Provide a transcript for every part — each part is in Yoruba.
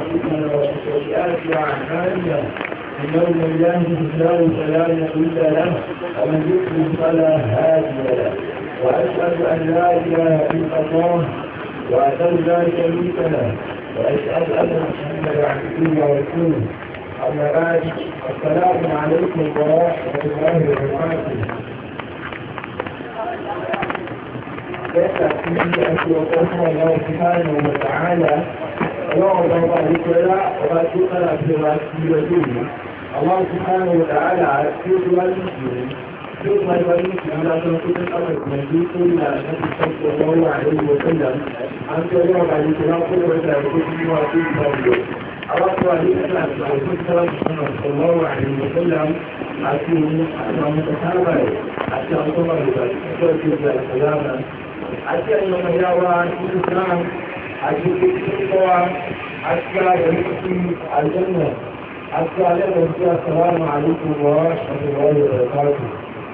أنفسنا ومن سيئات أعمالنا إنه من يهده الله فلا مضل له ومن يضلل فلا هادي له وأشهد أن لا إله إلا الله وأنه لا شريك له وأشهد أن محمدا عبده ورسوله أما بعد السلام عليكم ورحمة الله وبركاته. يستطيع أن يوقف الله سبحانه وتعالى ويعظم ذكرنا ورسولنا في رسوله الله سبحانه وتعالى يقول المسلمين ثم المسلمين لا تنقل الأمر من كل النبي صلى الله عليه وسلم أن يجب أن يكون قدرة لكل وسيلة الله صلى الله عليه وسلم أكيد أن متحابة حتى أنظر إلى السلامة حتى أن يرى الإسلام حتى التقوى حتى يمشي الجنة حتى يمشي. السلام عليكم ورحمة الله وبركاته.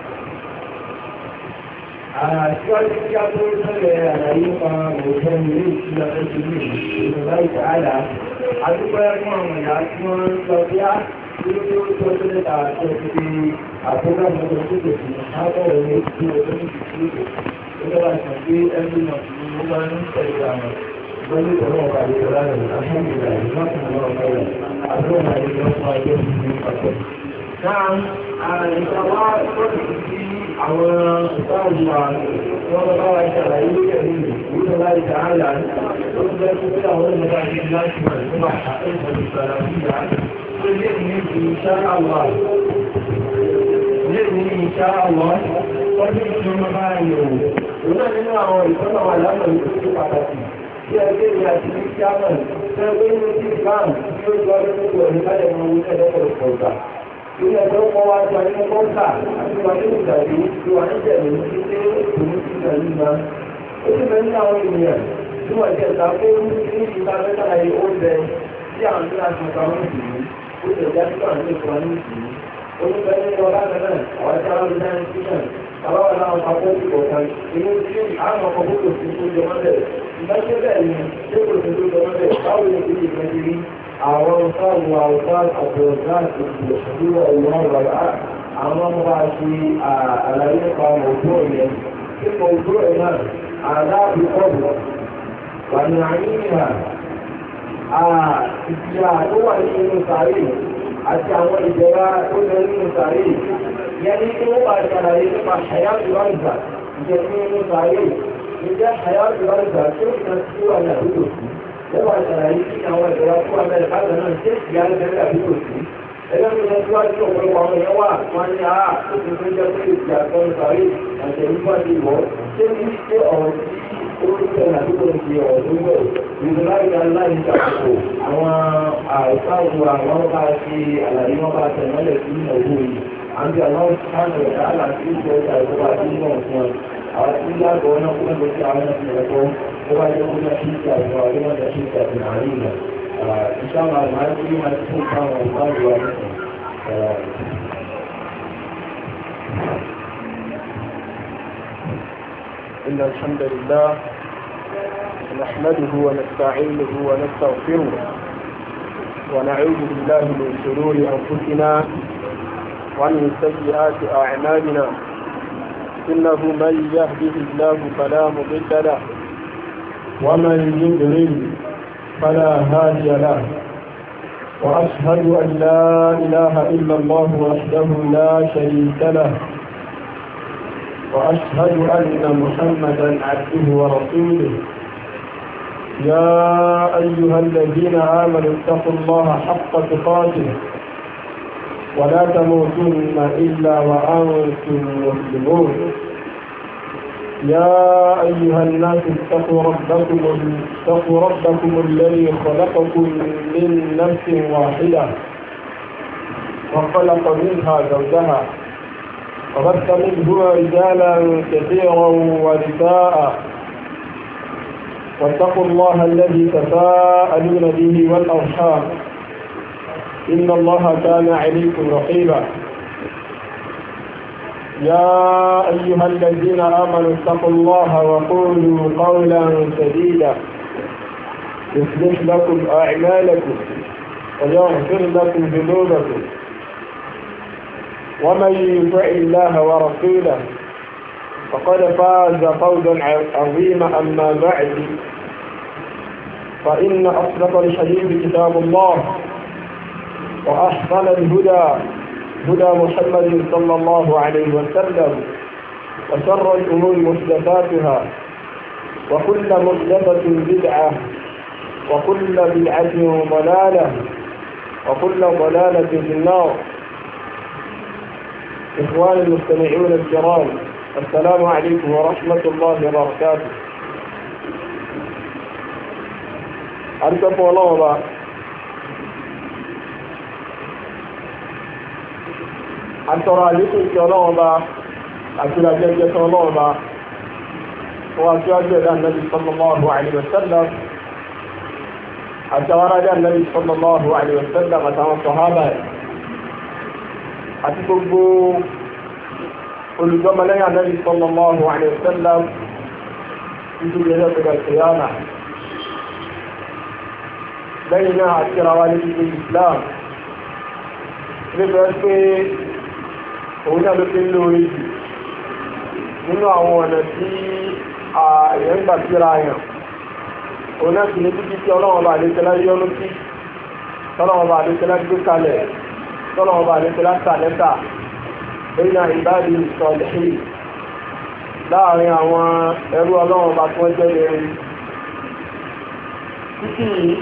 سؤال يقول على يوم وجميل إلى الجميع بإذن الله تعالى. أدعو يوم يأتون صبيا يقول صلى عليه أقول مدرسة هذا ويجي ويجي إذا كان أمر مسلم سيدنا بني الله عليه وسلم الحمد لله ما كان الله خيرا أدعو عليه وسلم. نعم إن شاء الله àwọn ìsáàjì wọ́n bá wá ìṣàlá ilé ẹ̀rí ìwúlò láì tààlà ó ti bẹ́ẹ̀ pé àwọn ìmọ̀lá ti láti mọ̀ nígbà àtẹ́sọ̀ ìṣàlá ìyá tó lè ní ìṣá àwọ̀ lè ní ìṣá àwọ̀ ọdún ìṣúná bá yẹ̀wò òun náà nínú àwọn ìtọ́nà wà lánàá ní tó pàtàkì tí ẹgbẹ́ ìrìn àti ní kíámọ̀ tẹ́gbẹ́ inú sí ìbáàmù tí ó jọ ọdún tó wọ̀ ní káyọ̀ mọ́ owó tẹ́lẹ́kọ̀ọ́ ìgbà ilé ẹjọ́ kọ́ wá jọ ní kọ́ńtà àti wà ní ìgbàgbé tí wà ní jẹ̀mí ní pé òun ti nà ní ma. ó sì fẹ́ ní àwọn ènìyàn tí wọ́n jẹ́ ìta pé ní ìta mẹ́ta láyé oúnjẹ tí àwọn tí láti ọ̀gá wọn sì ní ó sì ẹ̀já tí wọ́n ní ìtura ní ìsìn. olùfẹ́ ní ọlá mẹ́rin àwọn tí wọ́n dá ní sísàn àbáwọ̀ láwọn papọ̀ sí kọ̀ọ̀kan inú tí àwọn ọkọ̀ gbogbo sí tó jọ mọ́lẹ̀ ìdájọ́ bẹ́ẹ̀ ni tí kò sí tó jọ mọ́lẹ̀ báwo ni kò sì fẹ́ àwọn ọ̀sáàrùn àwọ̀sáàrùn àbọ̀ọ̀sáàrùn ìṣòro ọ̀wọ̀n rọ̀lá àwọn ọmọ bá ṣe àlàyé nípa ọ̀gbọ́ ìyẹn nípa ọ̀gbọ́ ẹ̀ náà àdáàbí ọ̀bọ̀ wà ní àyíká ìjìyà tó wà nínú sàárè àti àwọn ìjọba tó lọ nínú sàárè yẹn ní kí wọ́n bá ṣàlàyé nípa àyàtì wáìgbà ìjẹ́ nínú sàárè ìjẹ́ àyàtì wáìgbà tó kàn sí wà ní àdúgbò sí lẹ́wọ̀n àṣàlàyé sí àwọn ìjọba fún abẹ́rẹ́ bákan náà ṣé ìyá ẹgbẹ́ àdúgbò sí ẹgbẹ́ tó lọ síwájú ọ̀pọ̀lọpọ̀ àwọn èèyàn wà wọ́n ní àá tó ti tó jẹ́ pé ìjà tó ń sáré àṣẹ nípa ti wọ̀ ṣé ní ṣé ọ̀rọ̀ tí orúkọ àdúgbò ń fi ọ̀rọ̀ tó wọ̀ ìlú láì láì ṣàkóso àwọn àìsáàbù àwọn bá ṣe àlàyé wọn bá tẹ̀ mọ́lẹ̀ sí ìnáwó yìí àti àwọn sáànù ẹ̀dá àlàáfíà ìjọba ìjọba tí wọ́n fún wọn àwọn tí lágọ̀ọ́ náà kúrò lókè àwọn ẹ̀sìn وبعد يقول شيء وعلمنا شيء علينا إن شاء الله ما يقول ما يكون كان والله وعليكم. إن الحمد لله نحمده ونستعينه ونستغفره ونعوذ بالله من شرور أنفسنا ومن سيئات أعمالنا إنه من يهده الله فلا مضل له ومن يضلل فلا هادي له وأشهد أن لا إله إلا الله وحده لا شريك له وأشهد أن محمدا عبده ورسوله. يا أيها الذين آمنوا اتقوا الله حق تقاته ولا تموتن إلا وأنتم مسلمون. يا أيها الناس اتقوا ربكم الذي خلقكم من نفس واحدة وخلق منها زوجها وبث منهما رجالا كثيرا ونساء واتقوا الله الذي تساءلون به والأرحام إن الله كان عليكم رقيبا. يا أيها الذين آمنوا اتقوا الله وقولوا قولا سديدا يصلح لكم أعمالكم ويغفر لكم ذنوبكم ومن يطع الله ورسوله فقد فاز فوزا عظيما. أما بعد فإن أصدق الحديث كتاب الله وأحسن الهدى هدى محمد صلى الله عليه وسلم وشر الأمور محدثاتها وكل محدثة بدعة وكل بدعة ضلالة وكل ضلالة في النار. إخواني المستمعون الكرام، السلام عليكم ورحمة الله وبركاته. أرجو الله àtọrọ àlékún ìkẹ́ ọlọ́run bá àti ìrajẹ́jẹ́ tó ọlọ́run bá wọ́n tí wájú ẹ̀dá Nabi sallallahu alaihi wasallam àti àwọn arájá Nabi sallallahu alaihi wasallam àtàwọn sọ̀hábà ẹ̀ àti gbogbo olùgbọ́mọlẹ́yà Nabi sallallahu alaihi wasallam nítorí ẹjọ́ ìgbà ìkìyàmà. lẹ́yìn náà àti ìrawa ní gbogbo Islam níbẹ̀ pé òun náà ló fi ń lórí jù nínú àwọn ọ̀nà tí ààyè ń gbà síra àyàn. òun náà sì ní títí tí ọlọ́wọ́n bá àdékẹ́lá yọ́nú sí, tọ́lọ́wọ́n bá àdékẹ́lá gbé kalẹ̀, tọ́lọ́wọ́n bá àdékẹ́lá sàlẹ́sà lórí náà ìbáàdì ìsọ̀lẹ́hì láàrin àwọn ẹrú ọlọ́wọ́n bá tí wọ́n jẹ́ lẹ́rí. títí yìí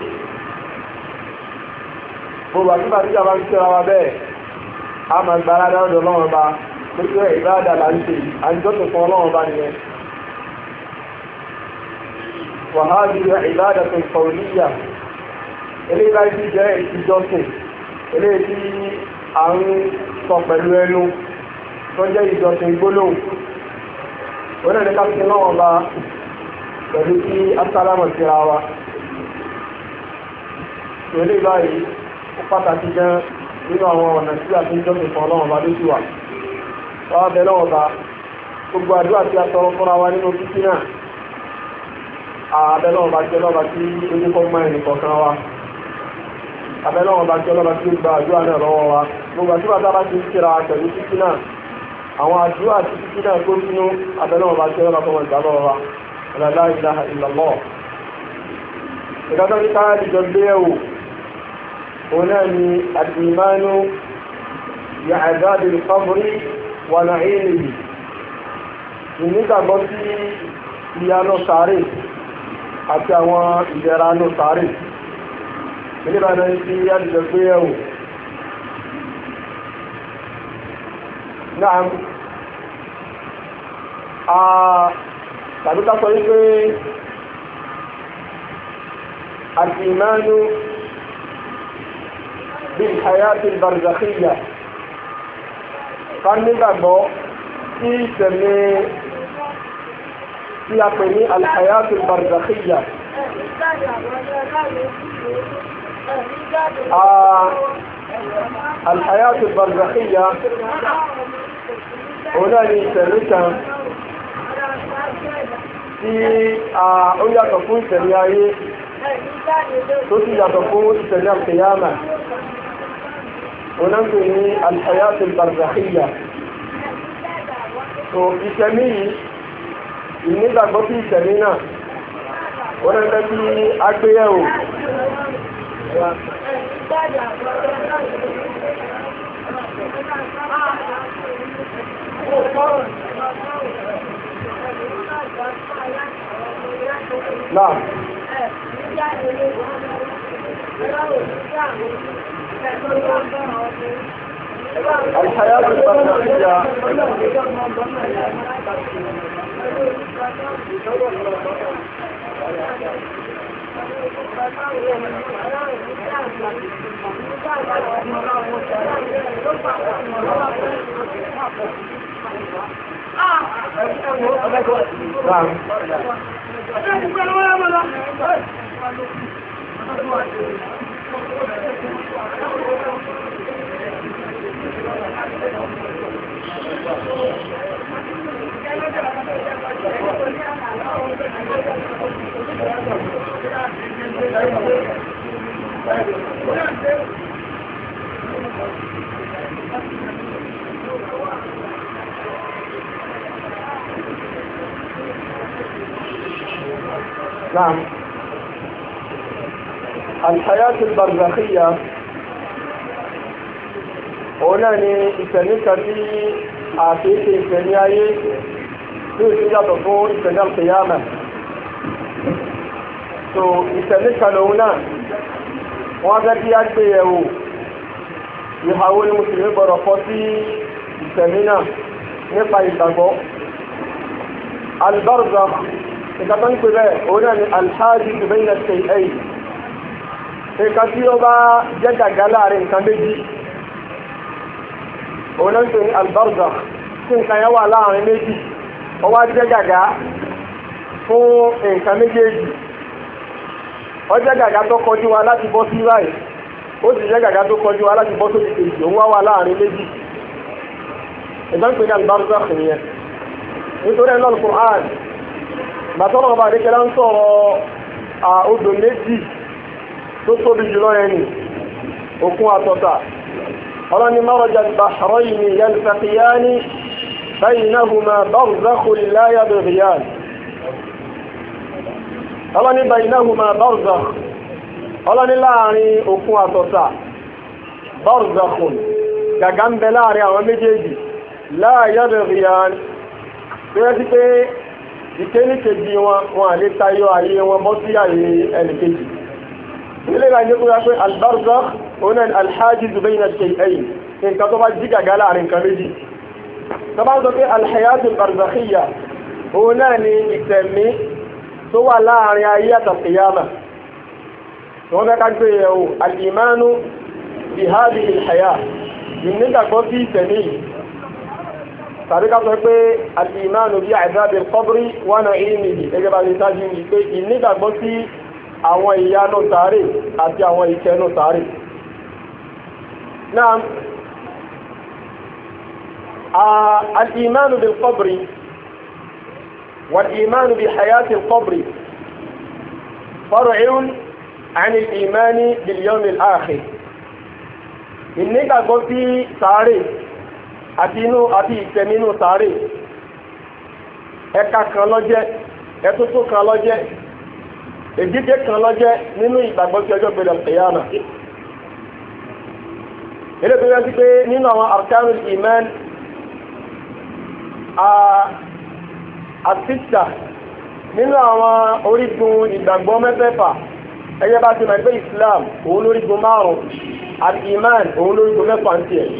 gbogbo àti bàtí ìjàmbá ń tẹ́ra wa bẹ́ẹ̀ a máa gbára dáadọ́ ọlọ́run bá pẹ̀lú ìbáadà láńṣe àjọ́tò fún ọlọ́run bá nìyẹn. wàhálì ìbáadà tó kọ̀ọ̀líyà eléyìí láti jẹ́ ìjọsìn eléyìí tí a ń sọ pẹ̀lú ẹnu tó jẹ́ ìjọsìn gbólóhùn. ó náà ní ká fi ọlọ́run bá pẹ̀lú kí asálámọ̀ síra wa. eléyìí báyìí ó pàtàkì gan nínú àwọn ọ̀nà tí a fi ń jọ́sìn fún ọlọ́run bá lójú wa. wọ́n bẹ lọ́wọ́ bá gbogbo àdúrà tí a sọ̀rọ̀ fúnra wa nínú títí náà abẹ́lọ́wọ́ bá jẹ́ lọ́ba tí ojú kọ́ mọ́ ẹnì kọ̀ọ̀kan wa. abẹ́lọ́wọ́ bá jẹ́ lọ́ba tí ó gba àdúrà náà lọ́wọ́ wa. gbogbo àdúrà tá a bá ti ń kíra pẹ̀lú títí náà àwọn àdúrà tí títí náà tó sínú abẹ́lọ́wọ́ bá jẹ́ lọ́ba tó wọ́n gbà lọ́wọ́ wa. la ilaha illallah. ìdájọ́ ní káyà ìjọ gbé ẹ̀wò هناني الإيمان بعذاب القبر ونعيمه. ìnígbàgbọ́ sí ìyanu sàárè àti àwọn ìdẹ̀ranú sàárè. nígbàgbọ́ sí àdìjọ pé ẹ̀wò. náà tàbí ká sọ wípé الإيمان بالحياة البرزخية kan nígbàgbọ́ sí ìṣẹ̀lẹ̀ tí a pè ní الحياة البرزخية. الحياة البرزخية هنا ní ìṣẹ̀lẹ̀ kan tí ó yàtọ̀ fún ìṣẹ̀lẹ̀ ayé tó sì yàtọ̀ fún ìṣẹ̀lẹ̀ al-qiyamah. وننظر الحياة البرزخية. ìṣẹ̀mí ìnígbàgbọ́ sí ìṣẹ̀mí náà wọ́n rẹ̀ bí agbéyẹ̀wò. náà الحياة البرزخية نعم نعم. الحياة البرزخية هنا ìṣẹ̀lẹ̀ kan tí àfíìsì ìṣẹ̀lẹ̀ ayé tí ó ti yàtọ̀ fún ìṣẹ̀lẹ̀ al-qiyama. So ìṣẹ̀lẹ̀ kan lòun náà wọ́n fẹ́ kí á gbé ẹ̀wò ìhàwó ní mùsùlùmí gbọ́dọ̀ fọ́ sí ìṣẹ̀lẹ̀ náà nípa ìgbàgbọ́. Al-barzakh ìkàtà ń pè bẹ́ẹ̀ òun náà ni al-hajiz bayna ash-shay'ayn, nǹkan tí ó bá jẹ́ gàgá láàrin nǹkan méjì òun náà ń pè ní al-barzakh, tí nǹkan yẹn wà láàrin méjì ó wá jẹ́ gàgá fún nǹkan méjèèjì. Ó jẹ́ gàgá tó kọjú wa láti bọ́ sí báyìí, ó sì jẹ́ gàgá tó kọjú wa láti bọ́ sókè kejì, òun wá wà láàrin méjì. ìgbà ń pè ní al-barzakh nìyẹn. Nítorí ẹ̀ lọ́nà Qur'an bàtọ́nà ọba àdékẹ́lá ń sọ̀rọ̀ odò méjì tó tóbi jùlọ yẹn ni òkun àtọ̀tà. ọlọ́ni marajal bahrayni yaltaqiyani baynahuma barzakhun la yabghiyan. ọlọ́ni baynahuma barzakh, ọlọ́ni láàrin òkun àtọ̀tà barzakhun, gàgá ń bẹ láàrin àwọn méjèèjì la yabghiyan, tó yẹ sí pé ìkéní kejì wọn àlè tayọ ayé wọn bọ́ sí ayé ẹnìkejì. ilé ìlànà ìjọba pé al-barzakh oní al-hajiz bayna ash-shay'ayn, nǹkan tó bá jí gàgá láàrin nǹkan méjì. tó bá ń sọ pé al-hayat al-barzakhiyya òun náà ni ìtẹ̀mí tó wà láàrin ayé àtàkìyàmà. wọ́n fẹ́ ká gbé yẹ̀wò al-imanu bi hadhihi al-hayat, ìnígbàgbọ́ sí ìtẹ̀mí yìí. tàbí ká sọ pé al-imanu bi adhab al-qabri wa na'imihi, gẹ́gẹ́ bá ti sáájú ní pé ìnígbàgbọ́ sí àwọn ìyanu sàárè àti àwọn ìkẹnu sàárè. náà al-imanu bil-qabri wal-imanu bi hayati al-qabri far'un 'an al-imani bil-yawm al-akhir. ìnígbàgbọ́ sí sàárè àti ìtẹ̀mínú sàárè ẹ̀ka kan lọ́jẹ́, ẹ̀tútù kan lọ́jẹ́, èdídé kan lọ́jẹ́ nínú ìgbàgbọ́ sí ọjọ́ gbẹ̀dẹ̀ al-qiyama. ilé tó yẹ sí pé nínú àwọn arkanul iman àtìsà, nínú àwọn orígun ìgbàgbọ́ mẹ́fẹ̀ẹ̀fà, ẹgbẹ́ bá ti mọ̀ pé Islam òun lórígun márùn-ún, al-iman òun lórígun mẹ́fà ń tiẹ̀.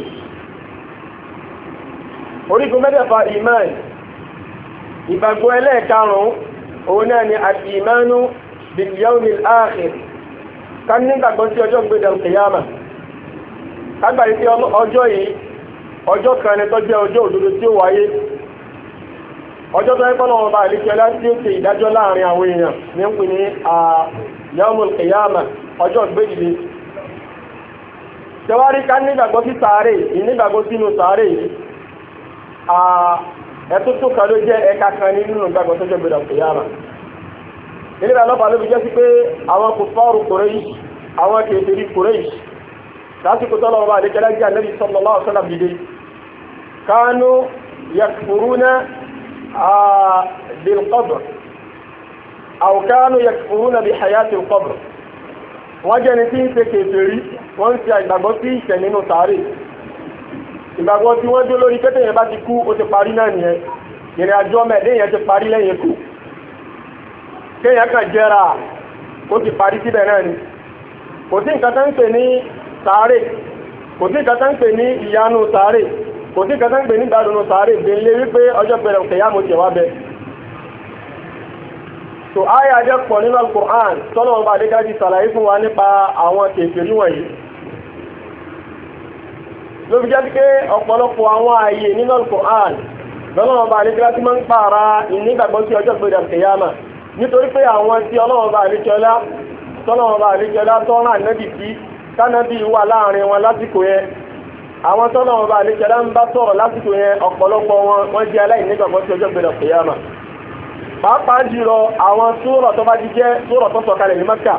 orígun mẹ́fẹ̀ẹ̀fà iman, ìgbàgbọ́ ẹlẹ́ẹ̀karùn-ún òun náà ni al-imanu bil yawmil akhir, ká nígbàgbọ́ sí ọjọ́ gbẹ̀dẹ̀ al-qiyama. kágbàrí sí ọjọ́ yìí ọjọ́ kan ni tó jẹ́ ọjọ́ òdodo tí ó wáyé, ọjọ́ tó ẹ́kọ́ lọ́wọ́ bá àlíkẹ́lá tí ó ṣe ìdájọ́ láàrin àwọn èèyàn ní ń pè ní yawmul qiyama, ọjọ́ gbẹ̀dẹ̀. tẹwárí ká nígbàgbọ́ sí sàárè, ìnígbàgbọ́ sínú sàárè yìí ẹ̀tútù kan ló jẹ́ ẹ̀ka kan nínú ìgbàgbọ́ tó jẹ́ gbẹ̀dẹ̀ al-qiyama. ilé ìlànà ló fi jẹ́ sí pé àwọn kùfárù Quraysh, àwọn kèfèrí Quraysh lásìkò tọ́lọ̀ ọba àdékẹ́lá jẹ́ Ànábì sallallahu alaihi wasallam dìde, kánú yakfuruna bil qabr aw kánú yakfuruna bi hayati al qabr. wọ́n jẹ́ ni tí ń ṣe kèfèrí, wọ́n ń ṣe ìgbàgbọ́ sí ìṣẹ̀ nínú sàárè. ìgbàgbọ́ tí wọ́n dé lórí pété yẹn bá ti kú ó ti parí náà nìyẹn, ìrìn àjò ọmọ ẹ̀dẹ́ yẹn ti parí lẹ́yìn kú, kéèyàn kàn jẹ́ra ó ti parí síbẹ̀ náà ni. kò sí nǹkan tó ń pè ní sàárè, kò sí nǹkan tó ń pè ní ìyanu sàárè, kò sí nǹkan tó ń pè ní ìgbàdùnú sàárè, bèèlè wípé ọjọ́ bẹ̀rẹ̀ òkè yá mo tẹ̀ wá bẹ. so ayé ajẹ́ pọ̀ nínú Al-Qur'an tọ́lọ́ ọba adékájí sàlàyé fún wa nípa àwọn kèfèrí wọ̀nyí. ló fi jẹ́ pé ọ̀pọ̀lọpọ̀ àwọn ààyè nínú Al-Qur'an lọ́lọ́wọ́ ọba adékájí máa ń pààrà ìnígbàgbọ́ sí ọjọ́ bẹ̀rẹ̀ òkè yá mà, nítorí pé àwọn tí ọlọ́wọ́ bá àlejọ́lá tọ́rọ ànábì sí tánàbí wà láàrin wọn lásìkò yẹn, àwọn tọ́lọ́wọ́ bá àlejọ́lá ń bá sọ̀rọ̀ lásìkò yẹn, ọ̀pọ̀lọpọ̀ wọn jẹ́ aláìnígbàgbọ́ sí ọjọ́ gbẹ̀rẹ̀ kìyàmà. pàápàá jùlọ àwọn súrọ̀ tó bá jẹ́ súrọ̀ tó sọ̀kalẹ̀ ní Mẹ́kà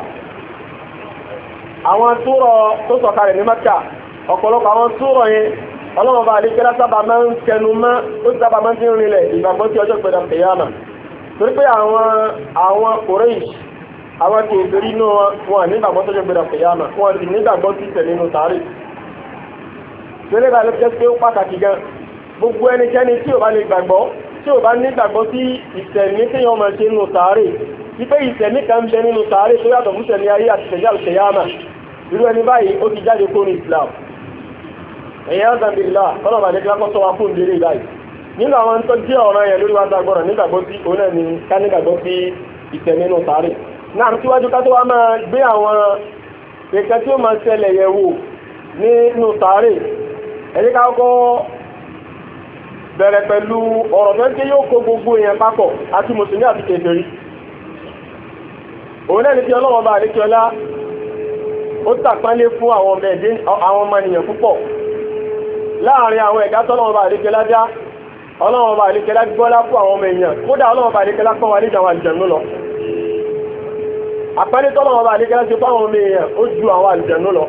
àwọn súrọ̀ tó sọ̀kalẹ̀ ní Mẹ́kà ọ̀pọ̀lọpọ̀ àwọn súrọ̀ yẹn ọlọ́run bá àdékẹ́lá sábà máa ń kẹnu mọ́ ó sábà máa ń fi rinlẹ̀ ìgbàgbọ́ sí ọjọ́ gbẹ̀dọ̀ kìyàmà torí pé àwọn Quraysh àwọn kèfèrí inú wọn nígbàgbọ́ sọ́jọ́ gbẹ̀dọ̀ kìyàmà wọn sì nígbàgbọ́ sí ìtẹ̀lé inú sàárè tẹ́lẹ̀ bá ló jẹ́ pé ó pàtàkì gan gbogbo ẹnikẹ́ni tí ò bá lè gbàgbọ́ tí ò bá nígbàgbọ́ sí ìtẹ̀lé tí wọ́n máa ṣe nínú sàárè wípé ìtẹ̀lé kan ń bẹ nínú sàárè tó yàtọ̀ fún tẹ̀lé ayé àti tẹ̀lé àlùkìyàmà irú ẹni báyìí ó ti jáde kó ní Islam ẹ̀yà àzàbìlá ọlọ́mà ní kílákọ́ sọ wa fún ìdílé báyìí nínú àwọn tó jẹ́ ọ̀rọ̀ yẹn lórí wa gbọ́dọ̀ nígbàgbọ́ sí òun náà ni ká nígbàgbọ́ sí ìtẹ̀lé nínú sàárè náà síwájú ká tó wá máa gbé àwọn ìkẹ́ tí ó máa ṣẹlẹ̀ yẹ̀ wò nínú sàárè ẹ̀yí ká kọ́ bẹ̀rẹ̀ pẹ̀lú ọ̀rọ̀ tó ń ké yóò kó gbogbo èèyàn papọ̀ àti mùsùlùmí àti kèfèrí òun náà ni kí ọlọ́wọ́ bá àríkí ọlá ó tàpánlé fún àwọn ọmọ ènìyàn púpọ̀ láàrin àwọn ẹ̀dá tọ́lọ́wọ́ bá àríkí ọlá dá ọlọ́wọ́ bá àríkí ọlá gbọ́lá fún àwọn ọmọ èèyàn kódà ọlọ́wọ́ bá àríkí ọlá pọ́n wà níjà àwọn àlùjànnú lọ àpẹẹrẹ tọ́lọ́wọ́ bá àríkí ọlá ti fún àwọn ọmọ èèyàn ó ju àwọn àlùjànnú lọ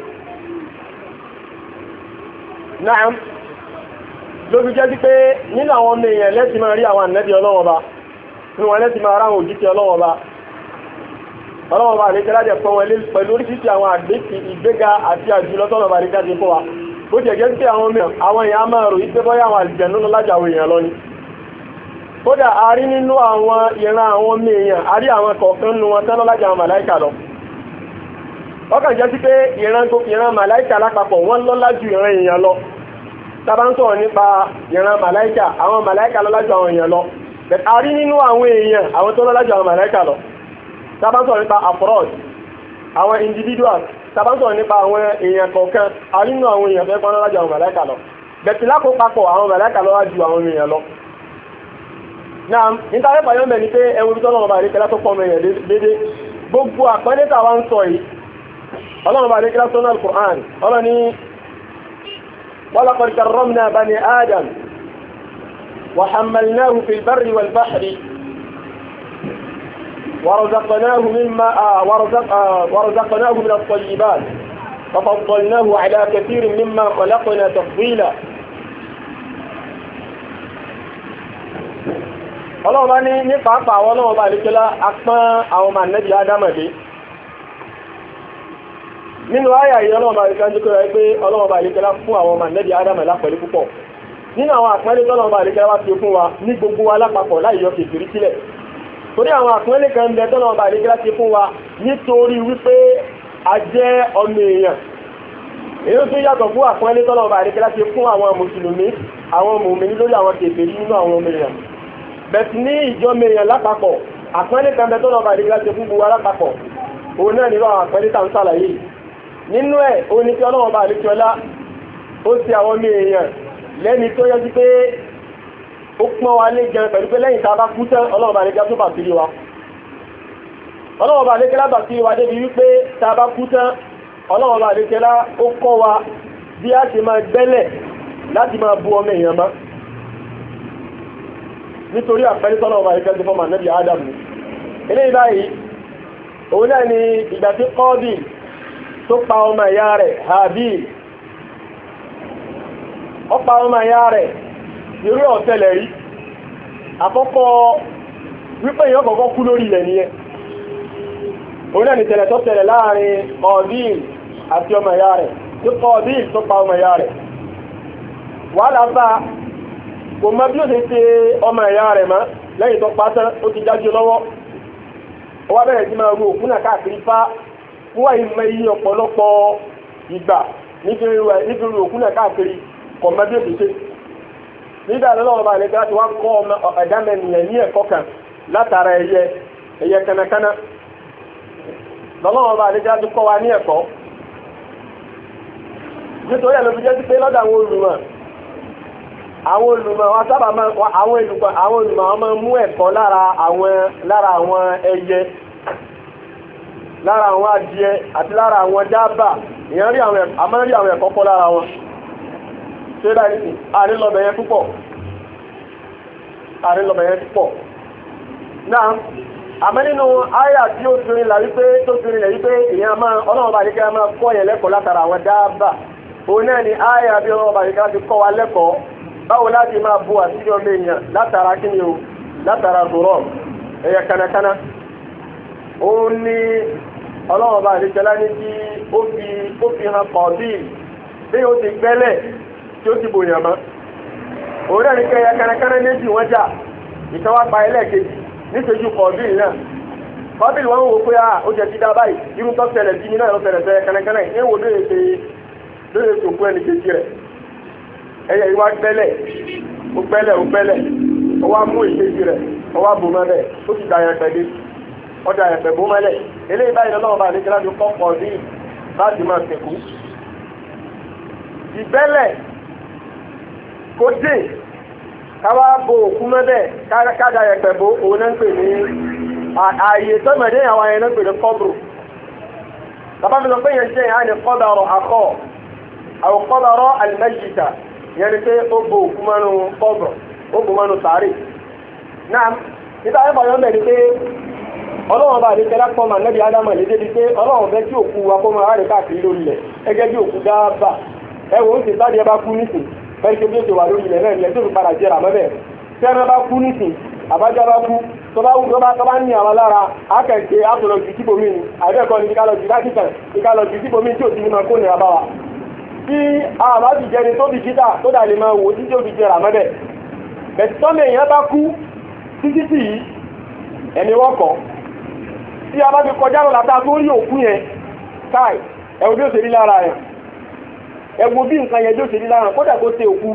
náà lóbi jẹ́ sí pé nínú àwọn ọmọ èèyàn lẹ́sìn máa rí àwọn ànẹ́bí ọlọ́wọ́ bá nínú wọn lẹ́sìn máa ráwọn òjíṣẹ́ ọlọ́wọ́ bá àríkẹ́ lájẹ̀ pọ̀ wọlé pẹ̀lú oríṣiríṣi àwọn àgbékì ìgbéga àti àjùlọ tọ́lọ́wọ́ bá àríkẹ́ ti fún wa bó ti ẹ̀jẹ́ sí àwọn èèyàn máa rò wípé bọ́yá àwọn àlùjànnú lájà àwọn èèyàn lọ ni kódà a rí nínú àwọn ìran àwọn ọmọ èèyàn a rí àwọn kọ̀ọ̀kan nínú wọn tẹ́lọ́ lájà àwọn màláìkà lọ ọkàn jẹ́ sí pé ìran màláìkà lápapọ̀ wọ́n lọ́lá ju ìran èèyàn lọ tàbá ń sọ̀rọ̀ nípa ìran màláìkà àwọn màláìkà lọ́lá ju àwọn èèyàn lọ a rí nínú àwọn èèyàn àwọn tó lọ́lá ju àwọn màláìkà lọ tàbá ń sọ̀rọ̀ nípa afrod àwọn individuals tàbá ń sọ̀rọ̀ nípa àwọn èèyàn kọ̀ọ̀kan a rí nínú àwọn èèyàn fẹ́ pọ́n lọ́lá ju àwọn màláìkà lọ bẹ̀tì lákòópapọ̀ àwọn màláìkà lọ́lá ju àwọn èèyàn lọ náà nítorí pàyọ́ mẹ́ ni pé ẹwù bí tọ́lọ́mọba àríkẹ́lá tó pọ̀ mẹ́yàn dédé gbogbo àpẹẹlẹ́ tàwa ń sọ yìí ọlọ́mọba àríkẹ́lá tó náà Al-Qur'an ọlọ́ni walaqad karramna bani Adam wa hammalnahu fil barri wal bahri ورزقناه من الطيبات وفضلناه على كثير مما خلقنا تفضيلا ọlọ́run bá ní pàápàá àwọn ọlọ́run bá àríkẹ́lá apán àwọn ọmọ ànẹ́bí ádámàdé nínú àyà yìí ọlọ́run bá àríkẹ́lá jẹ́ kọ́ra pé ọlọ́run bá àríkẹ́lá fún àwọn ọmọ ànẹ́bí ádámàdá pẹ̀lú púpọ̀ nínú àwọn àpẹẹlẹ tọ́lọ́run bá àríkẹ́lá wá fi fún wa ní gbogbo wa lápapọ̀ láì yọ kèfèrí sílẹ̀ torí àwọn àpẹẹlẹ kan bẹ tọ́lọ́run bá àríkẹ́lá ti fún wa nítorí wípé a jẹ́ ọmọ èèyàn èyí tó yàtọ̀ fún àpẹẹlẹ tọ́lọ́run bá àríkẹ́lá ti fún àwọn mùsùlùmí àwọn mùmínì lórí àwọn kèfèrí nínú àwọn ọmọ èèyàn bẹ̀tì ní ìjọ mẹ́yàn lápapọ̀ àpẹẹlẹ kan bẹ tó lọ́ba àdìgbà ṣe fún gbogbo alápapọ̀ òun náà nílò àwọn àpẹẹlẹ tà ń sàlàyé nínú ẹ̀ òun ni kí ọlọ́wọ́n bá àdìgbà ọlá ó ti àwọn mẹ́yàn lẹ́ni tó yẹ sí pé ó pọ́n wa lé gan pẹ̀lú pé lẹ́yìn tá a bá kú tán ọlọ́wọ́n bá àdìgbà tó bà sí wa ọlọ́wọ́n bá àdìgbà bà sí wa débi wípé tá a bá kú tán ọlọ́wọ́n bá àdìgbà ó kọ́ wa bí a ṣe máa gbẹ́lẹ̀ láti máa bu ọmọ èèyàn mọ́ nítorí àpẹẹrẹ tọ́lọ̀ ọba ìkẹ́sí fọ́mà nẹ́bí Adam ní ilé ìbáyìí òun náà ni ìgbà tí Qabil tó pa ọmọ ìyá rẹ̀ Habil ó pa ọmọ ìyá rẹ̀ irú ọ̀tẹlẹ̀ rí àkọ́kọ́ wípé èèyàn kọ̀ọ̀kọ́ kú lórí ilẹ̀ nìyẹn òun náà ni tẹ̀lẹ̀ tó tẹ̀lẹ̀ láàrin Qabil àti ọmọ ìyá rẹ̀ tí Qabil tó pa ọmọ ìyá rẹ̀ wàhálà bá kò mọ bí ó ṣe ṣe ọmọ ẹ̀yà rẹ̀ mọ́ lẹ́yìn tó pátán ó ti jájú lọ́wọ́ ó wá bẹ̀rẹ̀ sí máa ru òkú náà káàkiri fá fún wáyé mọ iye ọ̀pọ̀lọpọ̀ ìgbà nítorí òkú náà káàkiri kò mọ bí ó ṣe ṣe nígbà lọ́wọ́ bá nìkan ti wá kọ́ ọmọ ẹ̀dá mẹ́nìyàn ní ẹ̀kọ́ kan látara ẹyẹ kanakana lọ́wọ́ bá nìkan ti kọ́ wa ní ẹ̀kọ́ nítorí ẹ̀ ló fi jẹ́ sí pé lọ́dọ̀ àwọn olùmọ̀ wọn sábà máa àwọn olùmọ̀ wọn máa mú ẹ̀kọ́ lára àwọn ẹyẹ lára àwọn adìẹ àti lára àwọn dábà ìyẹn rí àwọn ẹ̀kọ́ kọ́ lára wọn ṣé láì ní àrílọ́bẹ̀ yẹn púpọ̀ náà àmọ́ nínú àyà tí ó fi rinlẹ̀ wípé èèyàn máa ọlọ́run bá nìkan máa kọ́ yẹn lẹ́kọ̀ọ́ látara àwọn dáàbà òun náà ni àyà bí ọlọ́run bá nìkan ti kọ́ wa lẹ́kọ̀ọ́ báwo láti máa bu àtijọ́ ọmọ èèyàn látara kí ni o látara zòrọ̀ ẹ̀yẹ kánakáná òun ni ọlọ́run bá nìkan lá ní kí ó fi hàn kọ̀ọ̀bí bí ó ti gbẹ́lẹ̀ tí ó ti bòyàn mọ́ òun náà ní kí ẹ̀yẹ kánakáná méjì wọ́n jà ìtawà pa ẹlẹ́ẹ̀kejì níṣẹ́jú kọ̀ọ̀bíl náà kọ̀ọ̀bíl wọn wò pé ó jẹ́ dídá báyìí irú tó ṣẹlẹ̀ sí ní náà ló ṣẹlẹ̀ sẹ́yẹ kẹ́nẹ́kẹ́nẹ́ ní wo lóye tó kú ẹni kejì rẹ̀ ẹyẹ ìwà gbẹ́lẹ̀ ó wá mú ìkejì rẹ̀ ó wá bò mọ́lẹ̀ ó sì dà yẹpẹ̀ dé ó dà yẹpẹ̀ bó mọ́lẹ̀ eléyìí báyìí lọ́wọ́ bá ní kí láti kọ́ kọ̀ọ̀bíl láti máa sìnkú ìgbẹ́lẹ̀ kó dé káwá bo òkú mẹ́bẹ̀ káàdà ẹ̀pẹ̀ bó òun náà ń pè ní ààyè tọ́mọ̀dé àwọn ayẹyẹ náà ń pè ní kọ́bùrù bàbá mi lọ pé yẹn jẹ́ ìhà ní kọ́bàrọ̀ àkọ́ àwọn kọ́bàrọ̀ àlùmẹ́jìta yẹn ni pé ó bo òkú mẹ́nu kọ́bùrù ó bo mẹ́nu sàárè náà níta ẹ̀fọ́ yọ̀ mẹ́rin pé ọlọ́run bá àdékẹ́lá pọ̀ mà nẹ́bí ádámọ̀ lédè bíi pé ọlọ́run fẹ́ kí òkú wa kó máa rẹ̀ káàkiri lórí ilẹ̀ ẹgẹ́ bí òkú dáàbà ẹ̀wọ̀n ń sì sáde ẹ bá kú nísìn fẹ́ẹ́ ṣe bí ó ṣe wà lórí ilẹ̀ náà ilẹ̀ tó fi padà jẹrà mọ́bẹ̀ tí ẹran bá kú nísìn àbájá bá kú tó bá ní àwọn lára akẹ́kẹ́ àtọ̀lọ́jù síbòmí ni àbẹ́ẹ̀kọ́ ni kíkálọ́jù lákìtàn kíkálọ́jù síbòmí tí ò ti ní máa kó nira bá wa tí àbá ti jẹni tó fi kíta tó dà lè máa wò tí ó fi jẹrà mọ́bẹ̀ bẹ̀tọ́mẹ̀ èèyàn bá kú títí tì yí ẹ̀mí wọ́kọ̀ tí a bá fi kọjá lọ látà tó rí òkú yẹn káì ẹ̀wù bí ó ṣe rí lára rẹ̀ ẹ̀wù bí nǹkan yẹn bí ó ṣe rí lára kódà kó tẹ òkú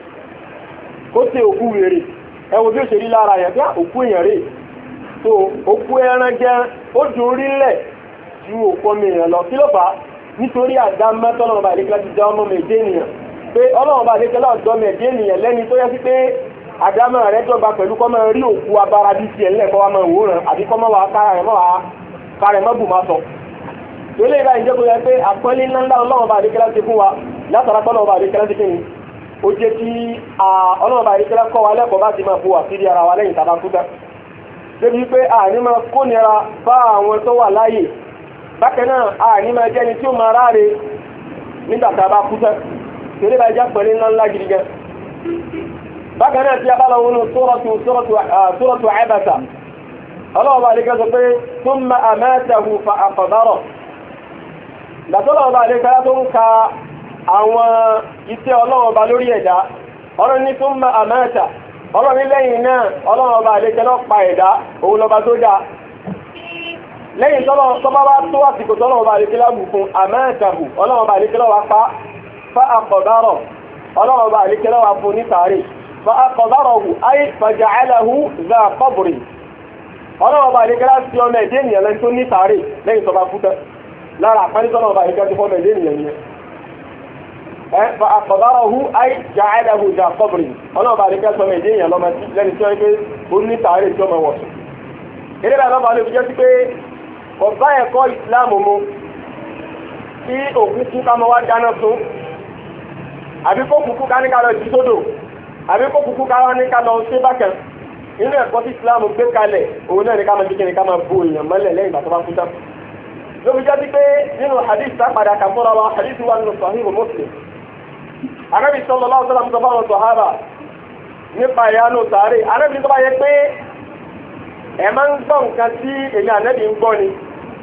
wèrè ẹ̀wù bí ó ṣe rí lára yẹn bí òkú èèyàn rè tó òkú ẹran jẹ́ ó dùn orí ńlẹ̀ ju òkú ọmọ èèyàn lọ kí ló fà á nítorí àdá mẹ́tọ́ ọlọ́run bá àdékẹ́lá ti dá ọmọ mẹ́jẹ ènìyàn pé ọlọ́run bá àdékẹ́lá ọ̀dọ́ mẹ́jẹ ènìyàn lẹ́ni tó yẹ sí pé àdámọ̀ rẹ̀ dọ́gba pẹ̀lú kọ́ máa rí òkú abara bí tiẹ̀ ńlẹ̀ kọ́ wa máa wò rán àbí kọ́ máa wà kárẹ̀ mọ́ bù máa sọ. Ilé ìbá ìjẹ́ kó yẹ pé àpọ́nlé ńláńlá ọlọ́run bá àdékẹ́lá ti fún wa látara pé ọlọ́run bá àdékẹ́lá ti kíni. Ó jẹ́ kí ọlọ́run bá àdékẹ́lá kọ́ wa lẹ́kọ̀ọ́ bá ti máa bu àfírí ara wa lẹ́yìn tàbá kúta. Débi pé àní máa kónira bá àwọn tó wà láàyè. Bákan náà àní máa jẹ́ni tí ó máa ráre nígbà tàbá kúta. Ilé ìbá ìjẹ́ pẹ̀lú ńláńlá gidi gan. Bákan náà tí a bá lọ wọnú sórọ̀tù Abasa ọlọ́ọ̀bá àríkẹ́ sọ pé thumma amatahu fa aqbara látọ́lọ́ọ̀bá àríkẹ́ tó ń ka àwọn iṣẹ́ ọlọ́ọ̀bá lórí ẹ̀dá ọ̀rọ̀ ní thumma amata ọ̀rọ̀ ní lẹ́yìn náà ọlọ́ọ̀bá àríkẹ́ lọ pa ẹ̀dá òun lọba tó dá lẹ́yìn tọ́bá bá tó àsìkò tọ́lọ́ọ̀bá àríkẹ́ lábù fún amatahu ọlọ́ọ̀bá àríkẹ́ lọ́wọ́ pa fa aqbara ọlọ́ọ̀bá àríkẹ́ lọ́wọ́ fún ní sàárè فأقدره أي فجعله ذا قبر ọlọ́wọ́ bá ní kẹ́lá sí ọmọ ẹ̀dẹ́ ènìyàn lẹ́yìn tó ní sàárè lẹ́yìn tó bá kú tán lára àpárí tọ́lọ́wọ́ bá ní kẹ́lá tó fọ́mọ ẹ̀dẹ́ ènìyàn yẹn فأقدره أي جعله ذا قبر ọlọ́wọ́ bá ní kẹ́lá sọmọ ẹ̀dẹ́ ènìyàn lọ́mọ lẹ́yìn tó yẹ ó ní sàárè tí ó mọ wọ̀sùn. eré bá lọ́wọ́ ló fi jẹ́ sí pé ọ̀bá ẹ̀kọ́ ìsìláàmù mu kí òkú kú ká mọ wá dáná fún àbí kó kúkú ká ní ká lọ jí sódò àbí kó kúkú ká ní ká lọ sí bákan inú ẹ̀kọ́ tí Ìsìlámù gbé kalẹ̀ òun náà ní ká máa jíkẹ́ ní ká máa bó èèyàn mọ́lẹ̀ lẹ́yìn ìgbà tó bá kú tán. ló fi jẹ́ sí pé nínú hadith sápadà kà fúnra wa hadith wà nínú Sahih Muslim. Ànábì sallallahu alaihi wasallam sọ fáwọn sàhábà nípa ìyanu sàárè Ànábì tó bá yẹ pé ẹ máa ń gbọ́ nǹkan tí èmi Ànábì ń gbọ́ ni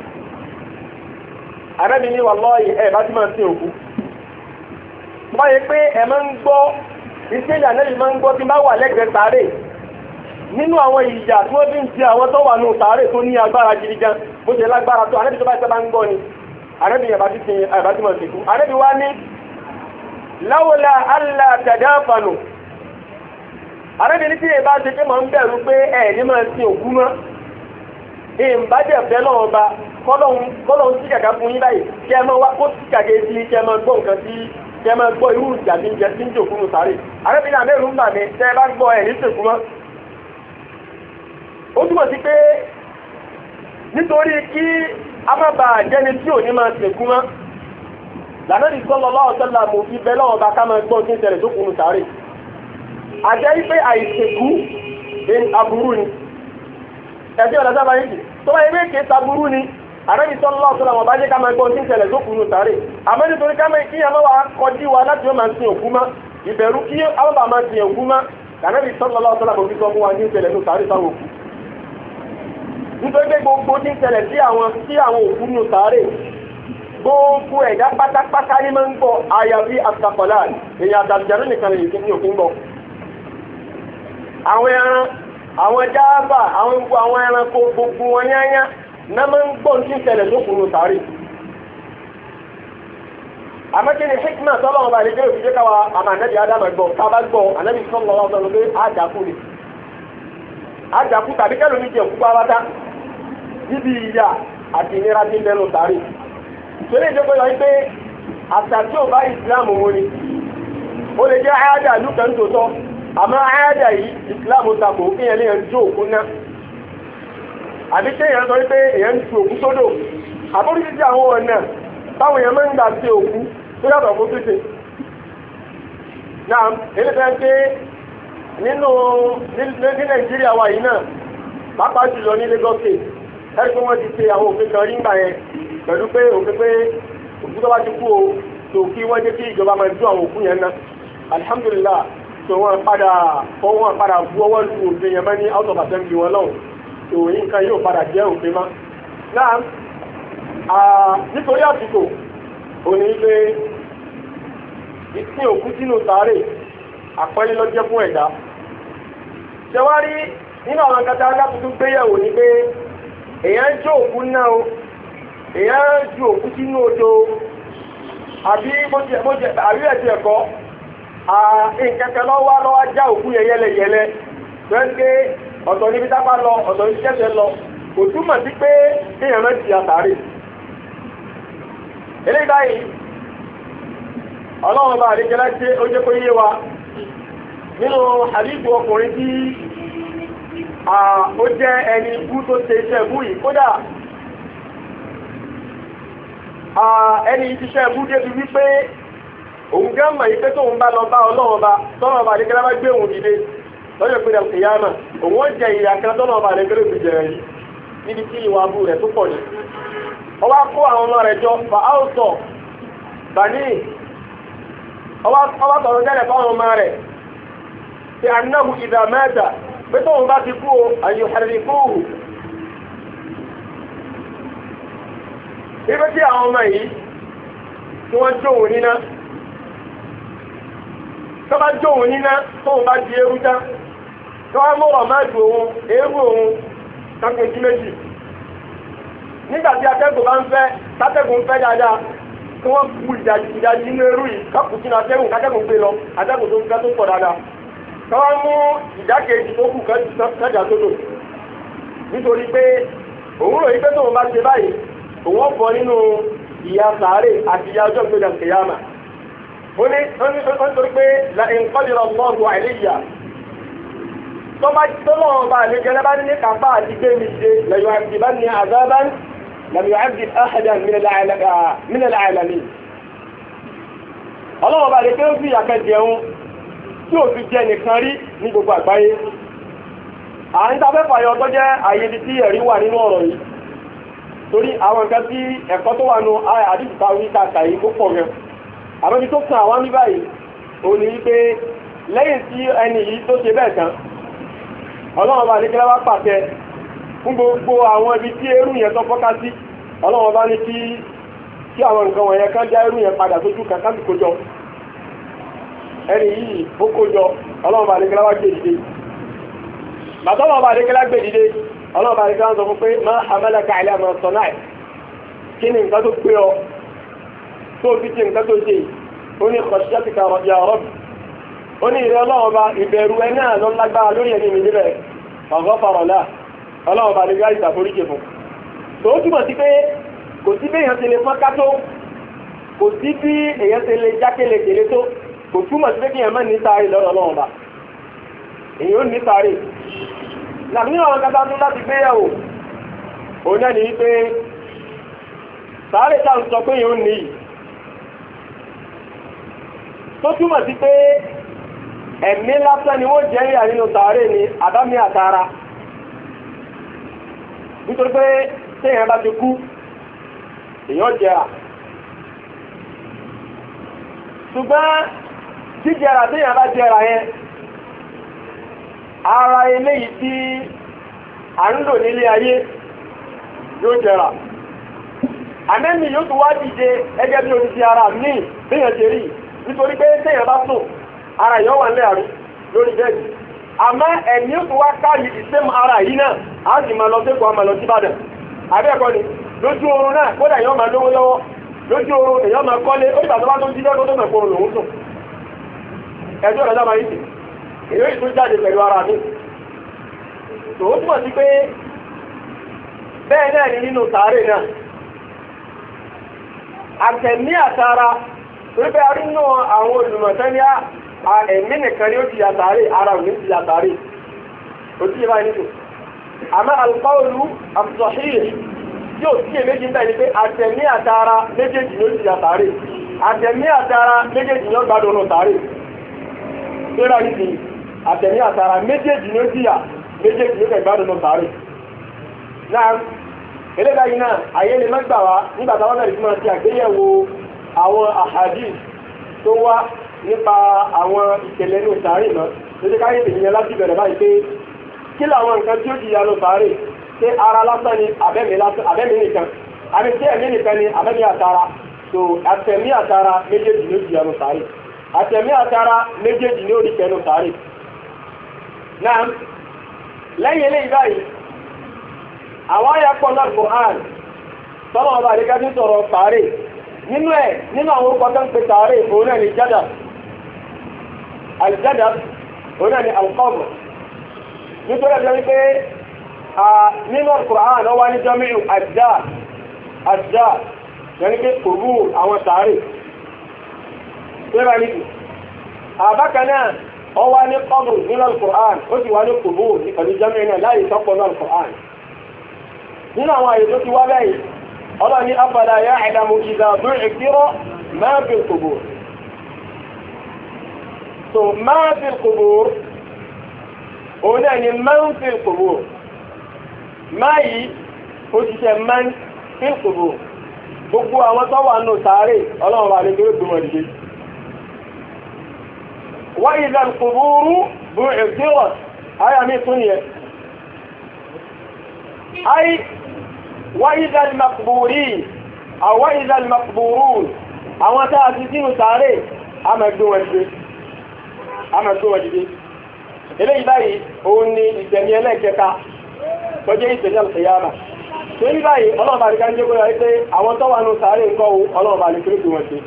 Ànábì ní wallahi ẹ bá ti máa sin òkú. tó bá yẹ pé ẹ máa ń gbọ́ ìṣẹ́lẹ̀ Ànábì máa ń gbọ́ tí bá wà lẹ́gbẹ̀ẹ́ sàárè nínú àwọn ìyà tí wọ́n bí ń ti àwọn tó wà ní sàárè tó ní agbára gidi gan bó ṣe lágbára tó Ànábì tó bá ṣẹ́bá ń gbọ́ ni Ànábì yẹn bá ti sin àìbátí mọ̀ síkú Ànábì wá ní láwọlá allá tàdáfànù Ànábì ní tí èyí bá ṣe pé mọ̀ ń bẹ̀rù pé ẹ̀ ní máa sin òkú mọ́ ìbájẹ̀ fẹ́ lọ́wọ́ bá kọ́lọ́hún sí kàkà fún yín báyìí kí ẹ máa wá kó sí kàkà sí kí ẹ máa gbọ́ nǹkan sí kí ẹ máa gbọ́ irú ìjà tí ń jẹ sí ń jòkú nù sàárè Ànábì ní àmẹ́rù ń bà mí tẹ́ ẹ bá gbọ́ ẹ̀ ní sèkú mọ́ ó túnmọ̀ sí pé nítorí kí a má bàa jẹ́ni tí ò ní máa sèkú mọ́ lànàbí sallallahu alaihi wasallam mo fi bẹ́ lọ́wọ́ bá ká máa gbọ́ tí ń ṣẹlẹ̀ tó kùnú sàárè àjẹ́ wípé àìsèkú aburú ni ẹ̀sìn ọ̀nà sábà yìí tó bá yẹ pé kéta burú ni àrẹ́bí sallallahu alaihi wasallam bá jẹ́ ká máa gbọ́ tí ń ṣẹlẹ̀ tó kùnú sáré àmọ́ nítorí ká máa kíyàn máa wá kọjú wa láti ó máa sin òkú mọ́ ìbẹ̀rù kí àwọn máa sin òkú mọ́ àrẹ́bí sallallahu alaihi wasallam fi sọ fún wa ní ìṣẹ̀lẹ̀ tó sáré sáwọn òkú nítorí pé gbogbo tí ń ṣẹlẹ̀ sí àwọn òkú nù sáré gbogbo ẹ̀dá pátápátá ní máa ń gbọ́ àyàfi àtàkọ̀lá èèyàn àtàlùjànnú nìkan lè ní òkú ń gbọ́ àwọn ẹran àwọn jáàbà àwọn ẹranko gbogbo wọn yányá náà máa ń gbọ́ tí ń ṣẹlẹ̀ tó kùnú sáré àmọ́kí ni hikma tọ́lọ́ ọba àdéjọ́ òfìjẹ́ káwa àmà ànábì Ádámù gbọ́ tábà gbọ́ ànábì sallallahu alaihi wasallam pé àjàkú ni àjàkú tàbí kẹ́lò ní jẹ́ òkú pátá níbi ìyà àti ìnira tí ń bẹnu sáré torí ìjọba yọ pé àṣà tí ò bá ìsìláàmù wọn ni ó lè jẹ́ àyájà lùkẹ́ ń tòótọ́ àmọ́ àyájà yìí ìsìláàmù takò kí yẹn léyàn jó òkú ná àbí kí èèyàn sọ pé èèyàn ń tu òkú sódò àbórí títí àwọn ọ̀nà táwọn èèyàn máa ń gbà sí òkú tó yàtọ̀ fún títì náà èlé fẹ́ pé nínú ní Nàìjíríà wa yìí náà pàápàá jùlọ ní Lagos State ẹ̀rí pé wọ́n ti ṣe àwọn òfin kan rí ńgbà yẹn pẹ̀lú pé òfin pé òkú tó bá ti kú o tó kí wọ́n jẹ́ kí ìjọba máa dún àwọn òkú yẹn ná alhamdulillah tó wọ́n padà bu ọwọ́ lu òfin yẹn mọ́ ní out of assembly wọn lọ́wọ́ tó nǹkan yóò padà jẹ́ òfin mọ́ náà nítorí àsìkò òní pé ìsìn òkú sínú sáré àpẹẹrẹ ló jẹ́ fún ẹ̀dá ṣẹwárí nínú àwọn kẹta alábùtú gbéyẹ̀wò ni pé èèyàn jó òkú náà o èèyàn ju òkú sínú odò àbí àbí ẹ̀sìn ẹ̀kọ́ ìkẹ̀kẹ́ lọ́wọ́ já òkú yẹn yẹlẹyẹlẹ pẹ́ẹ́gẹ́ ọ̀tọ̀ níbi tápá lọ ọ̀tọ̀ níbi kẹ́sẹ̀ lọ kò túmọ̀ sí pé èèyàn mẹ́tì àtàrí eléyìí báyìí ọlọ́run bá àdéjẹ́lá jẹ́ ó jẹ́ kó yé wa nínú àdíjù ọkùnrin tí ó jẹ́ ẹni ikú tó ṣe iṣẹ́ ẹ̀bú yìí kódà ẹni iṣẹ́ ẹ̀bú débi wípé òun gẹ́mà yìí pé tóun bá lọ bá ọlọ́run bá tọ́lọ́run bá àdéjẹ́lá bá gbé òun dìde lọ́jọ́ pé ìyáàmà òun ó jẹ ìyà kan tọ́lọ́run bá àdéjẹ́lá fi jẹ̀rẹ̀ yìí níbi tí ìwà abú rẹ̀ tó pọ̀ ní ọwá kó àwọn ọmọ rẹ̀ jọ fa áùsọ̀ bàní ọwá tọ̀rọ̀ jẹ́lẹ̀ fáwọn ọmọ rẹ̀ tí annahu idha mata pé tóun bá ti kú o àyù harriquhu ibi tí àwọn ọmọ yìí tí wọ́n jóun níná tó bá jóun níná tóun bá di eérú já tó wá mọ́rọ̀ máa dù òun eérú òun kápẹ́ sí méjì nígbà tí atẹ́gùn bá ń fẹ́ tátẹ́gùn fẹ́ dáadáa tí wọ́n kú ìdajì inú eérú yìí kápù sínú atẹ́gùn kátẹ́gùn gbé lọ atẹ́gùn tó ń fẹ́ tó pọ̀ dáadáa tí wọ́n mú ìdákejì tó kù kẹjà tó lò nítorí pé òun rò yí pé tóun bá ṣe báyìí òun bọ̀ nínú ìyà sàárè àti ìyà ọjọ́ ìgbéjà kìyàmà ó ní nítorí pé ìǹkọ́lìrọ̀ mọ́ọ̀gù àìlèyà tọ́lọ́wọ́n bá àlejò lẹ́bá ní kápá àti gbé mi ṣe lẹ́yọ̀ àgbìbá ní àzábá lẹ́yọ̀ àgbì áhàdà min al-alamin ọlọ́wọ́n bá àlejò ń fi ìyàkẹ́ jẹun tí ò fi jẹ nìkan rí ní gbogbo àgbáyé à ń tafẹ́ fàyọ tó jẹ́ àyè ibi tí ẹ̀rí wà nínú ọ̀rọ̀ yìí torí àwọn nǹkan tí ẹ̀kọ́ tó wà nù àdìsíta orí kàkà yìí tó pọ̀ gan àbẹ́bí tó kàn àwọn níbà yìí ò ní wípé lẹ́yìn tí ẹni yìí tó ṣe bẹ́ẹ̀ tán ọlọ́run bá ní kí lábá pàṣẹ fún gbogbo àwọn ibi tí eérú yẹn tó fọ́ká sí ọlọ́run bá ní kí àwọn nǹkan wọ̀nyẹn kan já eérú yẹn padà sójú kan káàkiri kójọ ẹni yìí ó kójọ ọlọ́run bá ní kí lábá gbé dìde bàtọ́ ọlọ́run bá ní kí lábá gbé dìde ọlọ́run bá ní kí lábá sọ fún pé má hamalaka ala ma sọ̀nà kí ni nǹkan tó gbé ọ tó fi ṣe nǹkan tó ṣe ó ní khashyatika ya Rabb ó ní ìrẹ́ ọlọ́run bá ìbẹ̀rù ẹ náà lọ lágbára lórí ẹni mi níbẹ̀ ọ̀gọ́fàrọ̀ náà ọlọ́run bá ní gáàrí ìtàforíjì fún tó ó túmọ̀ sí pé kò sí bí èèyàn ti lè fọ́n ká tó kò sí bí èèyàn ti lè jákèlè kèlé tó kò túmọ̀ sí pé kí èèyàn má ní sáré lọ́rọ̀ ọlọ́run bá èèyàn ó ní sáré nàbí àwọn kata tó láti gbéyàwó òun náà ní wípé sáré tá ń sọ pé èèyàn ó ní yìí tó túmọ̀ sí pé ẹ̀mí lásán ni wọ́n jẹ́ ìyà nínú sàárè ní àdámí àtara nítorí pé téèyàn bá ti kú èèyàn jẹrà ṣùgbọ́n jíjẹrà téèyàn bá jẹrà yẹn ara eléyìí tí à ń lò nílé ayé yóò jẹrà àmẹ́mì yóò tún wá dìde ẹgẹ́ bí oríṣi ara míì téèyàn ṣe rí nítorí pé téèyàn bá sùn ara èèyàn wà nílẹ̀ àrí lórí bẹ́ẹ̀dì àmọ́ ẹ̀mí ó tún wá káyì ìsẹ́mù ara yìí náà á sì máa lọ sí ẹ̀kọ́ máa lọ sí Ìbàdàn àbẹ́ẹ̀kọ́ ni lójú oorun náà kódà èèyàn máa lówó lọ́wọ́ lójú oorun èèyàn máa kọ́lé ó ìgbà tó bá tó jí lọ́dún tó mẹ́kọ́ lòún sùn ẹjọ́ rẹ̀ dábàá yìí èyí ó tún jáde pẹ̀lú ara mi tòun túmọ̀ sí pé bẹ́ẹ̀ náà ni nínú sàárè náà àtẹ̀mí àtara torí pé a rí nínú àwọn olùmọ̀tẹ́ ní ẹ̀mí nìkan ni ó ti yàtàrí ara ò ní ti yàtàrí ó ti yẹ nínú àmọ́ alqawlu as-sahih yóò sí èméjì ń tẹ̀lé pé àtẹ̀mí àtara méjèèjì ni ó ti yàtàrí àtẹ̀mí àtara méjèèjì ni ó gbádùn ọ̀nà tàrí tó rà ní ti àtẹ̀mí àtara méjèèjì ni ó ti yà méjèèjì ni ó gbádùn ọ̀nà tàrí náà eléyìí náà ayé lè mẹ́gbà wá nígbà táwọn bẹ̀rẹ̀ sí máa ti àgbéyẹ̀wò àwọn àhàdí tó wá nípa àwọn ìṣẹ̀lẹ̀ inú sàárè náà lójú káyé tènìyàn láti bẹ̀rẹ̀ báyìí pé kí làwọn nǹkan tí ó jìyà lọ sàárè ṣé ara lásán ni àbẹ́mí nìkan àbí ṣé ẹ̀mí nìkan ni àbẹ́mí àtara tó àtẹ̀mí àtara méjèèjì ló jìyà lọ sàárè àtẹ̀mí àtara méjèèjì ló rí kẹnu sàárè. náà lẹ́yìn eléyìí báyìí àwọn ayapọ̀ náà Qur'an tọ́lọ̀ ọba àríká tí sọ̀rọ̀ sàárè nínú àwọn orúkọ tó ń pe sàárè òun náà ni jádà aljádà òun náà ni alqabr nítorí ẹ̀jẹ̀ wípé nínú Qur'an ó wá ní jamiu àjá yẹni pé kòrú àwọn sàárè tẹ́rà níbi àbákan náà ó wá ní qabr nínú Qur'an ó sì wá ní kòrú ìpàdé jamiu náà láyé sọ́pọ̀ náà Qur'an nínú àwọn àyè tó ti wá bẹ́ẹ̀ ọlọ́ ní afala ya'lamu idha bu'thira ma fil qubur so ma fil qubur òun náà ni man fil qubur máa yìí ó ti ṣe man fil qubur gbogbo àwọn tó wà nù sáré ọlọ́run wà ní gbé gbọmọ dìde wa idha al-quburu bu'thirat àyà mi tún yẹ ay وإذا المقبورين أو وإذا المقبورون أو تأتيين ساري أما الدوجي إليه باي أوني الجميع لك فجأة الجميع القيامة إليه باي الله بارك أن يقول لك أو توانوا ساري انقوا الله بارك لك دوجي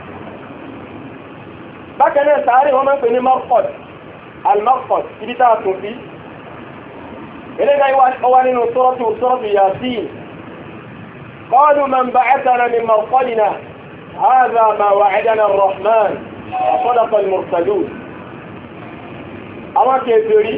بكنا ساري ومن فيني مرقد المرقد إذا تأتوا فيه إليه باي أولين سورة ياسين قالوا من بعثنا من مرقدنا هذا ما وعدنا الرحمن وصدق المرسلون àwọn kèfèrí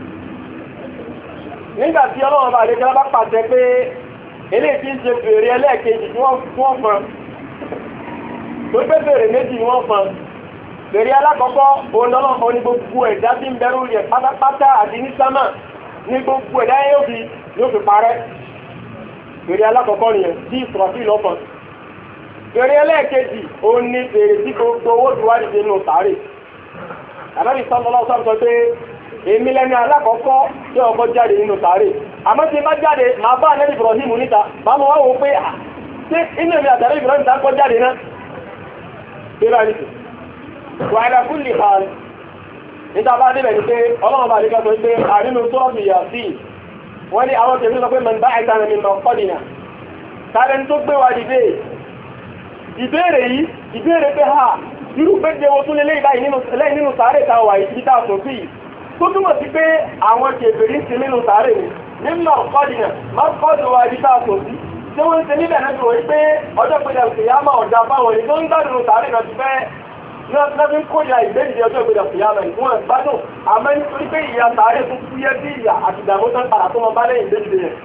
nígbà tí Ọlọ́run bá lè gẹ́lá bá pàṣẹ pé eléyìí tí ń ṣe fèrè ẹlẹ́ẹ̀kejì tí wọ́n fọn tó pé fèrè méjì ni wọ́n fọn fèrè alákọ̀ọ́kọ́ olólọ́pọ̀ ní gbogbo ẹ̀dá tí ń bẹ̀rù rẹ̀ pátápátá àti ní sámà ní gbogbo ẹ̀dá yóò fi parẹ́ fèrè alákọ̀ọ́kọ́ nìyẹn tí ìsọ̀rọ̀fí lọ́fọ̀n fèrè ẹlẹ́ẹ̀kejì ó ní fèrè tí gbogbo owó ìwádìí dé nù sáré àbẹ́bí sọ́lọ́lọ́ sọ pé èmi lẹ́ni alákọ̀ọ́kọ́ tí ọkọ̀ jáde nínú sáré àmọ́ tí bá jáde máa bá Ànábì Ibrahim níta máa mọ̀ wá wò pé ṣé inú èmi àtàrí Ibrahim ta kọ́ jáde náà fèrè àníkù wà á dàkú lè ha níta bá débẹ̀ ní pé ọlọ́run bá nígbà tó ń pé àrínú sọ́ọ̀bù Yásìn wọ́n ní àwọn tèmi sọ pé mọ̀ bá ẹ̀ta mi mọ̀ kọ́dìnà tàbí tó gbé wa dìde ìbéèrè yìí ìbéèrè pé ha irú pé jẹ́wọ́ tún lé lẹ́yìn nínú sàárè ta wà ìsìbítà sùn sí tó túnmọ̀ sí pé àwọn kèfèrí sí nínú sàárè ní mọ̀ kọ́dìnà má kọ́dù wa ìsìbítà sùn sí tí wọ́n ń ṣe níbẹ̀ náà tó wọ́n pé ọjọ́ pé ìyámà ọ̀dà fáwọn ènìyàn tó ń gbádùn sàárè náà ti fẹ́ lọ́bí kójà ìgbéjì ọjọ́ ìgbéjà ìyámà ìwọ̀n gbádùn àmọ́ nítorí pé ìyà sàárè tún fúyẹ́ sí ìyà àti ìdàmú tán padà tó mọ bá lẹ́yìn ìgbéjì yẹn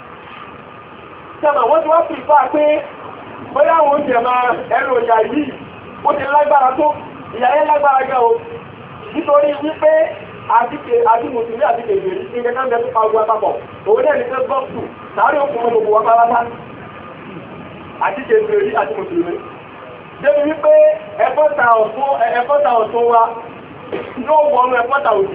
sẹ́mà wọ́n ti wá fi ìfà pé bóyá àwọn oúnjẹ máa ẹrù ìyà yìí ó ti lágbára tó ìyà yẹn lágbára gan o nítorí wípé àti mùsùlùmí àti kèfèrí ìgbẹ́ náà mẹ́tò pa ogun àpapọ̀ òun náà ní pé bọ́ọ̀sù sáré òkun gbogbo wa pátá àti kèfèrí àti mùsùlùmí débi wípé ẹ̀fọ́ta ọ̀tún wa yóò wọnú ẹ̀fọ́ta òsì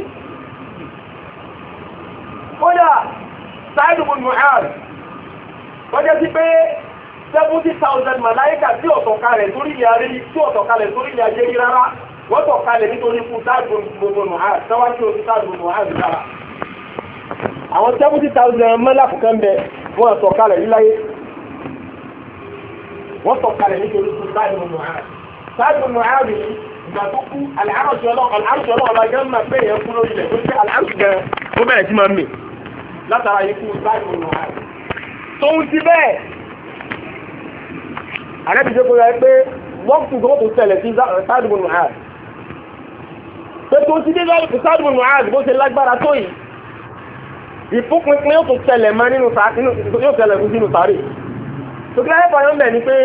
kódà Sa'id ibn Mu'adh wọ́n jẹ́ sí pé 70,000 màláíkà tí ọ̀tọ̀kalẹ̀ sórí ilẹ̀ ayé rí rárá wọ́n tọ̀kalẹ̀ nítorí fún Sa'id ibn Mu'adh tọ́wá tí ó ti Sa'id ibn Mu'adh rárá àwọn 70,000 mẹ́làkù kan bẹ wọ́n tọ̀kalẹ̀ níláyé wọ́n tọ̀kalẹ̀ nítorí fún Sa'id ibn Mu'adh Sa'id ibn Mu'adh yìí ìgbà tó kú al-Arsh ọlọ́ọ̀bá gẹ́gẹ́ máa pé èèyàn kú lórí ilẹ̀ tó ṣe al-Arsh gẹ́gẹ́ ó bẹ̀rẹ̀ sí máa mì látara ikú Sa'id ibn Mu'adh tó ń ti bẹ́ẹ̀ àrẹ́bìjẹ́ kó yẹ pé wọ́n tún tó tó tẹ̀lẹ̀ sí Sa'id ibn Mu'adh pé tó ti dé Sa'id ibn Mu'adh bó ṣe lágbára tó yìí ìfúnpinpin yóò tún tẹ̀lẹ̀ mọ́ nínú sáré tó kí láyé fọyọ́ mẹ́ ni pé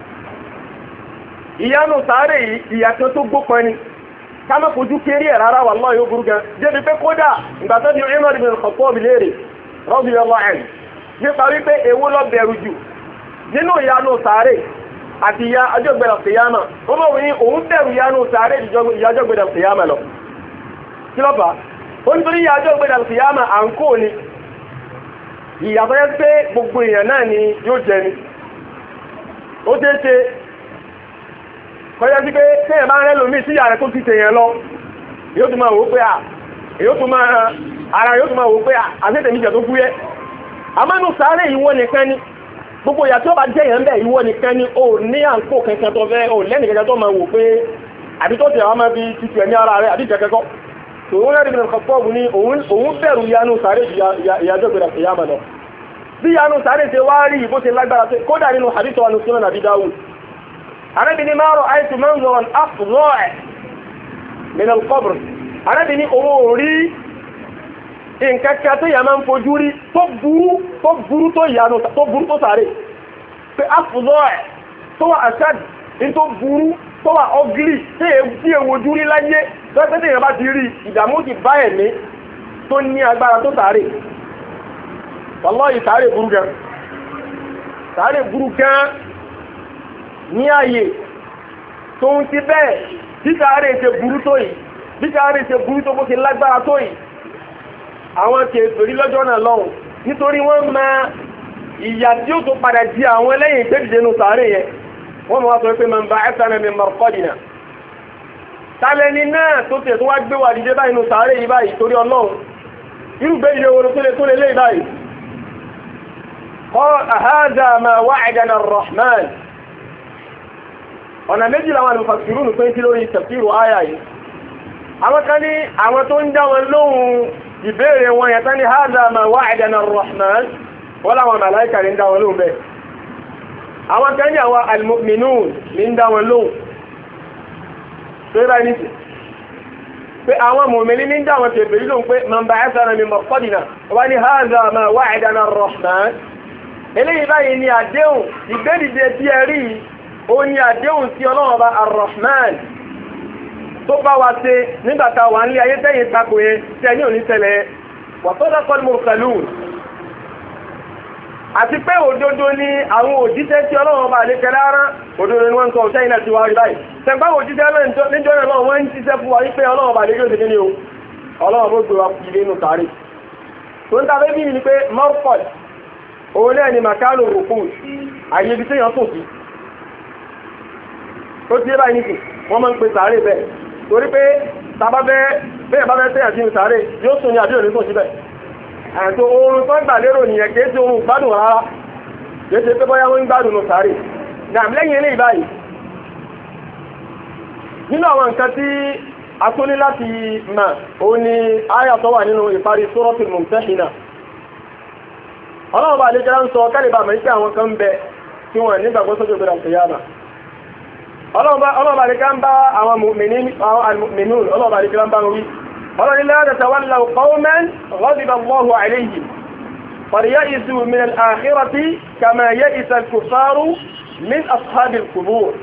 ìyanu sáré yìí ìyàtọ̀ tó gbópọn ni ká má fojú kéré ẹ̀ rárá wallahi yóò burú gan débi pé kódà ìgbà tó di Umar ibn al-Khattab léèrè radiyallahu anhu nípa wípé èwo ló bẹ̀rù jù nínú ìyanu sáré àti ìyà ọjọ́ gbẹ̀dẹ̀ kìyàmà ó mọ̀ wí òun bẹ̀rù ìyanu sáré ìyàjọ́ gbẹ̀dẹ̀ kìyàmà lọ kí ló fà ó nítorí ìyàjọ́ gbẹ̀dẹ̀ kìyàmà à ń kó ni ìyàtọ̀ yẹ́ pé gbogbo èèyàn náà ni yóò jẹ ni ó tẹ́ ṣe kọjá sí pé tẹ́yẹ̀ bá ń rẹ́ lómi sí ìyàrẹ̀ tó ti tèèyàn lọ yóò tún máa wò pé ara yóò tún máa wò pé àṣẹ́tẹ̀míjẹ̀ tó fúyẹ́ àmánú sáré ìwọ nìkan ni gbogbo ìyà tí ó bá jẹ́ èèyàn bẹ́ẹ̀ ìwọ nìkan ni ó ní àǹkó kankan tó fẹ́ ó lẹ́nì kankan tó máa wò pé àbí tó tẹ̀ wá máa fi títù ẹ̀mí ara rẹ̀ àbí ìjẹ́kẹ́kọ́ tòun rẹ̀ nìkan kọ̀pọ̀ ní òun bẹ̀rù yanu sáré ìyàjọ́ gbẹ̀rẹ̀ kìyàmà lọ bí yanu sáré ṣe wá rí bó ṣe lágbára tó kódà nínú hadith wa nùsùnà nàbí dáwù arábìnrin máa rọ àìsù manzaran afdha' min al-qabr arábìnrin òun rí nǹkan kan tó yà máa ń fojú rí tó burú tó sáré pé afdha' tó wà ashad ní tó burú tó wà ugly tí èwojú rí láyé lọ́pẹ́ tí èèyàn bá ti rí ìdààmú ti bá ẹ̀mí tó ní agbára tó sáré wallahi sáré burú gan ní ààyè tó ń ti bẹ́ẹ̀ tí sáré ṣe burú tó yìí bí sáré ṣe burú tó bó ṣe lágbára tó yìí àwọn kèfèrí lọ́jọ́ náà lọ́hùn nítorí wọ́n mọ ìyà tí ó tó padà di àwọn lẹ́yìn ìgbẹ́dìdẹ́nu sáré yẹn wọ́n mọ̀ wá sọ pé man ba'athana min marqadina tàlẹ́ni náà tó tẹ̀ tó wá gbé wà dìde báyìí nù sáré yìí báyìí torí ọlọ́run irúgbé ilé oòrùn tó lè lé báyìí hadha ma wa'adana ar-rahman ọ̀nà méjì làwọn al-mufassirun pín sí lórí tafsiru àyà yìí àwọn kan ní àwọn tó ń dá wọn lóhùn ìbéèrè wọn yẹn tán ní hadha ma wa'adana ar-rahman wọ́n láwọn màláìkà ní ń dá wọn lóhùn bẹ́ẹ̀ àwọn kan ní àwọn al-mu'minun ní ń dá wọn lóhùn pé ní sí pé àwọn mùmìnì ní dáwọn tèbèrè lóhun pé man ba'athana min marqadina wá ní hadha ma wa'adana ar-rahman eléyìí báyìí ni àdéhùn ìgbédìde tí ẹ rí ó ní àdéhùn sí ọlọ́run ọba ar-rahman tó bá wa ṣe nígbàtà wà ní ayé tẹ́yìn tako yẹn tí ẹni ò ní tẹ́lẹ̀ wa sadaqa al-mursalun àti pé òdodo ni àwọn òjíṣẹ́ tí ọlọ́run ọba àlékẹ́ lára òdodo ni wọ́n ń sọ ọ̀ṣẹ́ iná tí wá rí báyìí tẹ̀gbá òjíṣẹ́ níjọ́ náà wọ́n ń ṣiṣẹ́ fún wa wípé ọlọ́run ọba àlékẹ́ òṣèké ní o ọlọ́run bó gbé wa kú ilé inú sáré tó ń tafẹ́ bí ni pé marqad òun náà ni makanu rùkú àyè ibi tí yàn sùn sí tó ti báyìí nìsín wọ́n máa ń pe sáré bẹ́ẹ̀ torí pé bẹ́ẹ̀ bá fẹ́ tẹ̀yàn sínú sáré yóò sùn ní àbí òní sùn síbẹ̀ àti oorun tó ń gbà lérò nìyẹn kìí ṣe oorun gbádùn rárá kìí ṣe pé bóyá wọ́n ń gbádùn nù sáré náà lẹ́yìn eléyìí báyìí nínú àwọn nǹkan tí a tún ní láti mà ó ní àyà tó wà nínú ìparí Suratul Mumtahina ọlọ́run bá lè jẹ́ ń sọ kálíbà mọ̀ pé àwọn kan bẹ tí wọ́n nígbàgbọ́ sójú gbẹ̀rẹ̀ kìyàmà ọlọ́run bá lè ká ń bá àwọn mùmínú ọlọ́run bá lè ká ń bá wọn wí ọlọ́run la tatawallaw qawman ghadiba Allahu alayhim qad ya'isu min al-akhirati kama ya'isa al-kuffaru min ashabil qubur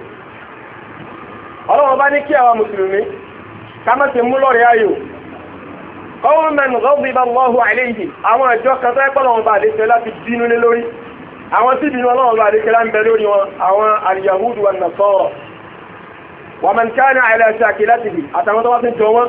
ọlọ́run bá ní kí àwọn mùsùlùmí ká má ṣe mú lọ́rẹ̀ ayò qawman ghadiba Allahu alayhim àwọn ìjọ kan tó ẹgbọ́n wọn bá lè ṣe láti bínú lé lórí àwọn tí bínú ọlọ́wọ́n bá lè ṣe láti bẹ lórí wọn àwọn al-yahudu wan nasara wa man kana ala shakilatihi àtàwọn tó wá sí jọ wọn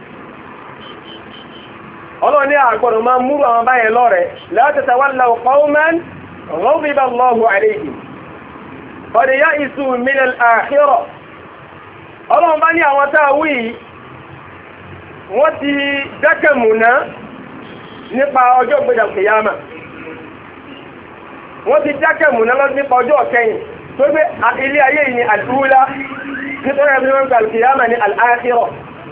ọlọ́run ní àgbọ̀dọ̀ máa múrù àwọn báyẹn lọ́rẹ̀ la tatawallaw qawman ghadiba Allahu alayhim qad ya'isu min al-akhirah ọlọ́run bá ní àwọn táwí wọ́n ti dákẹ̀mùná nípa ọjọ́ gbẹ̀dẹ̀ kìyàmà wọ́n ti dákẹ̀mùná nípa ọjọ́ kẹyìn tó gbé ilé ayé yìí ni al-ula nítorí ẹbí wọn gbà kìyàmà ní al-akhirah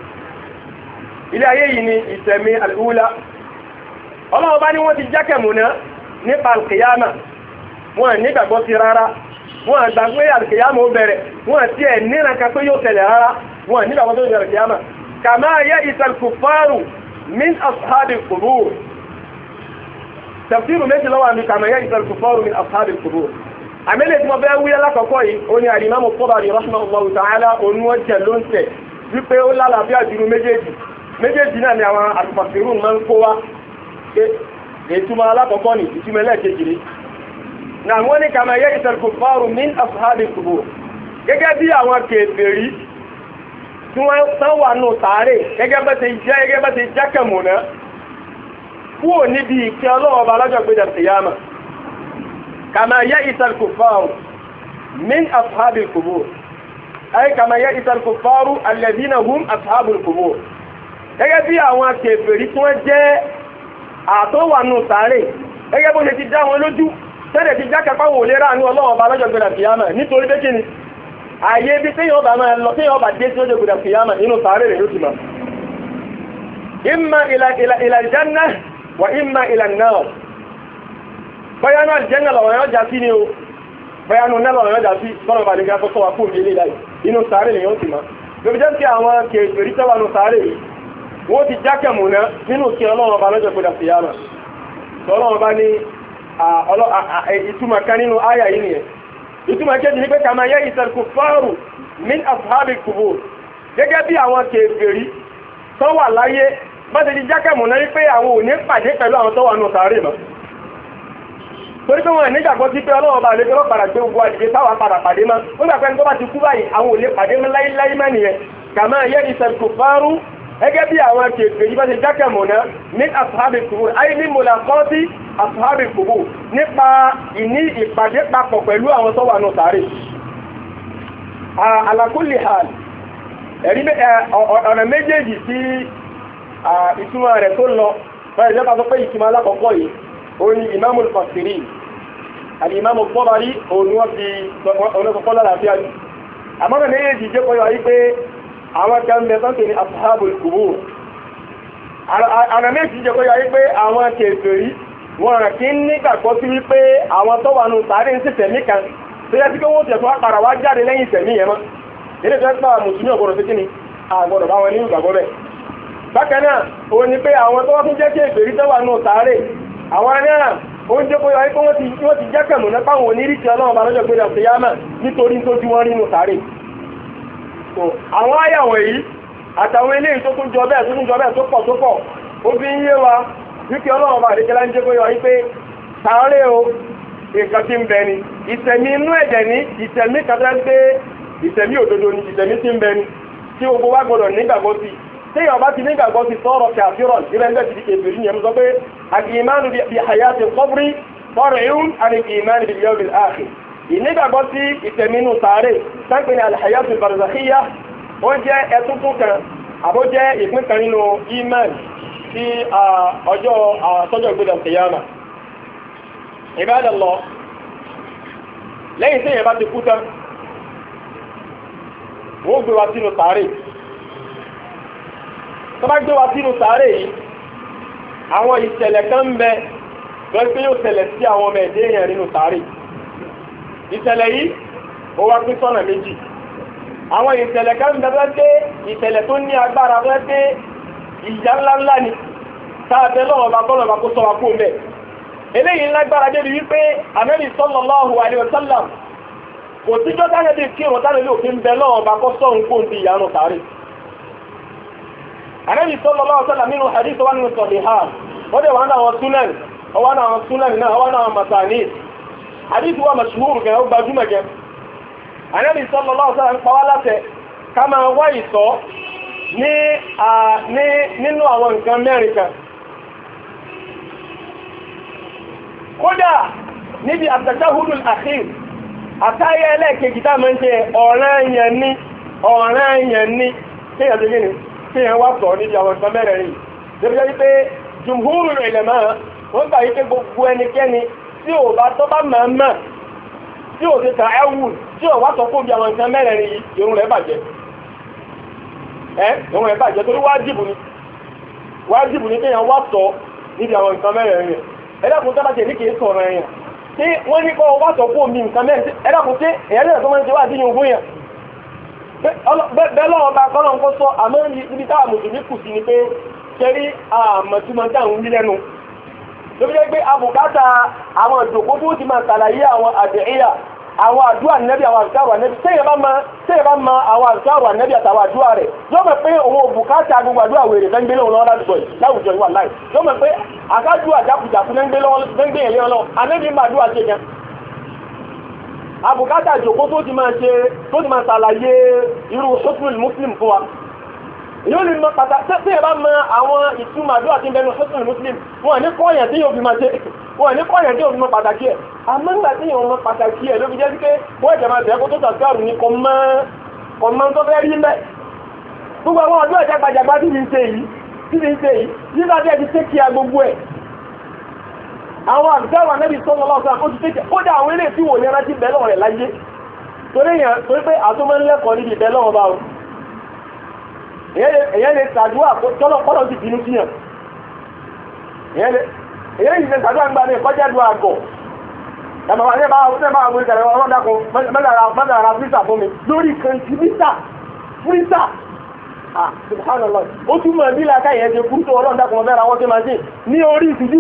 ilé ayé yìí ni ìsẹ̀mí al-ula ọlọ́run bá ní wọ́n ti dákẹ̀mùná nípa al-kìyàmà wọ́n nígbàgbọ́ sí rárá wọ́n àgbàgbé al-kìyàmà ó bẹ̀rẹ̀ wọ́n ti ẹ̀ níran kan pé yóò tẹ̀lẹ̀ rárá wọ́n nígbàgbọ́ tó bẹ̀rẹ̀ kìyàmà كما يئس الكفار من أصحاب القبور تفسير مثل لو أنه كما يئس الكفار من أصحاب القبور عملت مباوية لك قوي أني الإمام الطبري رحمه الله تعالى أنوجه لنسة wípé ó lálàáfíà jùlọ méjèèjì náà ni àwọn àtùfàfẹ́rún máa ń kó wá ìtumọ̀ alákọ̀ọ́kọ́ ní ìtumọ̀ ẹlẹ́ẹ̀kejì na wọ́n ní kama ya'isa al-kuffaru min ashabil qubur gẹ́gẹ́ bí àwọn kèfèrí tí wọ́n tán wà nù tààrí gẹ́gẹ́ bẹ́ ti jákẹ̀mùná kúrò níbi ìkẹ́ ọlọ́ọ̀bá lọ́jọ́ gbẹ́dẹ̀ kìyàmà kama ya'isa al-kuffaru min ashabil qubur ay kama ya'isa al-kuffaru alladhina hum ashabul qubur gẹ́gẹ́ bí àwọn kèfèrí tí wọ́n jẹ́ àtọ́wà nù tààrí gẹ́gẹ́ bó ṣe ti dá wọn lójú tẹ́lẹ̀ ti jákẹ́pá wò lé ráàánú ọlọ́ọ̀bá lọ́jọ́ gbẹ́dẹ̀ kìyàmà nítorí pé kíni ààyè bí tí yóò bá máa lọ tí yóò bá dé tí ó jẹ́ gbùdà kìyàmà inú sàárè rẹ̀ yóò ti máa imma ila aljanna wa imma ila an-nar bayanu aljanna lọ́wọ́ yóò já sí ni o bayanu náà lọ́wọ́ yóò já sí sọ́nà bá lè gá fọ́sọ́ wa fún ilé láì inú sàárè rẹ̀ yóò ti máa lóbi jẹ́ kí àwọn kèfèrí tẹ́wà nù sàárè yìí wọ́n ti jákẹ̀ múná nínú kí ọlọ́wọ́ bá lọ́jọ́ gbùdà kìyàmà sọ́nà bá ní ìtumọ̀ kan nínú áyà yìí nìyẹn ìtumọ̀ kejì ní pé kama ya'isa al-kuffaru min ashabil qubur gẹ́gẹ́ bí àwọn kèfèrí tó wà láyé bá ti di jákẹ̀mù náà wípé àwọn ò ní pàdé pẹ̀lú àwọn tó wà nù sàárè mọ́ torí pé wọ́n nígbàgbọ́ sí pé ọlọ́wọ́ bá lè gbọ́ padà gbé ogun àdìgbé táwà padà pàdé mọ́ ó gbà pé tó bá ti kú báyìí àwọn ò lè pàdé mọ́ láíláí mọ́ nìyẹn kama ya'isa al-kuffaru gẹ́gẹ́ bí àwọn kèfèrí bá ti jákẹ̀mù náà min ashabil qubur ayé ní mulaqati ashabil qubur nípa ìní ìpàdé papọ̀ pẹ̀lú àwọn tó wà nù sàárè ala kulli hal ẹ̀rí ọ̀nà méjèèjì tí ìtumọ̀ rẹ̀ tó lọ fẹ́rẹ̀ jẹ́ pàtó pé ìtumọ̀ alákọ̀ọ́kọ́ yìí ó ní imamul mufassirin al-imamu Tabari òun wọ́n fi ọ̀nàkọ̀ọ́kọ́ lálàáfíà jù àmọ́nà méjèèjì jẹ́ kọ́ yọ wípé àwọn kan bẹ tán ní ashabul qubur ọ̀nà méjì jẹ́ kọ́ yọ wípé àwọn kèfèrí wọ́n kí ń nígbàgbọ́ sí wípé àwọn tó wà nù sàárè ń sì tẹ̀mí kan tó yẹ sí pé wọ́n tẹ̀tọ́ àpàrà wá jáde lẹ́yìn tẹ̀mí yẹn mọ́ ilé tó ẹ́pà mùsùlùmí ọ̀gbọ̀rọ̀ sí kíni àgbọ̀rọ̀ bá wọn ní ìgbàgbọ́ bẹ̀. bákan náà òun ni pé àwọn tó wá tún jẹ́ kí èbèrè tó wà nù sàárè àwọn náà ó ń jẹ́ pé wọ́n ti jẹ́ kẹ̀mù nípa àwọn onírìkì ọlọ́run bá lọ́jọ́ gbéra sí yámà nítorí tó ju wọn nínú sàárè. àwọn àyàwó yìí àtàwọn eléyìí tó tún jọ bẹ́ẹ̀ tó pọ̀ ó fi ń yé wa wípé ọlọ́run bá àdékẹ́lá ń jẹ́ pé wípé sàárè o nǹkan tí ń bẹ ni ìtẹ̀mí inú ẹ̀jẹ̀ ní ìtẹ̀mí kàtà gbé ìtẹ̀mí òdodo ni ìtẹ̀mí tí ń bẹ ni tí gbogbo wa gbọdọ̀ nígbàgbọ́ sí téèyàn bá ti nígbàgbọ́ sí sọ̀rọ̀ kàfíràn nílẹ̀ ń bẹ̀ ti di kèfèrí yẹn sọ pé al-imanu bi hayati al-qabri far'un 'an al-imani bil yawm al-akhir ìnígbàgbọ́ sí ìtẹ̀mí inú sàárè sáńpẹ̀ ní al-hayatu al-barzakhiyya ó jẹ́ ẹtúntún kan àbó jẹ́ ìpín kan nínú iman sí ọjọ́ àtọ́jọ́ ìgbéga kìyàmà Ibadallah lẹ́yìn tí èyàn bá ti kú tán wọ́n gbé wa sínú sàárè tó bá gbé wa sínú sàárè yìí àwọn ìṣẹ̀lẹ̀ kan ń bẹ lọ́wọ́ pé yóò ṣẹlẹ̀ sí àwọn ọmọ ẹ̀dẹ́ èèyàn nínú sàárè ìṣẹ̀lẹ̀ yìí ó wá pín sọ́nà méjì àwọn ìṣẹ̀lẹ̀ kan ń bẹ lọ́wọ́ pé ìṣẹ̀lẹ̀ tó ní agbára lọ́wọ́ pé ìjà ńláńlá ni sáàbẹ̀ lọ́wọ́ bá kọ́ kó sọ wa kó mẹ́ eléyìí lágbára débi wípé Ànábì sallallahu alaihi wasallam kò síjọ́ tánẹ́bí kí wọ́n tánẹ́bí òfin bẹ lọ́wọ́ bá kọ́ sọ́hun kó ń di ìyanu sàárè Ànábì sallallahu alaihi wasallam nínú hadith wà nínú sahihan ó dẹ̀ wà náà sunan ọwọ́ náà sunan náà ọwọ́ náà masanid hadith wà mashhur gan ó gbajúmọ̀ gan. Ànábì sallallahu alaihi wasallam pa wá láṣẹ ká máa wá ìṣọ́ nínú àwọn nǹkan mẹ́rin kan. Kódà níbi at-tashahhudul akhir àtàyẹ ẹlẹ́ẹ̀kejì tá máa ń ṣe ọ̀ranyàn ní kéèyàn tó gíní kéèyàn wá sọ níbi àwọn nǹkan mẹ́rin rí. Lébíjẹ́ wípé jumhurul ulama wọ́n gbà wípé gbogbo ẹnikẹ́ni tí ò bá tọ́ bá máa mọ̀ tí ò ti ta ẹ̀wù tí ò wá sọ fún bí àwọn nǹkan mẹ́rin rí ìrun rẹ̀ bàjẹ́. Ìrun rẹ̀ bàjẹ́ torí wájìbù ní kéèyàn wá sọ níbi àwọn nǹkan mẹ́rin rí. Ẹ̀dàkùn tó bá jẹ́ ní kìí sọ̀rọ̀ ẹ̀yàn tí wọ́n ní kọ́ wá sọ fún omi nǹkan mẹ́rin ẹ̀dàkùn tí èyàn lẹ́yìn tó máa ń ṣe wá sí yóò fún yàn bẹ́ẹ̀ lọ́wọ́ bá kọ́lọ̀ ń kó sọ àmọ́ ibi táwà mùsùlùmí kù sí ni pé ṣẹ́rí àmọ̀túmọ̀ táwọn ń lẹ́nu tó fi jẹ́ pé abùkátà àwọn ìjòkó tó ti máa ṣàlàyé àwọn àdìríyà àwọn àdúrà nẹ́bí àwọn àdúrà nẹ́bí tẹ́yẹ̀ bá ma àwọn àdúrà nẹ́bí àtàwọn àdúrà rẹ̀ yóò mọ̀ pé òun òbùkátà gbogbo àdúrà wèrè fẹ́ ń gbé lọ́wọ́ láwùjọ ìwà láì yóò mọ̀ pé àkájú àjákùjàkú fẹ́ ń gbé ẹ̀lẹ́ ọlọ́ anẹ́bí ń bá àdúrà ṣe gan àbùkátà ìjòkó tó ti máa ṣàlàyé irú husnul muslim fún wa yóò lè mọ pàtàkì tẹ́yẹ̀ bá mọ àwọn ìtumọ̀ àdúrà tí ń bẹnu husnul muslim wọn ní kọ́ọ̀yàn tí yóò fi máa ṣe wọ́n ní kọ́yàn tí òfin mọ́ pàtàkì ẹ̀ àmọ́gbà tí ìwọ̀n mọ́ pàtàkì ẹ̀ ló fi jẹ́ sí pé wọ́n ẹ̀jẹ̀ máa tẹ́kọ́ tó tàbí ní kọmọ́ tó fẹ́ rí mẹ́ gbogbo àwọn ọdún ẹ̀jẹ̀ gbajàgbá tí mi ń ṣe yìí nígbà tí ẹ ti tẹ́ kí a gbogbo ẹ̀ àwọn àgbẹ̀wà nẹ́bí sọ́nà lọ́sàn ó ti tẹ́ kí kódà àwọn ilé tí wò ní ẹrántí bẹ́lọ̀ rẹ̀ láyé torí pé àtúmọ̀ ń lẹ́kọ̀ọ́ níbi bẹ́lọ̀ bá o èyẹ́ lè tàdúrà tọ́lọ̀ ti bínú síyàn èyí ìṣẹ́ sàdúrà ń gbà ní ìkọjẹ́dù àgọ̀ ẹ̀mọ̀wà ní máa wọ́n ìkẹrẹ ọlọ́dàkùn mẹ́lára frísà fún mi lórí kẹntì frísà subhanallah ó túnmọ̀ bí lákàyẹ̀ ẹ̀ṣẹ́ kúrú tó ọlọ́dàkùn ọ̀fẹ́ra wọ́n tí máa ṣe ní orí ìsìdí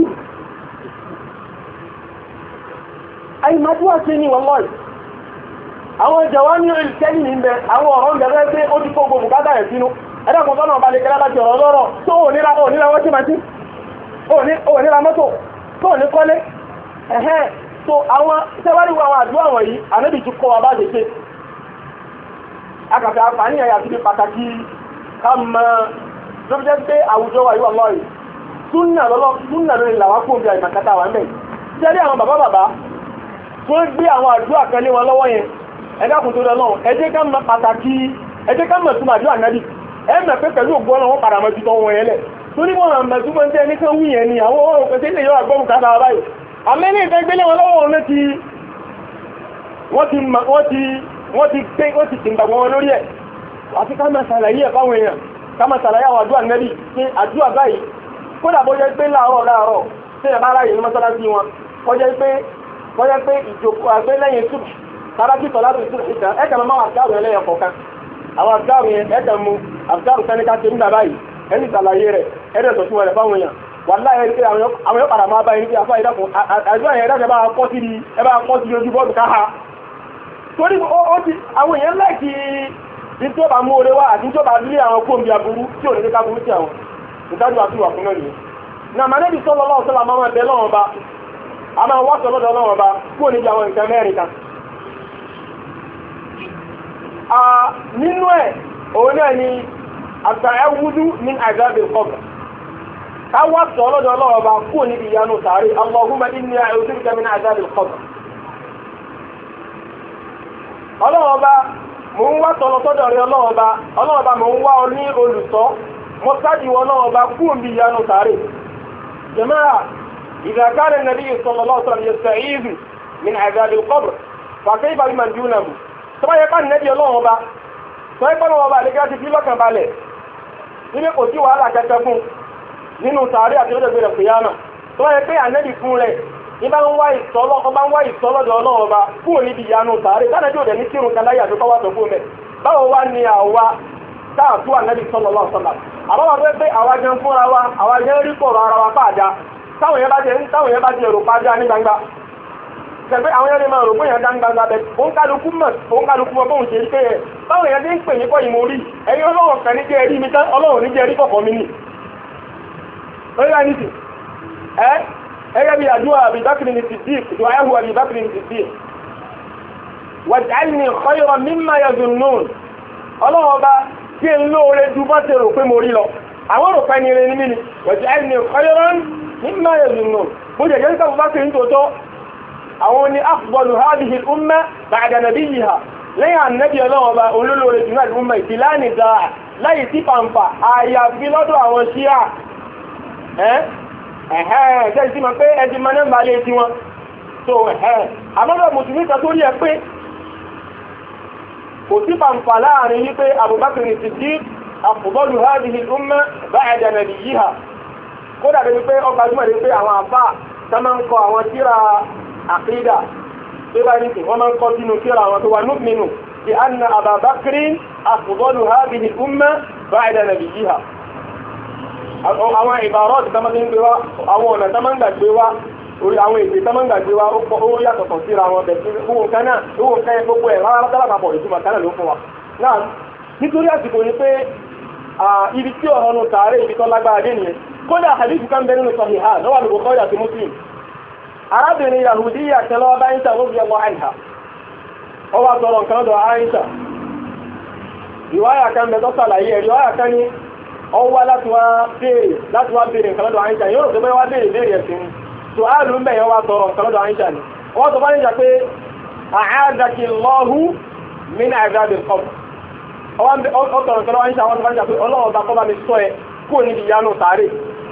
àìmàdúwà ṣe ní wallahi àwọn ìjọwá ní ìṣẹ́lì ní ibẹ̀ àwọn ọ̀rọ̀ ń bẹ̀rẹ̀ pé ó ti kó gbogbo kádà ẹ̀ sínú ẹ̀dàkùn tọ́nà ọba lè kẹ́lá láti ọ̀rọ̀ lọ́rọ̀ tó òníra wọ́n tí máa ṣe ó níra mọ́tò tó ní kọ́lé ẹ̀hẹ́n tó àwọn tẹ́wàríwọ̀ àwọn àdúrà wọ̀nyí ànábì tún kọ́ wa bá ṣe ṣe akàfẹ́ àǹfààní ẹ̀yà sí pàtàkì ká mọ́ tó fi jẹ́ pé àwùjọ wà yíwà lọ́rì súnà lórí làwá kó bí àìmàkátà wà mẹ́ jẹ́rí àwọn bàbá tó gbé àwọn àdúrà kan lé wọn lọ́wọ́ yẹn ẹ̀dàkùn tó lọ́wọ́ ẹ jẹ́ ká mọ̀ pàtàkì ẹ jẹ́ ká mọ̀ túnmọ̀ àdúrà nábì ẹ mọ̀ pé pẹ̀lú ògbọ́n náà wọ́n padà mọ̀ ju tọ́ wọn yẹn lẹ̀ torí wọ́n àmà tí wọ́n jẹ́ ní kan wúyẹ̀ ni àwọn ọ̀rọ̀ pẹ̀sẹ̀ ilẹ̀ yóò àgbọ́mù káàkiri ara báyìí àmẹ́lì ìfẹ́gbélé wọn lọ́wọ́ wọn ti tìǹgbàgbọ́ wọn lórí ẹ̀ àti ká máa ṣàlàyé ẹ̀ fáwọn èèyàn ká máa ṣàlàyé àwọn àdúrà nẹ́bí pé àdúrà báyìí kódà bó jẹ́ pé láàárọ̀ tí ẹ̀ bá ráyè ní mọ́sálásí wọn kọjẹ́ pé ìjòkó àgbé lẹ́yìn sùn sárákìtọ̀ láti sùn ìtà ẹ̀kà máa àgbàrù ẹlẹ́yẹ kọ̀ọ̀kan àwọn àgbàrù yẹn ẹ̀kà mú àgbàrù sẹ́níkà ṣe ń dà báyìí ẹni ìsàlàyé rẹ̀ ẹ̀rẹ́ sọ fún ẹ̀rẹ̀ fáwọn èèyàn wà láyé pé àwọn yóò padà máa bá yìí pé àfá ìdákùn àjúwà yẹn dájẹ́ bá kọ́ sí ojú bọ́ọ̀dù káha torí àwọn èèyàn láìkí tí tó bá mú oore wá àti tó bá lé àwọn kóòmì aburú tí ò ní ká burú sí àwọn ìdájú àtúwà fún náà nìyẹn na mànẹ́bí sallallahu alaihi wasallam máa bẹ lọ́wọ́ bá a máa wá sọ́lọ́dọ̀ lọ́wọ́ bá kúrò níbi àwọn nǹkan mẹ́rin kan nínú ẹ̀ òun náà ni àtàẹ́wúdú ní àjábẹ̀ kọ́bà káwà sọ́lọ́dọ̀ lọ́wọ́ bá kúrò níbi ìyanu tààrí Allahumma inni a'udhu bika min àjábẹ̀ kọ́bà ọlọ́wọ́ bá mo ń wá sọ́lọ́dọ̀ rẹ ọlọ́wọ́ bá mo ń wá ọ ní olùsọ́ mo sáàdìwọ́ ọlọ́wọ́ bá kúrò níbi ìyanu tààrí jama'a إذا كان النبي صلى الله عليه وسلم يستعيذ من عذاب القبر فكيف بمن دونه طبعا يقال النبي الله أبا طبعا الله أبا لكي في لك بالي níbi kò sí wàhálà kẹta fún nínú sàárì àti ọjọ́ ìgbèrè kìyàmà tó wáyé pé ànẹ́bì fún rẹ̀ níbá ń wá ìsọ́lọ́dọ̀ ọlọ́run ọba fún níbi ìyanu sàárì tánàbí òdẹ̀ ní kírun kan láyé àtúkọ́ wà tó fún mẹ́ báwo wá ní àwa táàtú ànẹ́bì sallallahu alaihi wasallam àbáwọ̀ pé pé àwa jẹun fúnra wa àwa jẹ́ rí pọ̀rọ̀ ara wa pàdá táwọn yẹn bá jẹ èrò pàdá ní gbangba Ṣẹ̀fẹ́ àwọn ẹni máa rò pé èèyàn dáńgbàgbà bẹ̀ òun kálukú mọ̀ bóun ṣe rí pé ẹ̀ báwọn èèyàn ti ń pè ní kọ́ ìmọ̀ orí ẹ̀yin ọlọ́run kan ní jẹ́ ẹrí mi tán ọlọ́run ní jẹ́ ẹrí kọ̀kọ́ mi nì. Orí wa ní sí ẹgẹ́ bí àdúrà àbíbákìrì ní Siddiq ìwà ẹ̀hù àbíbákìrì ní Siddiq waj'alni khayran mimma yazunnun ọlọ́run ọba tí ń lóore ju bá ṣe rò pé mo rí lọ àwọn rò pé ní ire ní mí ni waj'alni khayran mimma yazunnun bó jẹ́ jẹ́ sábà bá ṣe ń tòótọ́ àwọn ni afdalu hadhihi al-umma ba'da nabiyyiha lẹ́yìn ànábì ọlọ́run ọba olólóore jù náà umma ìtìláàní dáa láyé tí pàǹpà àyàfi lọ́dọ̀ àwọn ṣíà ṣe ìsí ma pé ẹjí ma náà bá lé tí wọn so àmọ́dọ̀ mùsùlùmí kan tó rí ẹ pé kò sí pàǹpà láàrin wípé Abubakar Siddiq afdalu hadhihi al-umma ba'da nabiyyiha kódà bí wípé ọgbà jùmọ̀ ní pé àwọn àfà tá máa ń kọ àwọn tíra àkídà tó bá ní kí wọ́n máa ń kọ sínú tíra àwọn tó wà nu'minu bi anna Abubakar afdalu hadhihi al-umma ba'da nabiyyiha àwọn ìbárọ̀ ti tọ́mọ́ ń gbé wá àwọn ọ̀nà tọ́mọ́ ń gbàgbé wá orí àwọn èdè tọ́mọ́ ń gbàgbé wá ó yàtọ̀tọ̀ síra wọn bẹ̀ sí owó nǹkan náà owó nǹkan yẹn gbogbo ẹ̀ rárá lápapọ̀ ìtumọ̀ kan náà ló fún wa. náà nítorí àsìkò ni pé ibi tí ọ̀rọ̀ nù tààrẹ ibi tó lágbára dé nìyẹn kódà hadith kan bẹ nínú Sahihah lọ́wọ́ àlùkò kọ́jà sí Muslim. arábìnrin Yahudiyya tẹ́lọ́ bá Aisha radiyallahu anha ó wá sọ̀rọ̀ nǹkan lọ́dọ̀ Aisha ìwáyà kan bẹ tó sàlàyé ẹ̀ ìwáyà kan ní ọwọ́ láti wá béèrè nǹkan lọ́dọ̀ àyíṣà yóò rò tó bẹ́ wá béèrè ẹ̀sìn ni tó áàlù ń bẹ̀ yọ wá tọrọ nǹkan lọ́dọ̀ àyíṣà ni wọ́n tó bá ní jà pé a'adaki Allahu min azabil qabr ọ tọrọ nǹkan lọ́dọ̀ àyíṣà wọ́n tó bá ní jà pé ọlọ́wọ́ bá kọ́ bá mi sọ ẹ kó níbi ìyanu sáré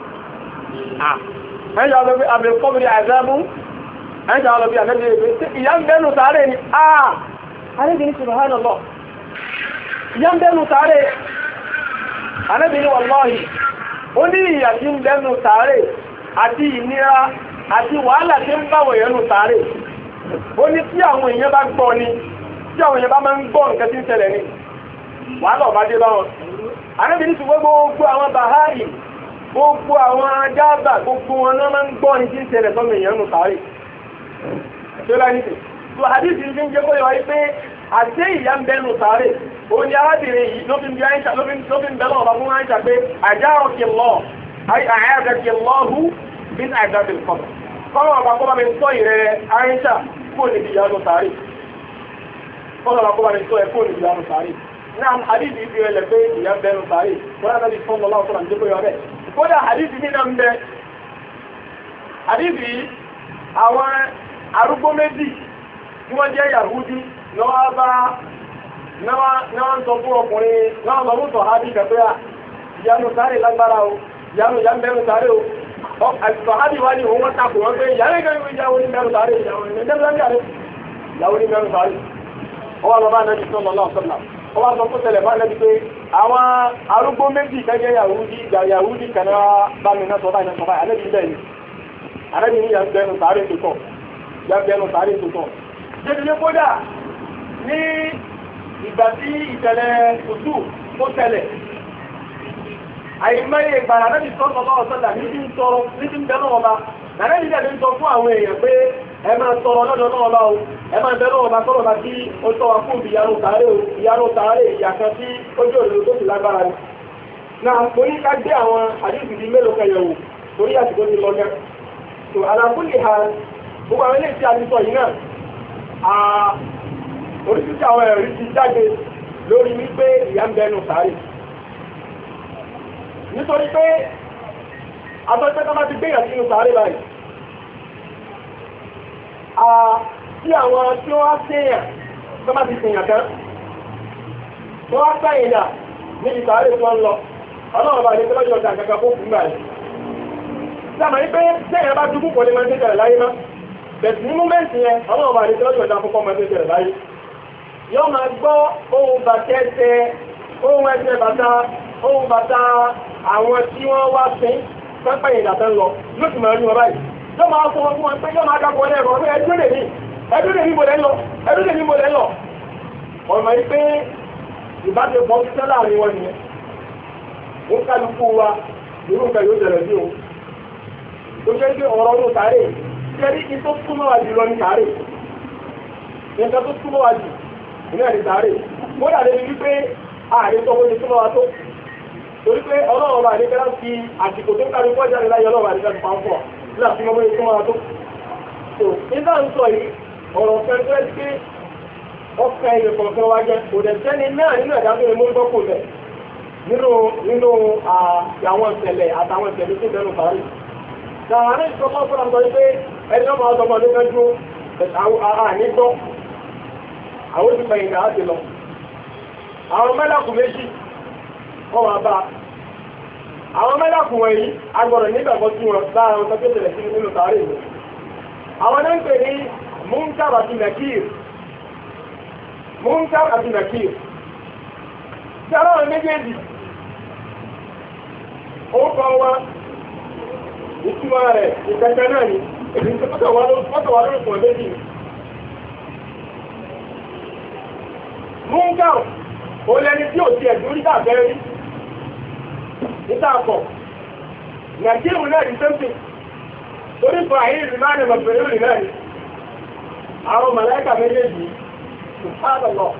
àyíṣà wọn lọ bí abil qabri azabu àyíṣà wọn lọ bí ìyá ń bẹ́nu sáré ni àrẹ́bìnrin subhanallah ìyá ń bẹ́nu sáré Ànábìnrin wallahi ó ní ìyà tí ń bẹ́nu sàárè àti ìnira àti wàhálà tí ń báwọn èèyàn nù sàárè ó ní tí àwọn èèyàn bá gbọ́ ni tí àwọn èèyàn bá máa ń gbọ́ nǹkan tí ń ṣẹlẹ̀ ni wàhálà ọba dé báwọn Ànábìnrin ti gbogbo àwọn bàháì gbogbo àwọn ajábà gbogbo wọn náà máa ń gbọ́ ní tí ń ṣẹlẹ̀ sọ́mọ èèyàn nù sàárè tó láyé tè tó àdìsí ń jẹ́ kó yọ wáyé pé àti ìyá ń bẹ́nu sàárè ó ní arábìnrin yìí ló fi ń bẹ́lọ̀ ọba fún Àìṣà pé àjárọ̀kì lọ àyàgàkì lọ́hù bí i àjàbì kọ̀bọ̀ kọ́nà ọba kọ́bà mi sọ ìrẹ́ Àìṣà kó níbi ìyá lọ sàárè kọ́nà ọba kọ́bà mi sọ ẹ̀ kó níbi ìyá lọ sàárè náà àdìsí fi rẹ̀ pé ìyá ń bẹ́nu sàárè wọ́n náà bí fọ́nà ọlá ọ̀sán àti ìjẹ́kọ̀ọ́ rẹ̀ kódà àdìsí ní náà ń bẹ àdìsí àwọn arúgbó méjì tí wọ́n jẹ́ Yahudi lọ́wọ́ bá náà ń sọ fún ọkùnrin náà lọ fún sọ̀hábí kẹfẹ́ ìyanu sáré lágbára o ìyanu ìyá ń bẹ̀rù sáré o sọ̀hábí wá ní òun wọ́n takò wọ́n pé ìyanu ìyàwó ní bẹ̀rù sáré ìyàwó ní bẹ̀rù sáré ọwọ́ lọ bá nẹ́bí sọ́nà lọ́sọ̀nà ọwọ́ sọ fún tẹ̀lẹ̀ bá nẹ́bí pé àwọn arúgbó méjì kẹ́jẹ́ Yahudi kanáà bá mi náà sọ báyìí anẹ́bí bẹ́ẹ̀ ni anẹ́bí ní ìyá ń bẹ̀rù sáré tuntun jẹ́jẹ́ kódà ní ìgbà tí ìtẹ̀lẹ̀ òtù tó tẹ̀lẹ̀ àìmọye ìgbàrà náà ti sọ́kọ̀ bá ọ̀sọ́dà ní ti ń tọrọ ní ti ń bẹ náà ọba nàrẹ́ ìdílé ti ń sọ fún àwọn èèyàn pé ẹ máa tọrọ lọ́dọ̀ náà ọba o ẹ máa bẹ náà ọba tọrọ bá tí ó tọ́ wa fún ìyanu tààrẹ ìyà kan tí ó jẹ́ òdòdó tó sì lágbára ni. náà mo ní ká gbé àwọn àdéhùn bíi mélòó kan yẹ̀wò torí àsìkò ti lọ náà tó àlàkùnlé ha gbogbo àwọn eléyìí tí a ti sọ yìí náà oríṣiríṣi àwọn ẹ̀rí ti jáde lórí wípé ìyà ń bẹnu sáré nítorí pé atọ́jọ́ tó bá ti gbéyàn sínú sáré báyìí tí àwọn tí wọ́n ṣèyàn tó bá ti ṣèyàn tán tó wá sẹ́yìn dà níbi sáré tó ń lọ ọlọ́run bá lè tó lọ́jọ́ ọjà kankan fún fún báyìí sáàmà ní pé sẹ́yìn bá dúkú kò lè máa ń tẹ́tẹ̀rẹ̀ láyé má bẹ̀tì ní múmẹ́ǹtì yẹn ọlọ́run bá lè tó lọ́jọ́ ọjà fún máa ń tẹ́tẹ̀rẹ̀ láyé yóò máa gbọ́ ohun bàtẹ́ẹ̀tẹ́ ohun ẹsẹ̀ bàtà àwọn tí wọ́n wá sí pẹ́pẹ́ ìdàtẹ́ lọ yóò sì máa rí wọn báyìí yóò máa fún wọn fún wọn pé yóò máa dákọ̀ ní ẹ̀rọ ẹdún lè ní mo lẹ́ lọ ọmọ yìí pé ìbáṣepọ̀ títẹ́ láàrin wọn nìyẹn ó kálukú wa irú nǹkan yóò jẹ̀rẹ̀ sí o tó jẹ́ pé ọ̀rọ̀ ọdún sáré jẹ́rí kí tó súnmọ́ wa jùlọ ní sáré nǹkan tó túmọ̀ wá jù nínú ẹ̀rí sáré ó dàdé bí wípé ààrẹ tó kóde túmọ̀ wá tó torí pé ọlọ́run bá àdékẹ́lá fi àsìkò tó ń kárí pọ́ jáde láyé ọlọ́run àdékẹ́lá fi pàǹpọ̀ láti mọ́ bóyá túmọ̀ wá tó. tó nígbà ń sọ yìí ọ̀rọ̀ fẹ́ẹ́ pé ọkàn ẹ̀yẹ kọ̀ọ̀kan wá jẹ́ kò dẹ̀ sẹ́ni náà nínú ẹ̀dá tó lè mú gbọ́ kò lẹ̀ nínú àwọn ìṣẹ̀lẹ̀ àtàwọn ìṣẹ̀lẹ̀ tó bẹ̀rù parí. Àwọn ìṣọ́kọ́ fún àgbọ̀ pé ẹni ọmọ ọdọmọ ló fẹ́ dúró ànígbọ́. Àwọn ti pẹ̀yìn náà ti lọ. Àwọn mẹ́làkù méjì wọ́n wá bá. Àwọn mẹ́làkù wọ̀nyí agbọ̀rọ̀ nígbàgbọ́ sí wọn lára wọn tó tẹ̀lẹ̀ sí nínú sàárè ìlú. Àwọn náà ń pè ní Munkar àti Nakir. Munkar àti Nakir. Tí aláwọn méjèèjì orúkọ wa ìtumọ̀ rẹ̀ ìkẹta náà ni èdè tó pọ́tọ̀ wá lórí fún ẹgbẹ́ yìí. Munkar ó lẹ́ni tí ò ti ẹ̀dùn rí tàbẹ́ rí nítàkọ̀ Nàìjíríà náà di sẹ́ńtì torí fún àyè ìrìn máa nẹ̀mọ̀ pẹ̀lú ìrìn náà ni àwọn màláíkà méjèèjì subhanallah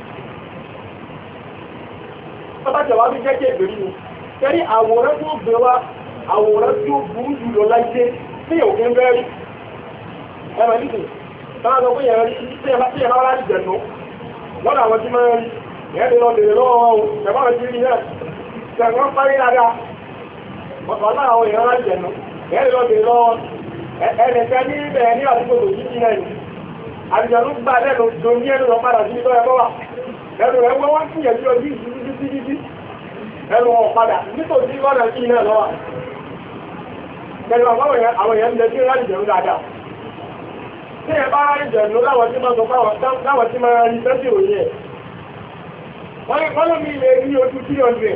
ọba jẹ̀wá bí jẹ́ kéèké rí ni kẹ́rí àwòrán tó gbé wá àwòrán tí ó burú jù lọ láyé tí yóò kí ń bẹ́ rí ẹmọ nìkú táwọn ọgbọ́n yẹn rí tí ẹ bá rá ìjẹ̀nú lọ́dọ̀ àwọn tí máa ń rí ìyẹn lè lọ bèèrè lọ́wọ́ wọn o ẹ̀fọ́ rẹ̀ ti rí náà ṣẹ̀gbọ́n parí dáadáa ọ̀pọ̀ náà àwọn èèyàn rá ìjẹ̀nú ìyẹn lè lọ bèèrè lọ́wọ́ ẹnìkan ní ibẹ̀ ní àdúgbò tó jí náà ni àdìjẹ̀nú gbà lẹ́nu tó ní ẹnu lọ padà sí ìtọ́ ẹ̀kọ́ wà ẹnu rẹ̀ wọ́n ń kíyèsí ojú ìdí ẹnu wọn padà nítorí lọ́nà sí iná lọ́wọ́ pẹ̀lú àwọn èèyàn lè tí rárí jẹ̀rún dáadáa tí ẹ bá rárí jẹ̀rún láwọn tí máa sọ láwọn tí máa rí tẹ́sí òye ẹ̀ wọ́n ló mi lè rí ojú 300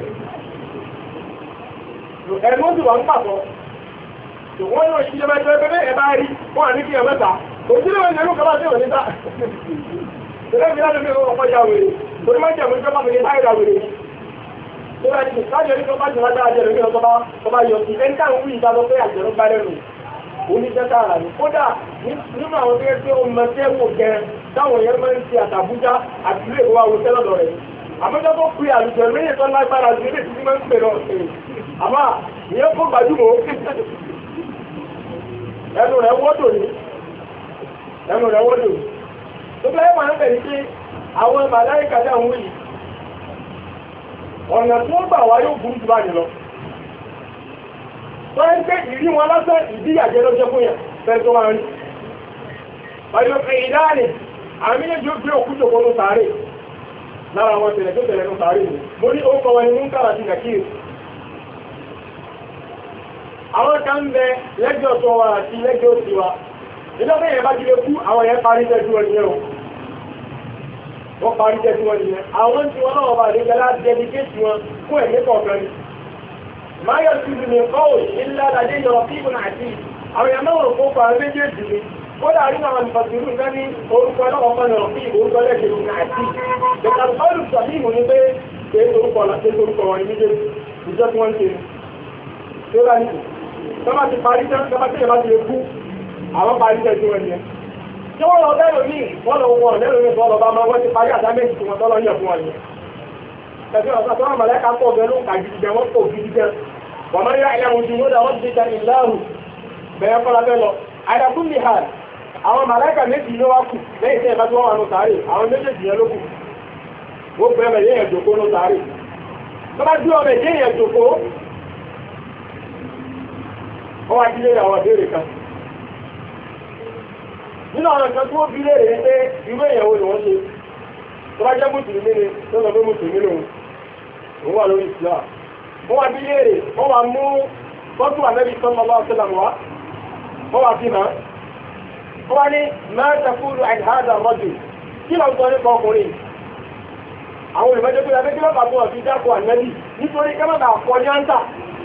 ẹ̀mọ́ sì wà ń pàtó wọ́n yóò ṣí jẹba ẹgbẹ́ ẹ bá rí wọ́n à ní kí ẹ mẹ́ta òjúlé wọn lẹ́nu kọba sí òní ta tẹ́lẹ̀ mi láti fi ọkọ̀ ya wèrè torí máa jẹ̀mú ìjọba mi ní láìra wèrè tó bá ti sáájọ ní ọba jùlọ dáa jẹ́rẹ̀ ní ọba yọ sí ẹni táwọn wí ìta lọ pé àjẹ̀rú bá lẹ́nu oníjẹ́ta ara ní kódà nínú àwọn tó yẹ pé ó mọ tẹ́ wò gẹ táwọn yẹn máa ń ṣe àtàbújá àti ilé ìwà wo tẹ́lọ̀dọ̀ rẹ̀ àmọ́jọ́ tó pe àlùjọ lóyè tó lágbára ju ilé ìtìtì máa ń pè lọ àmọ́ ìyẹn kó gbajúmọ̀ ẹnu rẹ̀ wọ́dọ̀ ní tó bẹ́ẹ̀ máa ń bẹ̀rẹ̀ pé àwọn màláìkà dáhùn wí ọ̀nà tó gbà wá yóò burú jù báyìí lọ. Tó ń pé ìrí wọn lásán ìdíyàjẹ́ ló jẹ́ fún yẹn fẹ́ tó wá rí. Ọjọ́ pé ìdáàlì, àmì méjì ó gbé òkú jòkó ló sáré. Lára àwọn tẹ̀lẹ̀ tó tẹ̀lẹ̀ ló sáré ni. Mo ní ó kọ wọn ni Munkar àti Nakir. Àwọn kan ń bẹ lẹ́jọ́ tó wa àti lẹ́jọ́ òsì wa. Ìjọba yẹn bá ti lè kú àwọn yẹn parí tẹ́jú wọn nìyẹn o. Wọ́n parí jẹ́ tí wọ́n ní ẹ́. Àwọn tí wọ́n náà bá lè gẹ́lá dẹ́díkéètì wọn fún ẹ̀mí kọ̀ọ̀kan ni. Máa yọ sí ìlú kọ́wò ilẹ̀ aládé yọ fíìmù àti àwọn èèyàn náà kó pa méjèèjì ni. Ó dà rí àwọn ìfàsírù nǹkan ní orúkọ náà kan lọ sí orúkọ lẹ́gbẹ̀ẹ́ àti. Bẹ̀ka bọ́ọ̀lù sọ̀hìmù ni pé kéé orúkọ wọn ní méjèèjì ìjọ tí wọ́n ń ṣe ni. Tí ó bá ní kù. Tọ́ba ti parí tán, tọ́ba tí ìyẹn bá ti lè kú, àwọn parí tẹ̀ tí wọ́n ní ẹ́. Tí wọ́n lọ lẹ́rọ ní wọ́n wọ́n lẹ́rọ ní ọ̀rọ̀ bá máa wọ́n ti parí àdámẹ́jì tí wọ́n tọ́lọ yẹ̀ fún wọn yẹn. Ẹ̀fẹ́ ọ̀sán tó wọ́n mọ̀lẹ́ka pọ̀ bẹ́ẹ̀ ló ń kà gidi jẹ wọ́n pọ̀ gidi jẹ. Wọ́n máa ń yá ilẹ̀ ojú ló dà wọ́n ti jẹ ìlàrù bẹ̀rẹ̀ fọ́lá bẹ́ẹ̀ lọ. Àdàkùn ní hàn àwọn mọ̀lẹ́ka méjì ló wá kù lẹ́yìn tí ẹ̀fẹ́ tí wọ́n wà nù sáré àwọn méjèèjì yẹn ló kù. Wọ́n bẹ̀rẹ̀ yẹn yẹn jòkó nù sáré. Tọ́ba tí ọmọ ẹ̀jẹ̀ yẹn jòkó wọ́n wá dílé àwọn ìbéèrè kan. Nínú àwọn ìkan tí wọ́n bí lè rèé pé irú èèyàn wo ni wọ́n ṣe tó bá jẹ́ mùsùlùmí ni tó sọ pé mùsùlùmí lòun òun wà lórí ìsìlá wọ́n wá bí lè rè wọ́n wá mú fọ́tò àmẹ́bí sallallahu alaihi wasallam wọ́n wá fi hàn wọ́n wá ní ma taqulu an hadha ar-rajul kí ló ń sọ nípa ọkùnrin àwọn olùmọ́jọ́ pé abẹ́ kí ló bá tó ọ̀fi dákọ̀ àmẹ́bí nítorí kẹ́mọ́ta àkọ́ yáńtà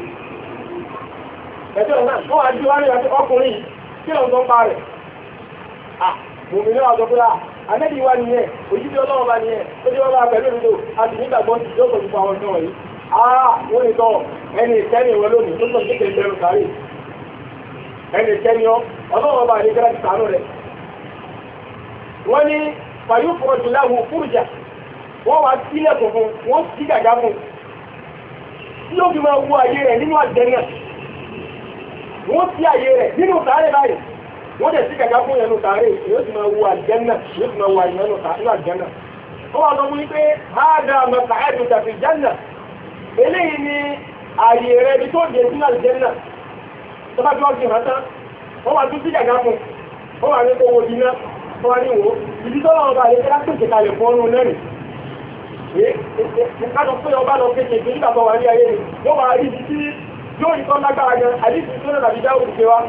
ẹ̀tọ́ náà wọ́n wá jí wá ní ọkùnrin kí ló ń sọ ń pa rẹ̀ mòmí náà sọ pé àmẹ́bí wá nìyẹn òjúbí ọlọ́wọ́ bá nìyẹn ó jẹ́ wọ́n bá pẹ̀lú ìlú àti nígbàgbọ́ sí yóò sọ nípa àwọn ọ̀sán wọ̀nyí wọ́n ní tọ́ ẹni ìkẹ́ni ìwọ lónìí tó sọ kékeré bẹ̀rù sáré ẹni ìkẹ́ni ọlọ́wọ́ bá ní gẹ́rẹ́ ti sàánú rẹ̀ wọ́n ní fàyú fọ̀rọ̀jù láhùn fúrùjà wọ́n wá sílẹ̀ fún wọ́n sí gàgá fún tí ó fi máa wo àyè rẹ̀ nínú àjẹ́nà wọ́n sí àyè rẹ̀ nínú sàárè báyìí wọ́n dẹ̀ sí gàgá fún yẹn nínú sàárè yóò sì máa wo àjẹ́nà yóò sì máa wo àyè nínú àjẹ́nà ó wà sọ fún yín pé hádà mọ̀tà ẹ̀dùn tàbí jẹ́nà eléyìí ni àyè rẹ̀ ibi tó dé sínú àjẹ́nà tó bá tí wọ́n fi hàn tán wọ́n wá tún sí gàgá fún wọ́n wá ní kó wo dínà wọ́n wá ní wò ibi tó lọ́wọ́ bá yẹ kí láti kalẹ̀ fún ọ́nù lẹ́rìn ìkájọ pé ọba lọ kéèké tó nígbà tó wà ní ayé rẹ̀ wọ́n wá rí ibi tí yóò ní tán lágbára gan àdíjì tó lọ́nà àbídá òkè wa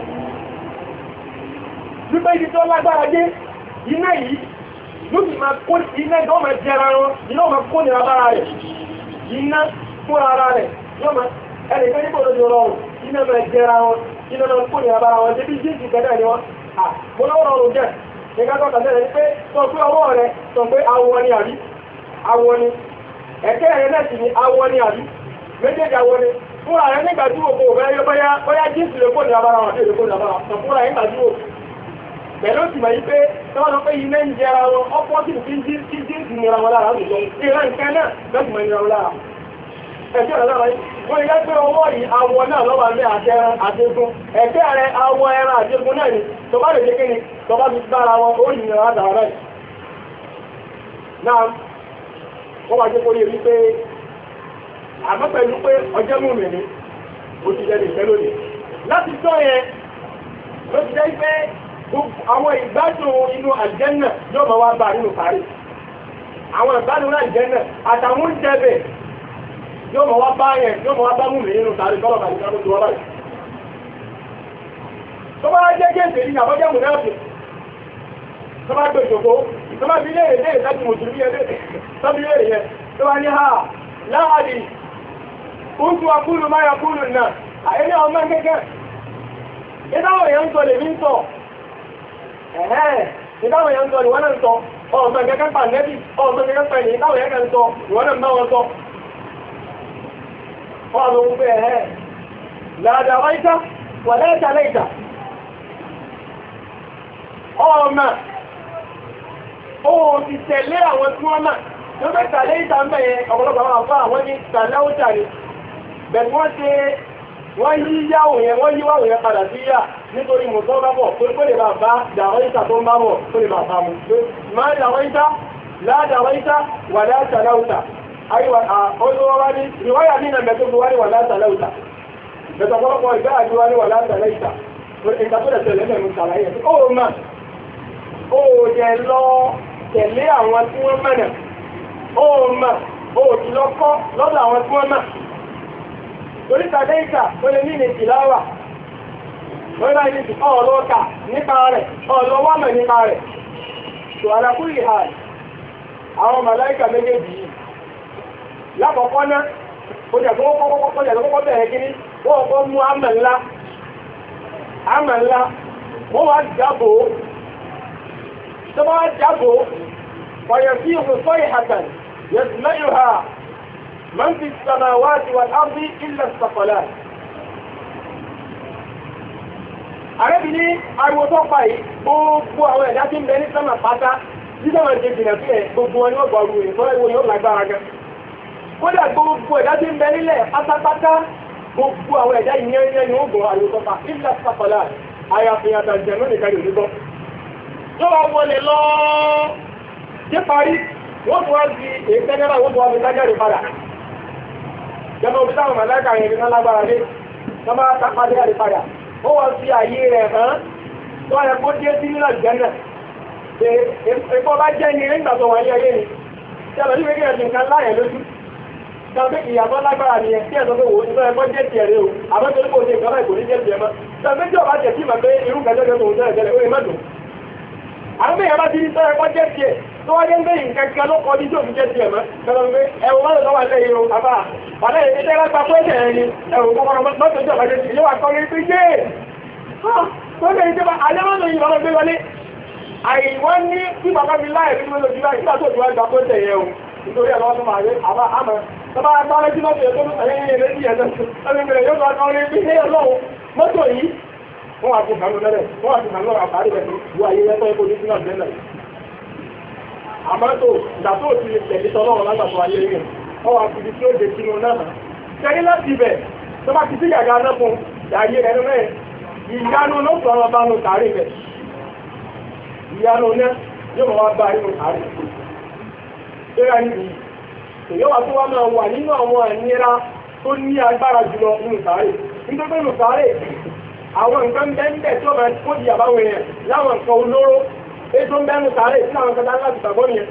wípé ibi tó lágbára dé iná yìí ló sì máa kó iná ìdánwò máa jẹra wọn iná máa kó nira bára rẹ̀ iná fún ara rẹ̀ yóò máa ẹnìkan níbo ló ti rọrùn iná máa jẹra wọn iná máa kó nira bára wọn débi jíǹsì kẹ́dẹ̀ ni wọ́n mo lọ́wọ́ rọrùn jẹ́ ìgbàgbọ́ kàtẹ́rẹ̀ ní pé sọ pé ọwọ́ rẹ̀ sọ pé awọ ni àbí awọ ni ẹ̀kẹ́ rẹ̀ náà sì ni awọ ni àbí méjèèjì awọ ni fúnra rẹ̀ nígbà tí òkú rẹ̀ yọ bóyá jíǹsì lè kó ní abára wọn àti èdè kó ní abára wọn fúnra rẹ̀ nígbà tí ó pẹ̀lú òsì mọ̀ yí pé tọ́wọ́n lọ pé ilé ń jẹra wọn ọ̀pọ̀ tí jíǹsì nira wọn lára lójọ ìran nǹkan náà lọ́sì mọ̀ nira wọn lára ẹ̀kẹ́ rẹ̀ lára wọ́n ilé pé ọwọ́ yìí awọ náà lọ́wọ́ alẹ́ àtẹran àtẹgun ẹ̀kẹ́ rẹ̀ awọ ẹran àtẹgun náà ni tó bá lè dé kíni tó bá fi gbára wọn ó yìí nira dára rẹ̀ náà wọ́n wá jẹ́ kó yẹ wípé àmọ́ pẹ̀lú pé ọjọ́ mú mi ní ó ti jẹ́ ìfẹ́ lónìí láti tọ́ yẹn ló ti jẹ́ pé àwọn ìgbádùn inú àjẹ́nà yóò máa wá bá nínú parí àwọn ìgbádùn àjẹ́nà àtàwọn oúnjẹ bẹ̀ yóò máa wá bá yẹn yóò máa wá bá mú mi nínú parí kọ́lọ̀ bàbí kan tó wá báyìí tó bá jẹ́ kéèké ní àbọ́jẹ́ mùnáàfì tó bá gbé ìjòkó tó bá fi léèrè léèrè láti mùsùlùmí tọ́bí léèrè yẹn tó bá ní ha láàrí oúnjẹ akúlù máa yà kúlù náà àyẹ́lẹ́ ọmọ gẹ́gẹ́ ìdáwọ̀ èèyàn ń sọ lè ní sọ ìdáwọ̀ èèyàn ń sọ lè wọ́n náà ń sọ ọmọ gẹ́gẹ́ pà nẹ́bí ọmọ gẹ́gẹ́ pẹ̀lú ìdáwọ̀ èèyàn ń sọ ìwọ́n náà ń bá wọn sọ ọmọ gbogbo láàdà wáyíká wà lẹ́ẹ̀ta lẹ́ẹ̀ta ọmọ ó ti tẹ̀lé àwọn tí wọ́n máa tó fẹ́ tàlé ìta mẹ́yẹ ọ̀pọ̀lọpọ̀ àwọn àfá àwọn ní tàláwùtà ni bẹ̀rẹ̀ wọ́n ṣe wọ́n yí yáwò yẹn wọ́n yí wáwò yẹn padà sí yá nítorí mùsọ́ bá bọ̀ tó lè bá bá dàwọ́ ìta tó ń bá bọ̀ tó lè bá bá mu máa dàwọ́ ìta ládàwọ́ ìta wà látàláwùtà ayíwá olówó wá ní ìwáyà ní ìnà mẹ́tò wá ní wà látàláwùtà bẹ̀tọ̀ ọ̀pọ̀lọpọ̀ ìgbà àdúrà ní wà látàláwùtà ìta tó lẹ̀ tẹ̀lé mẹ́rin ṣàlàyé ó jẹ lọ tẹ̀lé àwọn tí wọ́n mẹ́nà ó mà ó ti lọ kọ́ lọ́dọ̀ àwọn tí wọ́n mẹ́ torí tàbí ìkà ó lè ní ìtìláwà wọ́n bá ní ọlọ́ọ̀kà nípa rẹ̀ ọlọ́wọ́mẹ̀ nípa rẹ̀ tó alákùnrin ìhà àwọn màláìkà méjèèjì yìí lákọ̀ọ́kọ́ náà ó jẹ́ tó kọ́kọ́ bẹ̀rẹ̀ kíní wọ́n kọ́ mú àmà ńlá wọ́n wá jábò tó bá jábò wọ̀yẹ̀ sí ìhùsọ́ ìhàtàn يسمعها من في السماوات والأرض إلا الثقلان Àrẹ́bì ní ariwo tó pa yìí, gbogbo àwọn ẹ̀dá tí ń bẹ ní sánmà pátá, jíjọ́ wọn jẹ́ jìnà sí ẹ̀ gbogbo wọn ni ó gbọ́ ọrùn ìfọ́ ẹwọ yóò lágbára gan. Kódà gbogbo ẹ̀dá tí ń bẹ nílẹ̀ pátápátá, gbogbo àwọn ẹ̀dá ìyẹn ni ó gbọ́ ariwo tó pa, ìlà sàpàlà, àyàfihàn àtàjẹ̀nú nìkan yóò gbọ́. Tó wà wọlé lọ dé parí, wọ́n tún wá sí èékẹ́nẹ́rà wọ́n tún wá fi tájáde padà. Jẹ́mọ́ òbí táwọn màláìkà yẹn ní lágbára dé, wọ́n máa tápá jáde padà. Ó wọ́n fi àyè rẹ̀ hàn tó wáyé kó dé sí nílà jẹ́nà. Èkó bá jẹ́ ní nígbà tó wáyé ayé ni. Tí a lọ sí pé kí ẹ̀sìn nǹkan láyẹ̀ lójú. Tí a pé ìyàtọ̀ lágbára ni ẹ̀ tí ẹ̀sọ́ pé wò ó ẹ̀kọ́ jẹ́ tiẹ̀ rẹ̀ o. Àmọ́ torí kò ṣe nǹkan láì kò ní jẹ́ tiẹ̀ mọ́. Tí a pé tí ọba jẹ̀ sí mà pé irú kẹjọ́ tó ń tẹ́lẹ̀ ó lè má dùn. Àwọn bẹ́ẹ̀ bá ti ní sọ ẹ̀kọ́ jẹ́ tiẹ̀ tó wáyé ń bẹ́yìn kankan ló kọ́ díjọ́ fi jẹ́ tiẹ̀ mọ́. Kẹlọ́ pé ẹ̀wọ̀n má lọ́wọ́ ilé yìí o, àbá. Wàlẹ́ ìdíjẹ́ lágbà pé ẹ̀jẹ̀ ni ẹ̀wọ̀n kọ́kọ́rọ́ mọ́tò ìjọba jẹ́ ti yóò wá kọ́ ní pé yé. Lọ́gbẹ̀ ìjọba alẹ́mọ́nà yìí lọ́rọ̀ gbé wọlé. Àìwọ́n ní tí bàbá mi láì rí lójú láì nígbà tó ti wá gbà tó tẹ̀yẹ o. Nítorí ẹ̀lọ́wọ́ tó máa rí àbá àmọ́. Tọ́bá agbára tí lọ́tọ̀ tó tẹ̀yẹ ní ilé ní ẹ̀jẹ̀ tó. Ẹni bẹ̀rẹ̀ yóò lọ́kọ́ rí bí ilé ọlọ́run. Mọ́tò yìí, wọ́n wà fún ìgbàlú lẹ́rẹ̀, wọ́n wà fún ìgbàlú àbárí rẹ̀ wọ ayé yẹ́tọ́ ẹ̀kọ́ ní sínú àjẹ́ náà. àmọ́tò ìgbà tó ti lè tẹ̀lé tọ́lọ́run lágbàtọ̀ ayé rẹ̀ ọwọ́ àfihàn tí ó dé sínú náà ṣẹ́rí láti ibẹ̀ tó bá ti sí gàgà náà fún ayé rẹ̀ mẹ́rin ìyanu ló sọ ọmọ bá nù tàrí rẹ̀ ìyanu náà yóò wá bá nínú tàrí ṣẹ́ra níbi èyí wà tó wá máa wà nínú àwọn ìnira tó ní agbára jùlọ nínú tàrí nítorí nínú tàrí àwọn nǹkan bẹ́ẹ̀ tó máa kó di àbáwọn èèyàn láwọn nǹkan olóró ètò ń bẹ́nu tàrí sí àwọn kẹta láti gbàgbọ́ nìyẹn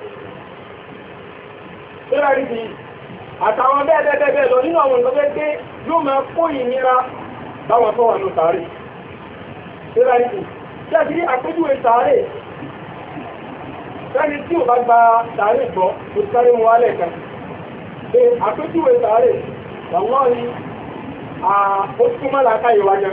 ṣẹ́ra níbi àtàwọn bẹ́ẹ̀ lọ nínú àwọn nǹkan bẹ́ẹ̀ pé yóò máa kó ìnira báwọn tó wà ní tàrí ṣẹ́ra níbi ṣẹ́sí àpéjúwe tàrí sẹ́ni tí ò bá gba tàrí gbọ́ kò sáré mú wálẹ̀ kan pé àpéjúwe tàrí wọ́n ní ó túnmọ́ làákà ìwájẹ́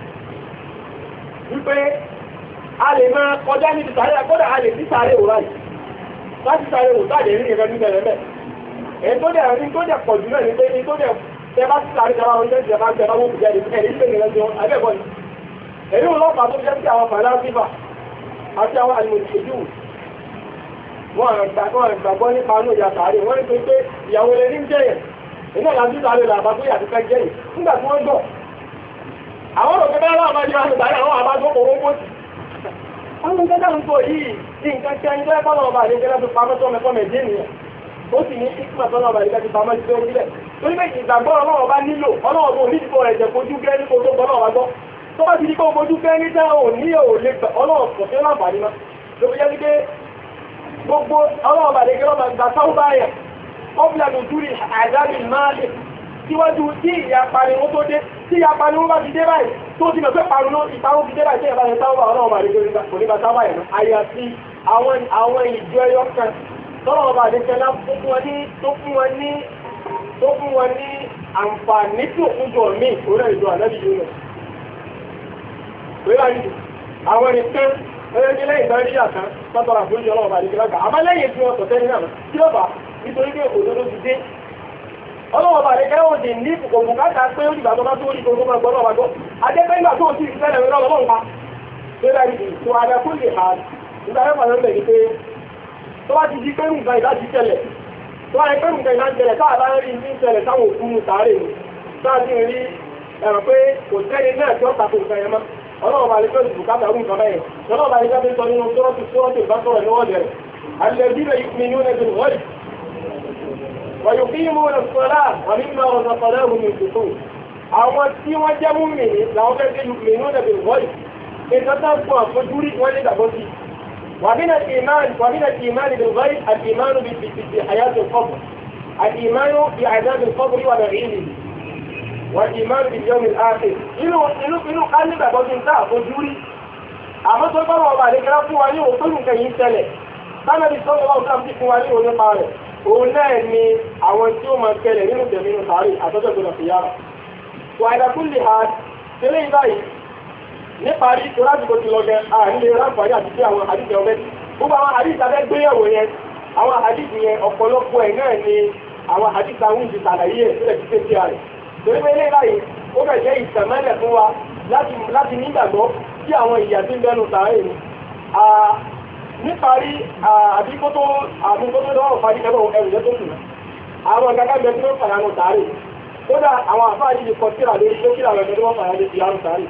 wípé a lè máa kọjá níbi tàrí àkọ́dà a lè sí tàrí òwúrọ̀ yìí láti tàrí òwúrọ̀ rí ìrẹ́ níbẹ̀ rẹ̀ èyí tó dẹ̀ pọ̀ jù náà ní pé ní tó dẹ̀ tẹ́ bá sí tàrí tẹ́wà oúnjẹ tí a bá tẹ́wà wọ́n bùjẹ́ ẹ̀rí pé ní lọ́jọ́ abẹ́bọ̀ ni èyí ọlọ́pàá tó jẹ́ sí àwọn fàlásífà àti àwọn àlùmọ̀tìjú wọ́n gbàgbọ́ nípa inú ìyá tàrí wọ́n ní pé ìyàwó rẹ̀ ní jẹ́yẹ̀ iná láti tàrí rẹ̀ àbá tó yà ti fẹ́ jẹ́yẹ̀ nígbà tí wọ́n gbọ́ àwọn òkè bá láwọn àbájọ́ àti tàrí àwọn àbájọ́ kò wọ́n pọ̀ àwọn ìgbẹ́jà ń pọ̀ yìí nǹkan tí a ń jẹ́ fọ́nà ọba àdéjẹ́ láti pamọ́ tó mẹ́kọ́ mẹ́jẹ́ nìyẹn ó sì ní ìkíkà tọ́nà ọba àdéjẹ́ ti pamọ́ sí orí rẹ̀ torí pé ìgbàgbọ́ ọlọ́wọ́ bá nílò ọlọ́wọ́ bó ní ìfọ̀ ẹ̀jẹ̀ fojú gẹ́ ní kó tó gbọ́ náà gbọ́ tó bá ti di kó fojú gẹ́ ní tẹ́ ò ní ò lè gbà ọlọ́wọ́ kò sí láǹfààní má ló fi jẹ́ wípé gbogbo ọlọ́wọ́ bá àdéjẹ́ lọ́mọ ìgbà táwọn bá yẹ ọ́bìlà lójúrì àdábì máa lè síwájú tí ìyapa ni wọ́n tó dé tí ìyapa ni wọ́n bá ti dé báyìí tó ti mọ̀ pé parun ló ìparun ti dé báyìí tí ìyapa ni táwọn bá ọlọ́wọ́ bá àdéjẹ́ kò ní bá táwọn yẹn àyàfi àwọn ìjọ ẹyọ kan tọ́lọ̀ ọba àdékẹ́lá tó fún wọn ní àǹfààní tí òkun jọ mí orí ìjọ àlẹ́bí yóò rẹ̀. Wíwá yìí, àwọn nìkan ẹgbẹ́ lẹ́yìn ìgbàrí àkán sọ́tọ̀rọ̀ àfúrújọ ọlọ́ọ̀bà àdékẹ́lá gbà. Àmọ́ lẹ́yìn tí wọ́n tọ̀tẹ́ ní àmà kí ló fà nítorí pé òdodo ti dé. Ọlọ́ọ̀bà àdékẹ́lá ò dì ní kòkòrò káta pé ó dìgbà tó bá tó rí gbogbo máa gbọ́ lọ́wọ́ gbọ́. Adékẹ́ ìgbà tó ti fi fẹ́lẹ̀ rẹ̀ lọ́wọ́ pa. Wíwá yìí, tó adẹ́kùn lè ha. Ìgbà mẹ́fà ló ń bẹ̀ ní pé tó bá ti di pé nǹkan ìdájí tẹ́lẹ̀ tó wáyé pé nǹkan ìdájí tẹ́lẹ̀ táà bá rí ní tẹ́lẹ̀ táwọn òkú mú tààrẹ ní táà sí rí ẹ̀rọ pé kò tẹ́lẹ̀ náà tí ó tako nǹkan ẹ̀mọ́ ọlọ́run bá lè fẹ́ bùkátà rú nǹkan bẹ́ẹ̀ ọlọ́run bá lè fẹ́ sọ nínú sọ́rọ́tì bá sọ̀rọ̀ ní wọ́ọ̀dẹ̀ rẹ̀ alẹ́bílẹ̀ yu'minuna bil ghaib wa yuqimuna as-salata wa mimma razaqnahum yunfiqun àwọn tí wọ́n jẹ́ mùmínì làwọn fẹ́ yu'minuna bil ghaib ìtọ́ta fún àfojúrí wọ́n lè dàgbọ́ sí ومن الإيمان بالغيب الإيمان بحياة القبر الإيمان بعذاب القبر ونعيمه والإيمان باليوم الآخر inú kálí bẹ̀bọ̀ tí ń tàà fojú rí àmọ́ tó gbọ́nà ọba àdékẹ́lá fún wa ní òpin nǹkan yìí tẹ́lẹ̀ sánàbí sọ́nà ọ̀sán sí fún wa ní òní pa rẹ̀ òun náà ni àwọn tí ó máa tẹ́lẹ̀ nínú tẹ̀mínú sàárì àtọ́jọ́ tó lọ sí yára wà ìdàkúnlé ha tẹ́lẹ̀ ìbáyìí níparí tó lásìkò ti lọ gẹ àrílé ráǹfààní àti sí àwọn àdìsẹ ọbẹ gbogbo àwọn àdìsẹ abẹ gbéyàwó yẹn àwọn àdìsẹ yẹn ọ̀pọ̀lọpọ̀ ẹ̀ náà ni àwọn àdìsẹ àwọn ìdí sàlàyé ẹ̀ sílẹ̀ títí sí ààrẹ torí pé ilé báyìí ó bẹ̀ jẹ́ ìtẹ̀mẹ́lẹ̀ fún wa láti nígbàgbọ́ sí àwọn ìyà tí ń bẹnu sàárè ni níparí àbíkótó lọ́wọ́ fàájì ẹgbẹ́ ẹrù jẹ́ tó kù àwọn gàgàgbẹ́ tí ó fàyànù sàárè kódà àwọn àfáà yìí kọ síra lórí tó kíra rẹ̀ tó wọ́n fàyànù sí àrùn sàárè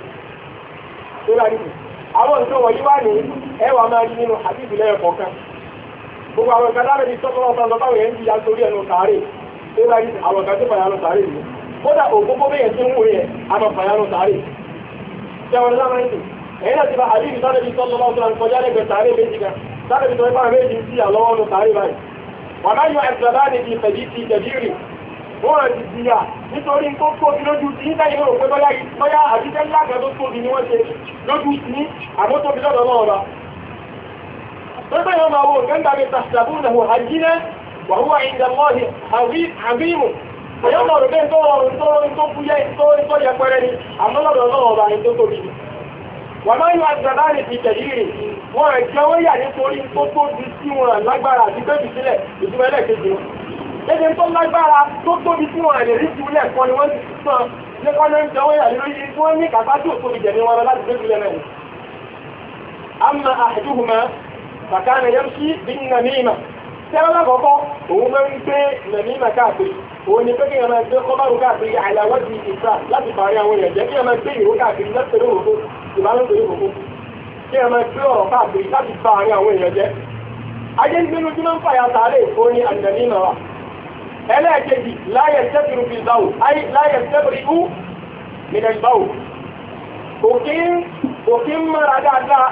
àwọn nǹkan wọ̀nyí wá ní ẹwà máa rí nínú àdìsí lẹ́yìn kọ̀ọ̀kan gbogbo àwọn nǹkan lára ní sọ́kọ́lọ́ ọ̀sán lọ́pàá yẹn ń di àtòrí ẹnu sàárè tó bá rí àwọn nǹkan tó fàyànù sàárè yìí kódà òkókó bẹ́yẹn tí ń wò yẹn a máa fàyànù sàárè jẹun lára ń dùn ẹ̀yìn láti bá àdìsí sáré bí sọ́kọ́lọ́ ọ̀sán kọjá lẹ́gbẹ̀ẹ́ sàárè méjì kan sáré bí sọ́kọ́lọ́ ọ̀sán méjì sí àlọ́wọ́ nù sàárè báyìí wà máa yọ ẹ̀sẹ̀ láti di ìfẹ̀dí ti jẹ̀dírì wọ́n rẹ̀ ti jìyà nítorí tó tóbi lójú tí nígbà yìí rò pé bọ́yá àjíjẹ́ ńlá kan tó tóbi ni wọ́n ṣe lójú ní àmótóbi lọ́dọ̀ náà rà. tó bẹ́ẹ̀ yọ máa wo gẹ́gbà mi tàṣàbù nàhù àjíná wàhúwà ìdàmọ́hì àbímù èyí máa rò bẹ́ẹ̀ tó rọrùn tó fúyẹ́ tó yẹpẹrẹ ni àmọ́lọ́dọ̀ náà rà ní tó tóbi. wà máa yọ àgbàdá rẹ̀ ti tẹ̀lé wọ́n rẹ̀ jẹ́ wọ́yà nítorí tó tóbi sí wọn lágbára àti bẹ́ẹ̀ sílẹ̀ ìtumọ̀ ẹlẹ́kejì ẹgbẹ́ tó lágbára tó tóbi tí wọ́n rẹ̀ rí jùlẹ̀ kan ni wọ́n ti sàn lẹ́kọ́ lẹ́ ń jẹwọ́ ìyàlẹ́ lórí tí wọ́n ní kàtà tí ò tóbi jẹ̀mí wọn láti gbé jùlẹ̀ mẹ́rin. amma ahaduhuma fakana yamshi bin namima Tẹ́lá lákọ̀ọ́kọ́ òun máa ń gbé nàmímà káàkiri òun ni pé kí ẹ máa gbé kọ́bárù káàkiri àìláwọ́dì ìfà láti parí àwọn èèyàn jẹ́ kí ẹ máa gbé ìró káàkiri lẹ́sẹ̀rẹ́ òkú ìbálòpọ̀ òkú kí ẹ máa gbé ọ̀rọ̀ káàkiri láti parí àwọn èèyàn jẹ́. Ajé nínú tí máa ń fàyà sáré òun ni ànàmímà wa. Ẹlẹ́ẹ̀kejì láyẹ̀ tẹ́bìrì fi báwò láyẹ̀ tẹ́bìrì ú nìkan báwò. Òkè ń mara dáadáa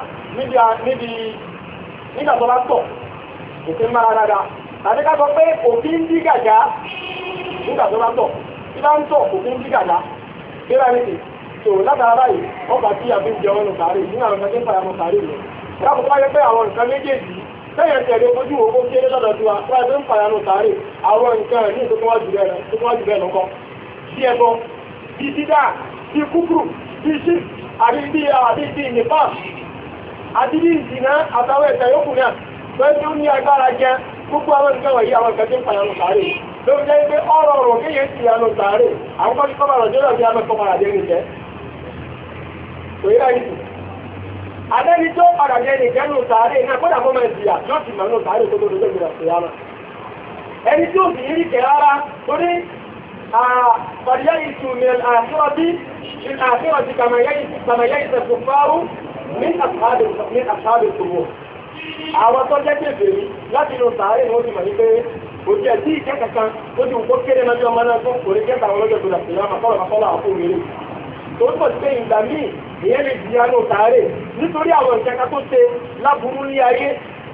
nígbà tó bá tọ̀. Òkè ń mara dáadáa. Tàbí ká sọ pé òkè ń dí gàgá nígbà tó bá tọ̀. Tí bá ń tọ̀ òkè ń dí gàgá. Bí bá ní ti tò látara báyìí, ọkọ̀ àti ìyàbí ń jẹ ọ́nù sàárè nínú àwọn nǹkan tí ń fàyà mọ́ sàárè rẹ̀. Láàbò tó bá yẹ pé àwọn nǹkan méjèèjì sẹ́yìn tẹ̀lé fojú owó kéré lọ́dọ̀ tí wa wáyé tó ń fàyà mọ́ sàárè àwọn nǹkan ní ìtókòwájú bẹ́ẹ̀ lọ́kọ́. Bí ẹbọ, bí dídá, bí kúkúrú, bí sí, àbí bí nìfà, àti bí ìsìnà àtàwọn ẹ̀sẹ̀ yókù náà. Bẹ́ẹ̀ tó ní agbára jẹ gbogbo àwọn nǹkan wọ̀nyí àwọn nǹkan tí ń fàyà mọ́ sàárè. Ló fi jẹ́ pé ọ̀rọ̀ ọ̀rọ̀ kéèyàn ti yà lọ sàárè àwọn kọ́ni kọ́ bàrọ̀ jẹ́rọ̀ bí a mẹ́kọ́ padà dé nìjẹ́. Òyìnbá yìí Adẹ́ni tó padà jẹ́ nìkẹ́ nù sàárè náà kódà mọ́ máa jìyà yóò ti mọ̀ nù sàárè tó tó tó gbìyànjú sí yára. Ẹni tí ó sì yìí kẹ̀ rárá torí àpàdé ìtumẹ̀ àṣírọ̀tí kàmẹ̀yẹ́ ìsẹ̀kùnfàárù ní àṣàbẹ̀ tòwò. Àwọn tó jẹ́ kèfèrí láti nù sàárè ní ó ti mọ̀ ní pé òjì ẹ̀sí ìkẹ́ kankan ó ti wù kó kéré náà bí ọmọ náà tó kò ní kẹta àwọn ọlọ́jọ́ tó dà sí yára kọ́lọ̀ àpò rere. Tó ń bọ̀ sí pé ìgbà míì ìyẹn lè di àánú sàárè nítorí àwọn ìṣẹ́ka tó ṣe láburú ní ayé.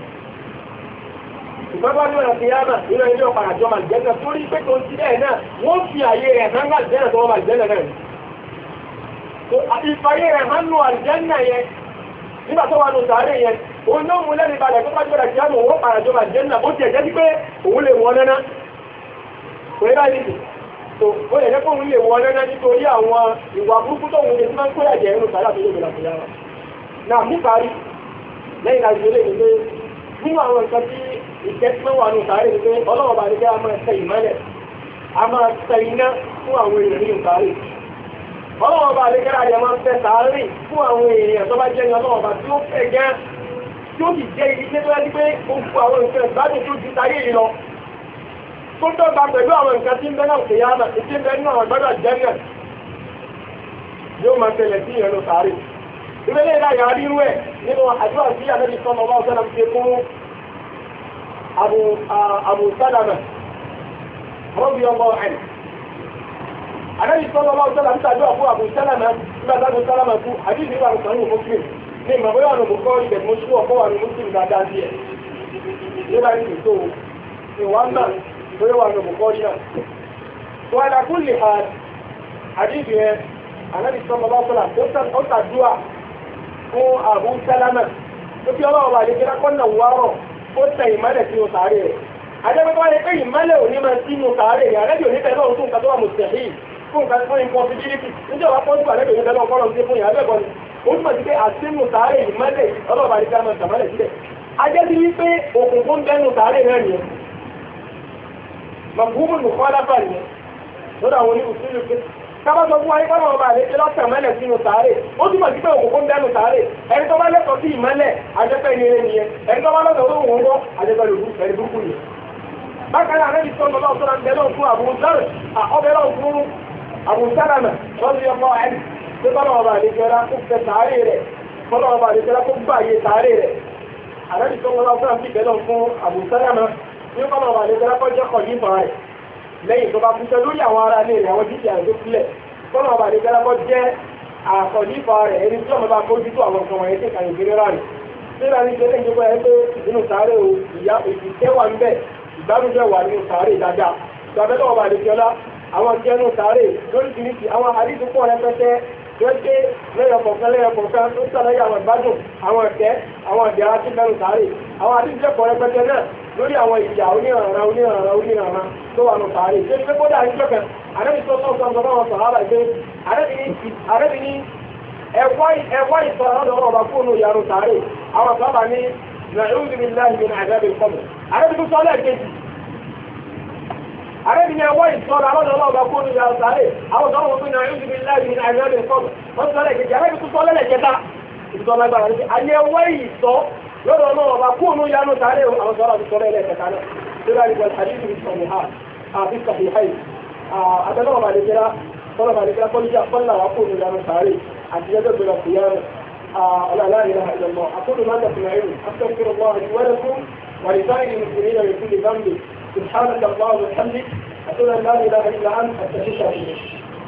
Ìgbàgbọ́ ní ọ̀nà kìíyàmà nínú ilé ọ̀pá àjọ màlìjẹ́nà torí pé tó ń ti bẹ́ẹ̀ náà wọ́n fi àyè rẹ̀ hàn màlìjẹ́nà tó wọ́n màlìjẹ́nà náà. Ìfàyè rẹ̀ hàn nù àlìjẹ́nà yẹn nígbà tó wà nù sàárè yẹn òun náà mú lẹ́nu ìbàdàn tó bá jẹ́ kìíyàmà òun ọ̀pá àjọ màlìjẹ́nà ó ti ẹ̀jẹ̀ sí pé òun lè wọ́n náná. Kò ní báyìí ó lè jẹ́ kóhun lè wọ lẹ́nà nítorí àwọn ìwà burúkú tó wùn ní tí máa ń kó ẹ̀jẹ̀ ẹ̀rùn sàárà tó lè gbèrà fún yára. Náà mú parí lẹ́yìn láti ilé ìwé nínú àwọn nǹkan tí ìkẹ́ tí wọ́n wà ní sàárè ní pé ọlọ́wọ́ bá ní pé a máa tẹ ìmọ́lẹ̀ a máa tẹ iná fún àwọn èèyàn nínú sàárè. Ọlọ́wọ́ bá ní kẹ́rẹ́ àjẹ́ máa tẹ sàárè fún àwọn èèyàn tó bá jẹ́ ní ọlọ́wọ́ bá tí ó fẹ́ gẹ́ tí ó sì jẹ́ ilé tó yẹ pé ó fún àwọn nǹkan ìgbádùn tó ju táyé yìí lọ. Tó dọ́gba pẹ̀lú àwọn nǹkan tí ń bẹ náà kìí àmà tí ń bẹ náà gbọ́dọ̀ jẹ́nà yóò máa tẹ̀lẹ̀ sí ìrẹ̀lú sàárè. Ìrẹ̀lẹ̀ ìlàyà rírú ẹ̀ nínú àdúrà sí àdẹ́bí sọ́mọ bá ọ̀sán ṣe fún Abu Salama rọ́bì ọmọ ẹ̀. Àdẹ́bí sọ́mọ bá ọ̀sán ṣàdúrà fún Abu Salama nígbà tí Abu Salama kú àdíjì wà nìkan ní Muslim ní ìmọ̀ bóyá ọ̀nà bùkọ́ ibẹ̀ mo ṣú ọkọ̀ wà ní Muslim dáadáa sí ẹ̀. Nígbà tí kò tó ìwà náà lórí wà ní bùkọ́ náà. Wọ́n á kú lè ha àdíjì ẹ̀ ànábì sọ́mọ bá ọ̀sán ó ṣàdúrà fún Abu Salama tó fi ọlọ́wọ́ bá lè kí lákọ́nà wárọ̀ ó tẹ ìmọ́lẹ̀ sínú sàárè rẹ̀. Adébẹ́tọ́ wáyé pé ìmọ́lẹ̀ òní máa sínú sàárè rẹ̀ àrẹ́bì òní tẹ́lọ́ fún nǹkan tó wà mùsùlùmí fún nǹkan fún impossibility níjọba pọ́ńtù àrẹ́bì òní tẹ́lọ́ kọ́lọ́ sí fún ìyá bẹ́ẹ̀ kọ́ni ó túmọ̀ sí pé àsínú sàárè ìmọ́lẹ̀ ọlọ́wọ́ bá lè kí lámọ̀ sàmọ́lẹ̀ sílẹ̀. Ajẹ́ ti wípé òkùnkùn bẹ́nu sàárè náà nìyẹn. Màbúmù nìkan lábà nìyẹn lọ́dọ̀ àwọn onímùsùlùmí pé kábà sọ fún wa nípa ọba àlejò lọ́sẹ̀ mẹ́lẹ̀ sínú sàárè ó túmọ̀ sí pé òkùnkùn bẹ́nu sàárè ẹni tó bá lẹ́tọ̀ọ́ sí ìmọ́lẹ̀ àjẹpẹ́ ní eré nìyẹn ẹni tó bá lọ́tọ̀ọ́ tó wọ́n gbọ́ àjẹpẹ́ lòdù ẹni burúkú yìí. bákan náà àrẹ́bí sọ́nà lọ́wọ́ sọ́nà ń bẹ lọ́wọ́ fún àbùsálẹ̀ ọbẹ̀ lọ́wọ́ fún àbùsálàmẹ̀ lọ́sí ọkọ̀ ẹni tó bá lọ́wọ́ ọba àlejò rẹ̀ kó fẹ́ sàárè rẹ̀ kọ́lọ́ ọba àlejò rẹ̀ kó gbà yé sàárè rẹ̀ àrẹ́bí sọ́nà lọ́wọ́ sọ́nà ń bẹ lọ́wọ́ fún àbùsálàmẹ̀ ní kọ́lọ́ ọba àlejò rẹ̀ kó jẹ́ kọ̀ yí fún rẹ̀ lẹ́yìn tó bá kú sẹ́ lórí àwọn ará ilé rẹ̀ àwọn dúkìá rẹ̀ tó sílẹ̀ kọ́nà ọba àdéjọ́ lápọ̀ jẹ́ àkọ̀lífà rẹ̀ ẹni tí ọmọ bá kójú tó àwọn ọmọ ẹ̀ tí kàn ìgbéró rà rẹ̀. Síra ní ṣe lẹ́yìn tó ẹ pé nínú sàárè o ìyá ìfẹ́ wà ń bẹ̀ ìgbádùn wà nínú sàárè dáadáa. Ìgbàgbẹ́ ọba àdéjọ́ lá àwọn tí ẹnu sàárè lóríṣiríṣi àwọn àdídùn pọ̀ rẹpẹtẹ rẹ́gbẹ́ lẹ́yọkọ̀ọ̀kan tó sàlàyé àwọn ìgbádùn àwọn ẹ̀kẹ́ àwọn ìdẹ̀ra tí mẹ́nu sàárè àwọn àdídùn pọ̀ rẹpẹtẹ náà lórí àwọn ìyà oníranran tó wà nù sàárè. Ṣé ní pé kódà ní jọ́kẹ́ àrẹ́bí tó sọ́ọ̀sọ́ ọ̀sán náà sọ̀rọ̀ àbáyé àrẹ́bí ní ẹ̀wọ́ ìsọ̀rọ̀ lọ́dọ̀ ọba fóònù ìyàrá sàárè àwọn sábà ní nàìjíríà ní láì ní àjábẹ̀ ìkọ́mù àrẹ́bí tó sọ́ọ́lẹ̀ kejì àrẹ́bí ní ẹ̀wọ́ ìsọ̀rọ̀ lọ́dọ̀ ọba fóònù ìyàrá sàárè àwọn sábà wọn ní nàìjíríà ní láì ní àjábẹ̀ ìkọ́mù wọ́n sọ́ọ́lẹ̀ kejì àrẹ́bí tó sọ́ọ́lẹ̀ kẹta ìsọ̀lágbára ní ayẹwọ́ ìsọ̀ lọ́dọ̀ náà ọba kú òun yánú sáré àwọn sọ́ra ti sọ́rọ̀ ẹlẹ́ẹ̀kẹta náà tó bá rí pẹ̀lú àdínkù ní sọ̀rọ̀ ha àfi sọ̀rọ̀ ha yìí àtẹnudọ́ ọba lè jẹ́ra sọ́rọ̀ ọba lè jẹ́ra kọ́líjà kọ́lá wa kú òun yánú sáré àti ẹgbẹ́ gbẹ̀rẹ̀ kù yánú ọ̀làlá ìlànà ìlànà àkóso máa tẹ̀sí náà yìí أستغفر الله لي ولكم ولسائر المسلمين من كل ذنب سبحانك اللهم وبحمدك أشهد أن لا إله إلا أنت أستغفرك وأتوب إليك.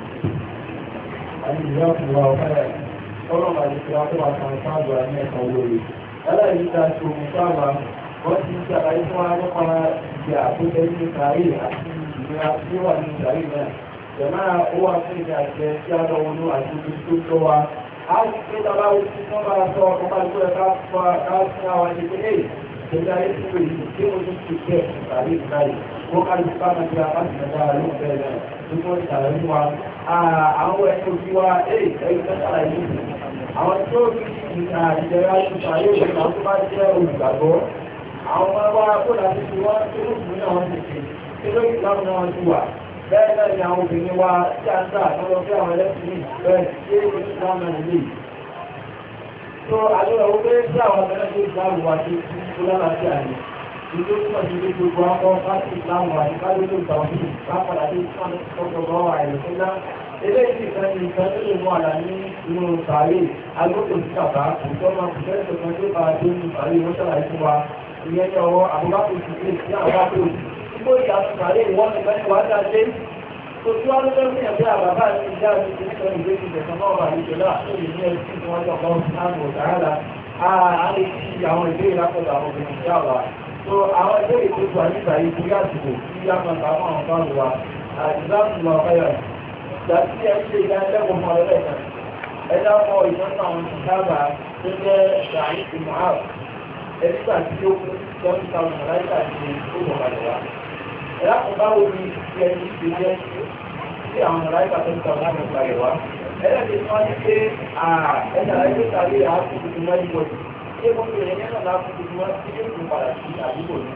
جزاكم الله خيرا. ọlọ́run àti ìṣẹ́wàá máa san sáàbù àmì ẹ̀kan olórí. Aláìní ta ṣe omi sáàbà wọ́n ti ń ṣàlàyé fún wa nípa ìjà tó tẹ́ ní sàárè àti ìlera tí ó wà ní sàárè náà. Jẹ̀má ó wà fún ìjà àṣẹ tí a lọ wọnú àti ibi tó tọ́ wa. A ti pé bàbá wo tí wọ́n bá sọ ọkọ̀ bá gbé ẹ̀ka fún àwọn ìdílé ìṣẹ̀lẹ̀ ayé tó lè yìí tí wọ́n ti ṣe sàárè ìsàlẹ̀. Wọ́n ká lè fún àwọn ìjà láti mẹ́ta lóun bẹ́ẹ̀ náà tó tó ìṣàlàyé wa. Àwọn ẹ̀kọ́ tí wa ẹ̀yìn tó ṣàlàyé àwọn tí ó rí ìjẹra ìṣàyè òṣèlú àwọn tó bá jẹ́ olùgbàgbọ́ àwọn ọmọ wa kó láti fi wọ́n tó lùkùn náà wọ́n ti ṣe tí ló ìsìlámù náà wọ́n ti wà bẹ́ẹ̀ náà ni àwọn obìnrin wa tí a ń tà lọ́wọ́ sí àwọn ẹlẹ́sìn bẹ́ẹ̀ tí ó ìsìlámù náà nílé tó àjọyọ̀ wọ́n pé tí àwọn ọmọdé tó ìsìlámù wa ti tó lára sí àyè ìlú tó ti di gbogbo akọ láti ìsìlámù wa ti kájú tó ìtàwọn sí lápàdà tó ìsìlámù tó tọ́ àìlèkúnlá eléyìí kan ní nǹkan tó lè mú àlà ní inú sàárè agbókò sí bàbá òjò máa kò fẹ́ tó kan tó bá dé ní sàárè wọ́n ṣàlàyé fún wa ìyẹn ní ọwọ́ àbúgbàkò sí ilé sí àwọn àpò ìgbó ìyá sàárè ìwọ́n ní bẹ́ẹ̀ wá dá dé tó tí wọ́n lọ́jọ́ fún yàn pé àbàbà àti ìjà àti ìdílé ìgbé ti bẹ̀sán náà wà níjọ náà tó lè ní ẹ̀sìn tí wọ́n jọ kọ́ sáàmù ọ̀dáàlà a lè fi àwọn ìbéèrè lápọ̀lọ̀ àwọn obìnrin sí àwà tó àwọn ìbéèrè tó tó àyíká yìí torí àsìkò tí a máa ta fún àwọn fáwọn wa àdìsáàmù lọ fẹ́yà láti ẹ̀ṣẹ́ ìdánilẹ́kọ̀ọ́ mọ́ ọlẹ́ẹ̀kan ẹ̀dá ọmọ ìtọ́nà àwọn ìsáàbà tó jẹ́ ṣàyí ìmọ̀háà ẹ̀dígbà tí ó kú 7,000 láìka ní ọgbọ̀n balẹ̀ wá ẹ̀dá kan báwo ni ẹni ti jẹ́ sí àwọn láìka 7,000 balẹ̀ wá ẹ̀dá ti fọ́n ní pé ẹ̀dá láìka tàbí àákú tuntun náà yíwọ̀ ní ṣé wọ́n fi ẹ̀yẹ́ náà láàkú tuntun náà tí yóò tún padà sí àdúgbò ní.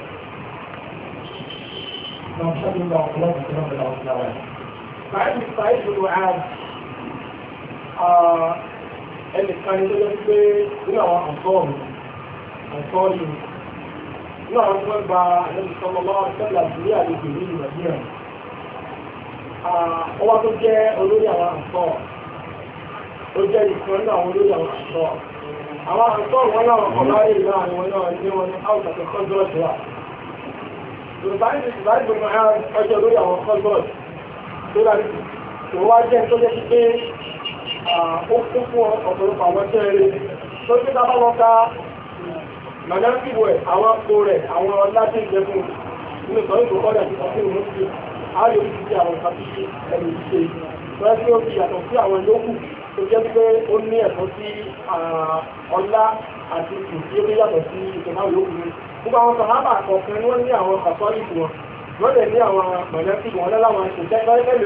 Báyìí sáyé ìlú ààrùn ẹnìkan ni tó yẹ pé nínú àwọn àǹtọ́ọ̀mù nínú àwọn tí wọ́n gba àlejò sọmọ lọ́wọ́ sẹ́lá sí àlejò ní ìlú nàìjíríà ọwọ́ tó jẹ́ olórí àwọn àǹtọ́ọ̀ ó jẹ́ ìkan nínú àwọn olórí àwọn àǹtọ́ọ̀ àwọn àǹtọ́ọ̀ wọn náà kọ̀ láyé ìlú àwọn wọn náà ní wọn ní áwùjọ kọ́ńtọ́ọ̀tì wa ìbáyìí gbogbo ọjọ́ lórí àwọn kọ́ńtọ́ọ̀tì tó dárí tó wá jẹ́ tó jẹ́ sí pé ó kún fún ọ̀pọ̀lọpọ̀ àwọn tẹ́ rẹ̀ tó tí bá wọ́n ká mọ̀lẹ́sìwò ẹ̀ àwọn apò rẹ̀ àwọn láti ìjẹkùn nínú sọ ìgbò kọ́dà ti kọ̀sí ìwọ̀n sí ààrẹ òṣìṣẹ́ sí àwọn ìpàtíṣẹ́ ẹni ìṣẹ́ tó ẹ́ tí ó fi yàtọ̀ sí àwọn yòókù tó jẹ́ pé ó ní ẹ̀tọ́ sí ọlá àti ìsìn ó yàtọ̀ sí ìṣẹ̀máwò yòókù ní gbogbo àwọn sàmábà kọ̀ọ̀kan ni wọ́n ní àwọn kàtọ́lìkì wọn wọ́n lè ní àwọn mọ̀lẹ́sìwò wọn láwọn ìṣẹ́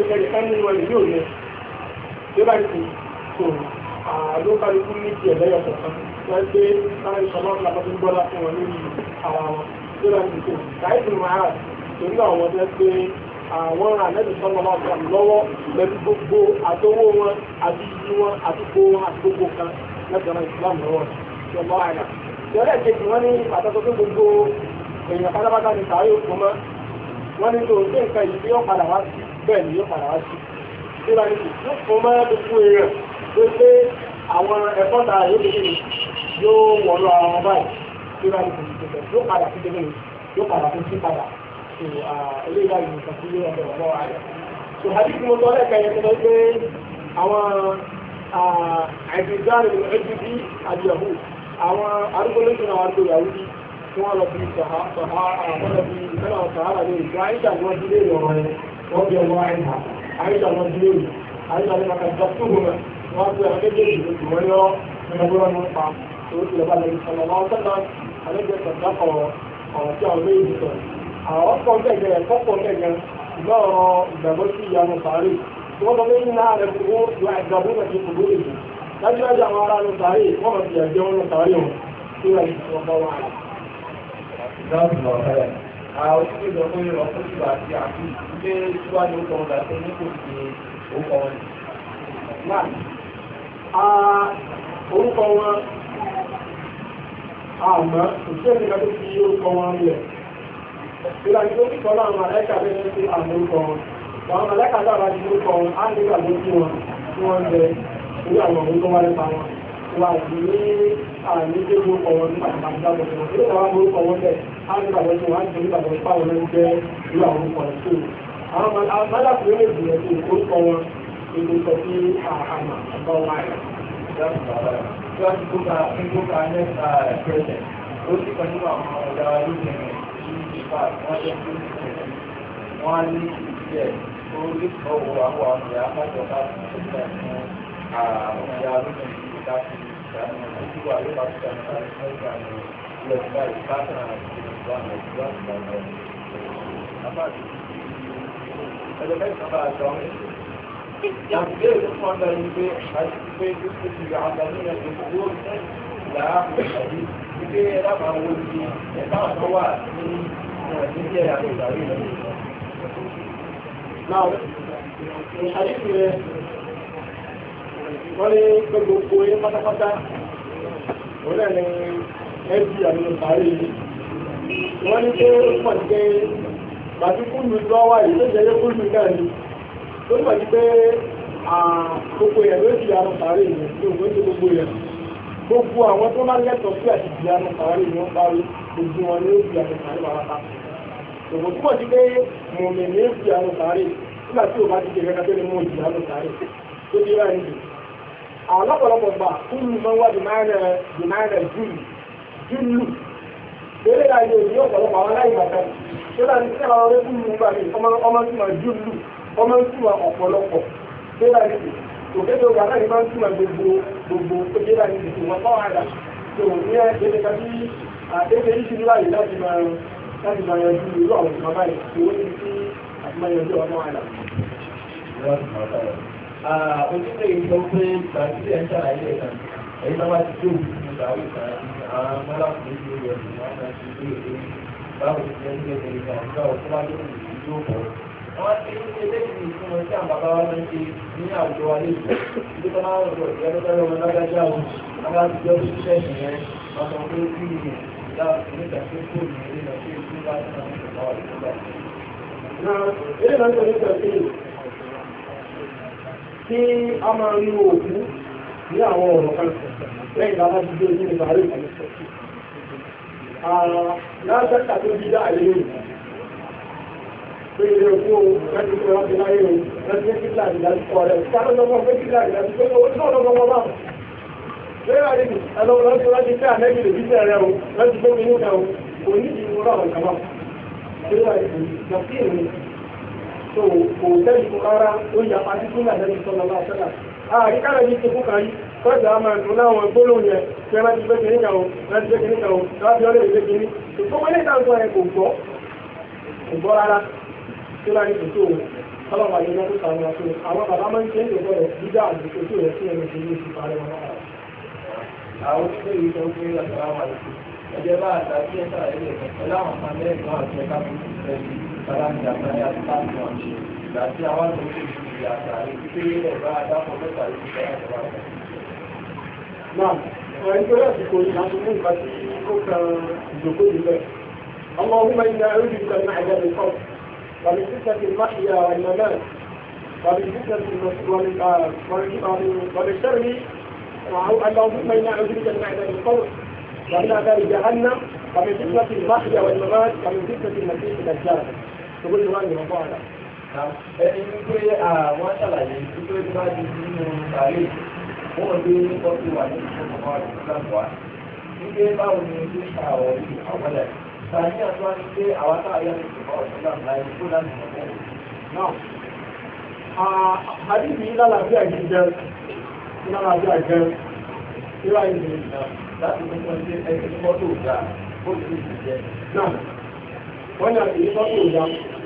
ló kálukú ní ti ẹ̀lẹ́yọ̀ kọ̀ọ̀kan wọ́n gbé sáré ìṣọ́nà lápapọ̀ ń gbọ́lá fún wọn lórí ara wọn tó lọ sí ìṣòro káìsì máa torí àwọn ọmọdé pé àwọn àmẹ́bí sọ́nà máa fà lọ́wọ́ pẹ̀lú gbogbo àtọwó wọn àti ìdí wọn àti gbogbo wọn àti gbogbo kan lẹ́gbẹ̀rẹ̀ ìsìlámù lọ́wọ́ ìjọba àyà ìjọba kejì wọn ní pàtàkì tó gbogbo èèyàn pátápátá ní sàárè òkú mọ́ wọn ní tó ṣe nǹkan yìí yóò padà wá sí bẹ́ẹ̀ ni yóò padà wá sí síra ní kò fún mọ́ gbogbo èèyàn tó pé àwọn ẹ̀fọ́ ta yóò kéde yóò wọ̀lọ́ àwọn báyìí síra ní kò tẹ̀ yóò padà sí kéde yóò padà sí sí padà tó eléyìí báyìí nìkan sí yóò ọ̀dọ̀ ọ̀lọ́ àyà. tó hadith mo tọ́ lẹ́ka yẹn tó pé àwọn àìsíjáde ẹ̀jú bí àjẹ̀hù àwọn arúgbó lóṣù náà wà lórí àwùjí tí wọ́n lọ bí sàhárà lórí ìgbà àìsà ni wọ́n ti lé ìrọ̀rọ̀ yẹn wọ́n bí ọmọ àìsà wọn ti lé ìrọ̀rọ̀ àìsà ni màkà ìjọsùgbùmọ̀ wọ́n fi àwọn méjèèjì lóṣù wọ́n yọ ẹgbẹ́rún ní pa tó ti lọ́ba lẹ́yìn sọ̀rọ̀ wọn sọ́nà àlejò sọ̀dọ́kọ̀ ọ̀rọ̀ tí àwọn méjèèjì sọ. àwọn ọkọ̀ bẹ̀gẹ̀ ẹ̀kọ́kọ̀ bẹ̀gẹ̀ lọ́rọ̀ ìgbàgbọ́ sí ìyanu sàárè tí wọ́n sọ pé nínú ààrẹ fún wọn yọ àgbàgbọ́ náà ti kùdó èdè dájúdájú àwọn ará ní sàárè wọ́n mọ̀ sí ẹ̀jẹ̀ wọn ní sàárè wọn tí wọ́n ti sọ bọ́ wọn àlà. Àwọn òṣìṣẹ́ ìjọba pé ọkọ̀ tí wà sí àkú ilé síwájú ọkọ̀ ọ̀gá tó ní kò sí orúkọ wọn. Orúkọ wọn àmọ́ òṣìṣẹ́ ìgbà tó fi orúkọ wọn lẹ̀. ìlànà tó kíkọ́ náà àwọn màláìkà bẹ́ẹ̀ sí àmì orúkọ wọn. àwọn màláìkà tó àbájú orúkọ wọn á nígbà tó sí wọn tí wọ́n ń bẹ orí àwọn ọ̀hún tó wá nípa wọn. wà ní àmì tó orúkọ wọn nípa àpàtì dábọ̀ tó wọn. ìlú àwọn orúkọ wọn bẹ̀ á nígbà tó sí wọn á ti nígbà tó pa wọn lẹ́nu jẹ́ irú àwọn orúkọ rẹ̀ tó. àwọn màláìkà lè gbìyànjú orúkọ wọn ètò ìsọ sí àmà àbá wọn àyà. Just book our next present. Ó ti pẹ̀lú àwọn ọ̀dà olóògbé ìfà wọ́n jẹ́ fún wọ́n á ní ìṣẹ́ orí ọ̀wọ̀ àwọn àmì àpájọba fún àwọn ọ̀dà olóògbé ìfà fún ìṣàmì ìṣúwà ló bá ti ṣàmì ìṣàmì ìlọ̀gbà ìbátan àti ìgbàmọ̀ ìgbàmọ̀ ẹgbẹ́ ìjọba àjọ يعني غير الإخوان ده يبقى عايز يبقى يثبت العملية الجمهور لا الحديث يبقى رفع والدي يبقى هو من يعني نعم الحديث wọ́n gbogbo yín pátápátá wọ́n náà ní ẹbí àmì ìparí yìí wọ́n ní pé ó pọ̀ sí pé bàtí kúlù lọ́wọ́ yìí tó jẹ́ kúlù náà ni tó pọ̀ sí pé gbogbo èèyàn ló di àrùn sàárè yìí ní ògbó tí gbogbo èèyàn gbogbo àwọn tó máa lẹ́tọ̀ọ́ sí àti di àrùn sàárè yìí wọ́n parí gbogbo wọn ní ó di àrùn sàárè pàápàá ògbó túbọ̀ sí pé mọ̀mí ní ó di àrùn sàárè nígbà tí ò bá ti ṣe gẹ́gẹ́ bí mo di àrùn sàárè tó di ráyìn jù àwọn lọ́pọ̀lọpọ̀ gbà kúlù máa ń wá dìmáìnà júlù eré láyé òní ọ̀pọ̀lọpọ̀ àwọn aláìmọ̀kan tó láti sí àwọn ọ̀rẹ́ kúlù nígbà míì ọmọ tí máa júlù ọmọ tí máa ọ̀pọ̀lọpọ̀ tó láti sí òkè tó wà láti máa ń túmọ̀ gbogbo tó dé láti sí wọn fọ́ àdá tó ní ẹgbẹ́ tàbí àdéhùn yìí ti láyé láti máa yanjú irú àwọn ìgbà báyìí tó wọ́n ti sí àti máa yanjú ọmọ àdá. Ojúlé ìjọ pé ìgbàsí ẹ̀ ń ṣàlàyé ẹ̀kan èyí tó bá ti tó òkú ìgbàwé kan àwọn mọ́láfún ní ìlú ẹ̀sìn wọn máa ti gbé èdè báwo ti jẹ́ ilé ẹ̀sìn ìgbà ìgbà ọ̀tún wá lórí ìlú òkú. Wọ́n ti ń ṣe léyìn ìtumọ̀ tí àwọn bàbá wa máa ń ṣe ní àwùjọ wa lè jù ibi tó máa ń rọ̀ ìyá tó fẹ́ràn wọn lágbájá o àwọn àtijọ́ tó ṣiṣẹ́ ìyẹn wọ́n sọ pé kí ni ìyá nígbà tó kó ní ilé lọ sí ìlú bá ti náà nígbà wà lórí tí a máa ń lo òkú ní àwọn ọ̀rọ̀ kan lẹ́yìn lára ti dé ojú ìbàrí láàṣẹ́ta tó bí dá àlè yìí pé ilé òkú láti pé wọ́n ti láyé o láti pé kíkà ìdájú kọ rẹ̀ sáré lọ́wọ́ pé kíkà ìdájú pé owó tí wọ́n lọ́wọ́ bá lẹ́yìn àlè ẹlọ́wọ́ láti pé àmẹ́bí lè bíṣẹ́ rẹ̀ o láti pé kíní kan o kò ní ìwọ láwọn kàmá lẹ́yìn àlè ìgbàkíyèmí tó kò tẹ́lẹ̀ kó rárá ó yà pàtí fún àjẹ́bí sọ́nà láàṣẹ́lá. Àríkàrà yìí ti fúkà yìí, kọ́jà a máa tún láwọn gbólóhùn yẹn, tí a láti gbé kìíní kan láti gbé kìíní kan láti ọlẹ́ ìgbé kìíní. Ìfowó ilé ìdáǹkọ́ ẹ̀ kò gbọ́ rárá tí láti tó tó wọn. Ọlọ́pàá yìí lọ́dún kan wọn tó àwọn bàbá máa ń ṣe ń lò bọ́rọ̀ dídá àdúgbò tó rẹ̀ sí ẹni tó ní oṣù parẹ́ wọn lára. Àwọn oníṣẹ́ yìí tó ń gbé ọ̀sán àwọn àlejò. Ẹ̀jẹ̀ bá àtàkì ẹ̀sà ẹ̀lẹ́ pẹ̀lú àwọn kan lẹ́yìn náà àti ẹ̀ka fún ìfẹ́ Bàdámìjà Bàdámì àti Táàmì wọn ṣe. Ìgbà tí àwọn tó ń ṣe ìṣòro àtàrí pípé ẹ̀bá adápọ̀ mẹ́ta ìṣẹ́ àtàrà rẹ̀. Náà, ọ̀rẹ́ tó rẹ̀ sì kò ní láti mú ìgbà tí ó kan ìjòkó ìlẹ̀. اللهم إنا أعوذ بك من عذاب القبر ومن فتنة المحيا والممات ومن فتنة ومن شر اللهم إنا أعوذ بك من عذاب القبر ومن عذاب جهنم ومن فتنة المحيا والممات ومن فتنة المسيح الدجال. تقول له أني مطالع. Ẹni wípé àwọn ṣàlàyé wípé tí bá di nínú sàárè wọ́n gbé kọ́sí wà ní ìṣòkòkò àti ìgbàgbọ́ wípé báwo ni ojú ṣàwọ̀ yìí àwọn ẹ̀ sàní àtúwá ní pé àwọn táàrí àti ìṣòkòkò ọ̀ṣọ́gbà láì tó láti mọ̀ náà. Àdìsí lálàáfíà jíjẹ lálàáfíà jẹ ìwà ìlú láti mú fún ẹgbẹ́ ẹgbẹ́ fọ́tò ìgbà ó ti rí ìjẹ. Náà, wọ́n ní àti fọ́tò ìgbà.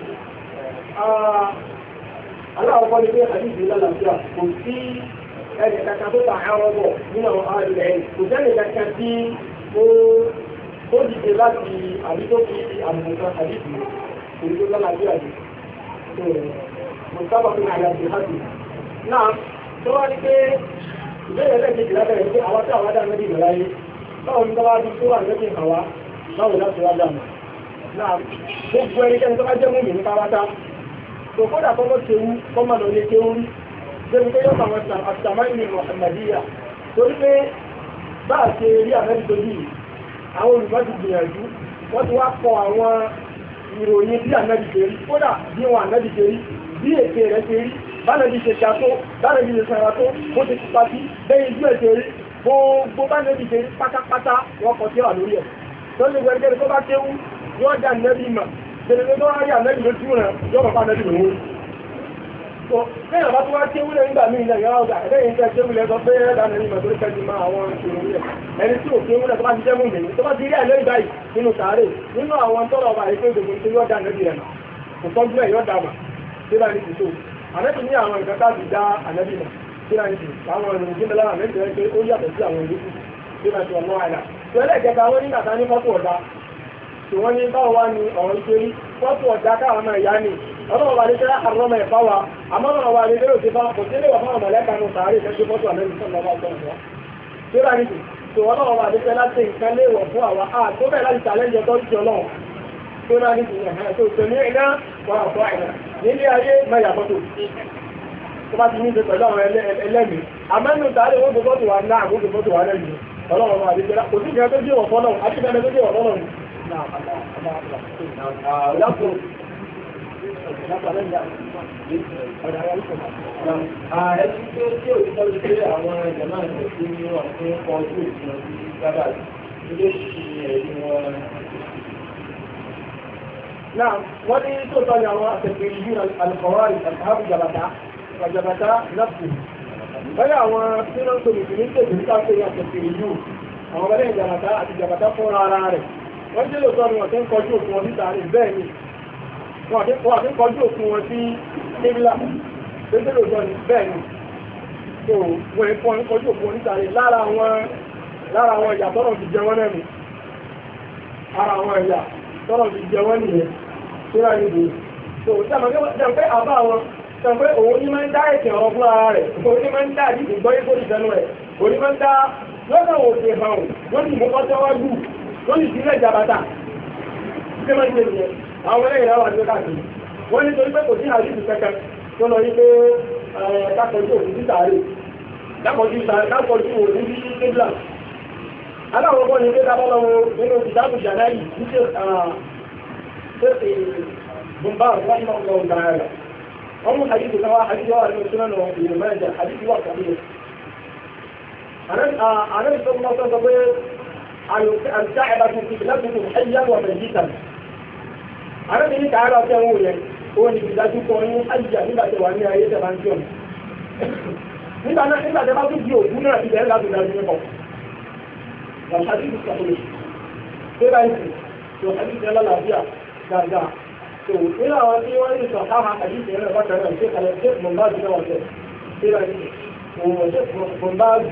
Aláwọ̀kọ́ ni pé àdìsí lálàáfíà kò sí ẹni kankan tó ta àárọ̀bọ̀ nínú àwọn ààrẹ ẹ̀ kò sẹ́ni kankan tí ó dìde láti àbí tó fi àmùkan àdìsí èyí tó lálàáfíà jù. Mo sábà fún àyàfi hàbì. Náà, tó wá ní pé ìbéèrè lẹ́ẹ̀kejì lábẹ́rẹ̀ pé àwọn tí àwọn adá mẹ́rin ìgbàláyé báwo ni tọ́lá tó wà lẹ́bí àwa báwo láti wá dàmù náà gbogbo ẹnikẹ́ni tó bá jẹ́ mú mi ní pàwátá tó kódà kọ́kọ́ ṣe wú kọ́mọ lọ lé kéwú débi pé yóò àwọn àtàmáìlì Muhammadiyya torí pé bá a ṣe rí àmẹ́bí tó yìí àwọn olùkọ́ ti gbìyànjú wọ́n ti wá kọ àwọn ìròyìn bí àmẹ́bí ṣe rí kódà bí wọn àmẹ́bí ṣe rí bí èké rẹ̀ ṣe rí bánàbí ṣe ṣe àtó bánàbí ṣe ṣàrà tó bó ti pa sí bẹ́yìn ojú ẹ̀ ṣe rí gbogbo bánàbí ṣe rí pátápátá wọ́n kọ síra lórí ẹ̀ tó lè gbẹ̀rẹ̀ tó bá kéwú yóò dá àmẹ́bí mà tẹ̀lé tó wá rí àmẹ́bí lójú rẹ̀ yóò bàbá àmẹ́bí lòun so bẹ́ẹ̀ bá tó wá kéwú lẹ́ nígbà míì lẹ́yìn ọ̀gá ẹ̀lẹ́yìn tẹ́ kéwú lẹ́ sọ pé ẹ̀dá àmẹ́bí mà torí kẹ́jú máa àwọn ìṣòro rẹ̀ ẹni tí ò kéwú lẹ́ tó bá ti jẹ́ mú mi tó bá ti rí àlẹ́ ìgbà yìí nínú sàárè nínú àwọn tọ́rọ ọba àìpé ìdògbò tó yọ̀ dá àmẹ́bí rẹ̀ kò tọ́jú ẹ̀ yọ̀ dá mà síra ní ti tó àmẹ́bí ní àwọn nǹkan táàbì dá àmẹ́bí mà síra ní ti àwọn ìròyìn tí mẹ́lára àmẹ́bí rẹ̀ pé ó yàtọ̀ sí àwọn ìlú síra ti ọmọ àìlà tó ẹlẹ́gẹ̀ta wọ́n nígbà tá ní fọ́tò ọ̀dá tí wọ́n ní báwo wá ní ọ̀rọ̀ ìṣerí fọ́tò ọ̀dá káwọn ọmọ ìyá ni ọlọ́wọ́ wa ní sẹ́rà àrọ́mọ ẹ̀fá wa àmọ́ ọ̀rọ̀ wa ní lérò ti bá kò sí lè wà fún ọmọ ẹ̀lẹ́ka nù sàárè ìfẹ́ fọ́tò àmẹ́bí sọ́nà bá tọ̀ wọ́n síra ní ti tó ọlọ́wọ́ wa ní sẹ́ láti nǹkan léèwọ̀ fún àwa tó bẹ̀ láti tàlẹ́jọ tó ń ti ọlọ́run tó náà ní ìyẹn tó tẹ̀lé iná wà ọ̀pọ̀ àìná nílé ayé mẹ́yà fọ́tò tó bá ti ní ṣe pẹ̀lú àwọn ẹlẹ́mìí àmẹ́nu tààrí owó gbogbo tó wà náà gbogbo tó tó wà lẹ́yìn ọlọ́run wà ní ìjọba kò sí ìjọba tó jẹ́ wọ̀ fọ́lọ́ àti ìjọba tó jẹ́ wọ̀ fọ́lọ́ náà wọ́n ní tó tọ́jú àwọn àtẹ̀kẹ̀rẹ̀ yìí alùpàwárì àtàbí jàbàtà àjàbàtà náàpù bẹ́ẹ̀ àwọn tí wọ́n tó mùsùlùmí tètè ní káàkiri àtẹ̀kẹ̀rẹ̀ yìí àwọn bẹ́ẹ̀ jàbàtà àti jàbàtà fún ara rẹ̀ wọ́n jẹ́ lóòótọ́ ni wọ́n ti ń kọjú òfin wọn níta rẹ̀ bẹ́ẹ̀ ni wọ́n ti ń kọjú òfin wọn sí kébílà jẹ́ lóòótọ́ ni bẹ́ẹ̀ ni tó wọ́n ń kọjú òfin wọn níta rẹ̀ lára àwọn ìyà tọ́rọ̀ ti jẹ wọ́n náà nù ara àwọn ìyà tọ́rọ̀ ti jẹ wọ́n nìyẹn síra níbi tó jẹ́ àbá wọn jẹ́ òun ní máa ń dá ẹ̀kẹ́ ọ̀rọ̀ fún ara rẹ̀ òun ní máa ń dá àdìsí gbọ́ yé kórì sẹ́nu rẹ̀ òun ní máa ń dá lọ́nà òfin hàn wọ́n ti mú kọ́tẹ́wájú wọ́n ti sílẹ̀ jàbátà ṣé máa ń ṣe nìyẹn àwọn ẹlẹ́yìn náà wà ní káàkiri wọ́n ní torí pé kò sí àdìsí kankan tó lọ yí pé kákọjú òfin sí sàárè kákọjú òfin sí kébìlà aláwọ̀ ọgbọ́n ni pé dábọ́lọ́wọ́ nínú ìdáàbò jàdá yìí ní ṣe bùnbà láti máa ń lọ ọ̀gá rẹ̀ wọ́n mú àdìsí kan wá àdìsí wà nínú súnmọ́ náà ìlú mẹ́jẹ àdìsí wà kàbí rẹ̀ àrẹ ìsọ́kùnmọ́ sọ pé àlùkà ẹ̀bà tó fi láti fún ẹ̀yà wà bẹ̀rẹ̀ jíta àrẹ mi ní káàrà ọ̀tẹ̀ wò yẹn ó ní ìdájú kan ní àyíjà nígbà tí wà ní ayé tẹ̀ máa ń jọ̀ nígbà tí bá tún di òkú náà ibẹ̀ láti dájú nípa والحديث الصحيح كيف يمكن لو حديث لا لا فيها لا تو إلى وفي وين صحاح حديث هنا ذكر الشيخ على الشيخ من بعد كده وكده كيف يمكن وشيخ من بعد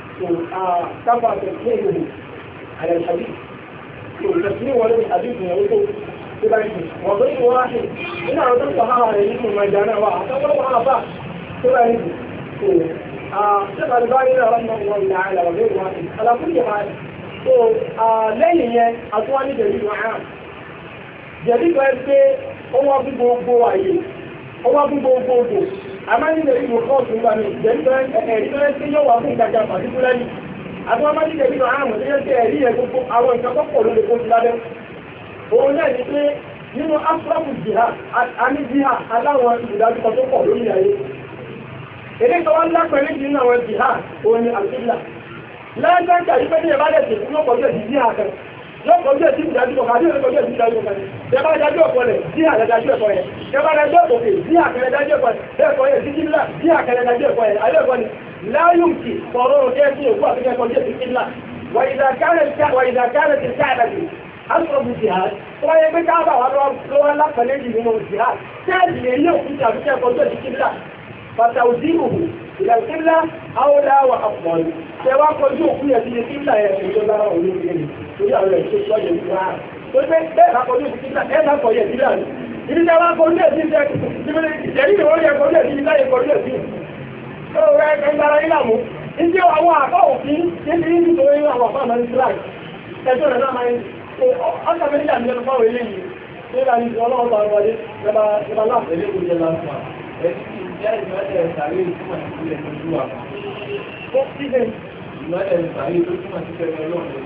كفى تسليمه على الحديث تسليم ولد الحديث يقول كيف يمكن وضيف واحد هنا وضيف صحاح على الشيخ من جانا واحد طبعا ما كيف يمكن شيخ الباني رحمه الله تعالى وغير واحد على كل حال so lẹ́yìn yẹn àtúwání jẹ̀rí lọ àrùn jẹ̀rí lọ ẹgbẹ́ ọwọ́ bí gbogbo àyè ọwọ́ bí gbogbo ògbò àmáyé jẹ̀rí lọ kọ́ọ̀tù nígbà mi jẹ̀rí lọ ẹ̀rí lọ ẹgbẹ́ yóò wà fún ìgbàjà pàtíkú lẹ́yìn àtúwámáyé jẹ̀rí lọ àrùn tó yẹ kí ẹ̀rí yẹn gbogbo àwọn nǹkan tó pọ̀ lóde kó ti lábẹ́ òun náà ní pé nínú afrọ́pù jìhà àní jìhà aláwọn ìdájúkọ tó pọ̀ lórí ayé èdè tó wá lápẹ̀lẹ́ jù nínú àwọn jìhà òun ni àlùfíìlà lẹ́gbẹ̀ẹ́ta yìí pé ní ẹ̀bá lẹ̀ tẹ̀kú yóò kọjú ẹ̀sì jíhà kan yóò kọjú ẹ̀sì ìdájú ọkọ̀ àti ìrẹ́kọjú ẹ̀sì ìdájú ọkọ̀ ẹ̀bá dájú ọkọ̀ rẹ̀ jíhà lẹ́dájú ẹ̀kọ́ rẹ̀ ẹ̀bá dájú ọkọ̀ jíhà kẹrẹ dájú ẹ̀kọ́ rẹ̀ sí kíńlá jíhà kẹrẹ dájú ẹ̀kọ́ rẹ̀ alẹ́kọ́ ni láyùnkì fọ̀rọ̀ òkè sí òkú àti kẹkọjú ẹ̀sì kíńlá wà ìdàkárẹ̀ ti káàdàjì asọ̀bù jihad tó wáyé pé káàbà wà lọ́wọ́ lápẹ̀lẹ́ jì nínú jihad tẹ́ẹ̀dì lè ní òkú tàbí kẹkọjú ẹ̀sì kíńlá فتوزيعه إلى القبلة أولى وأفضل سواء كنت أقول يا سيدي القبلة يا سيدي الله أولي بيني تقول يا أولي شيء شوية بسرعة تقول بẹ́ẹ̀ kọjú ìpínlẹ̀ ẹ̀ẹ́dà kọjú ìpínlẹ̀ rẹ̀ ìdí tí a bá kọjú ẹ̀sí ìjẹ́rí ìwọ́n yẹ kọjú ẹ̀sí ìláyé kọjú ẹ̀sí ọ̀rọ̀ ẹgbẹ̀rẹ̀ ìlàmú ìdí àwọn àbá òfin ṣe ní nítorí àwọn àbá máa ń síláì ẹjọ́ rẹ̀ náà máa ń ṣe ọjọ́ méjì àti ẹnu fáwọn eléyìí ṣé ìlànà ìjọ ọlọ́run bá wọlé lẹ́bàá láàpẹ̀ lẹ́kọ̀ọ́ jẹ́ lásìkò ẹ̀sì ìjẹ́ ìmọ̀lẹ̀ ìsàrí ìtumọ̀ ìpínlẹ̀ ìlú wa ó síbẹ̀ ìmọ̀lẹ̀ ìsàrí tó túmọ̀ sí pẹ̀lú ọlọ́run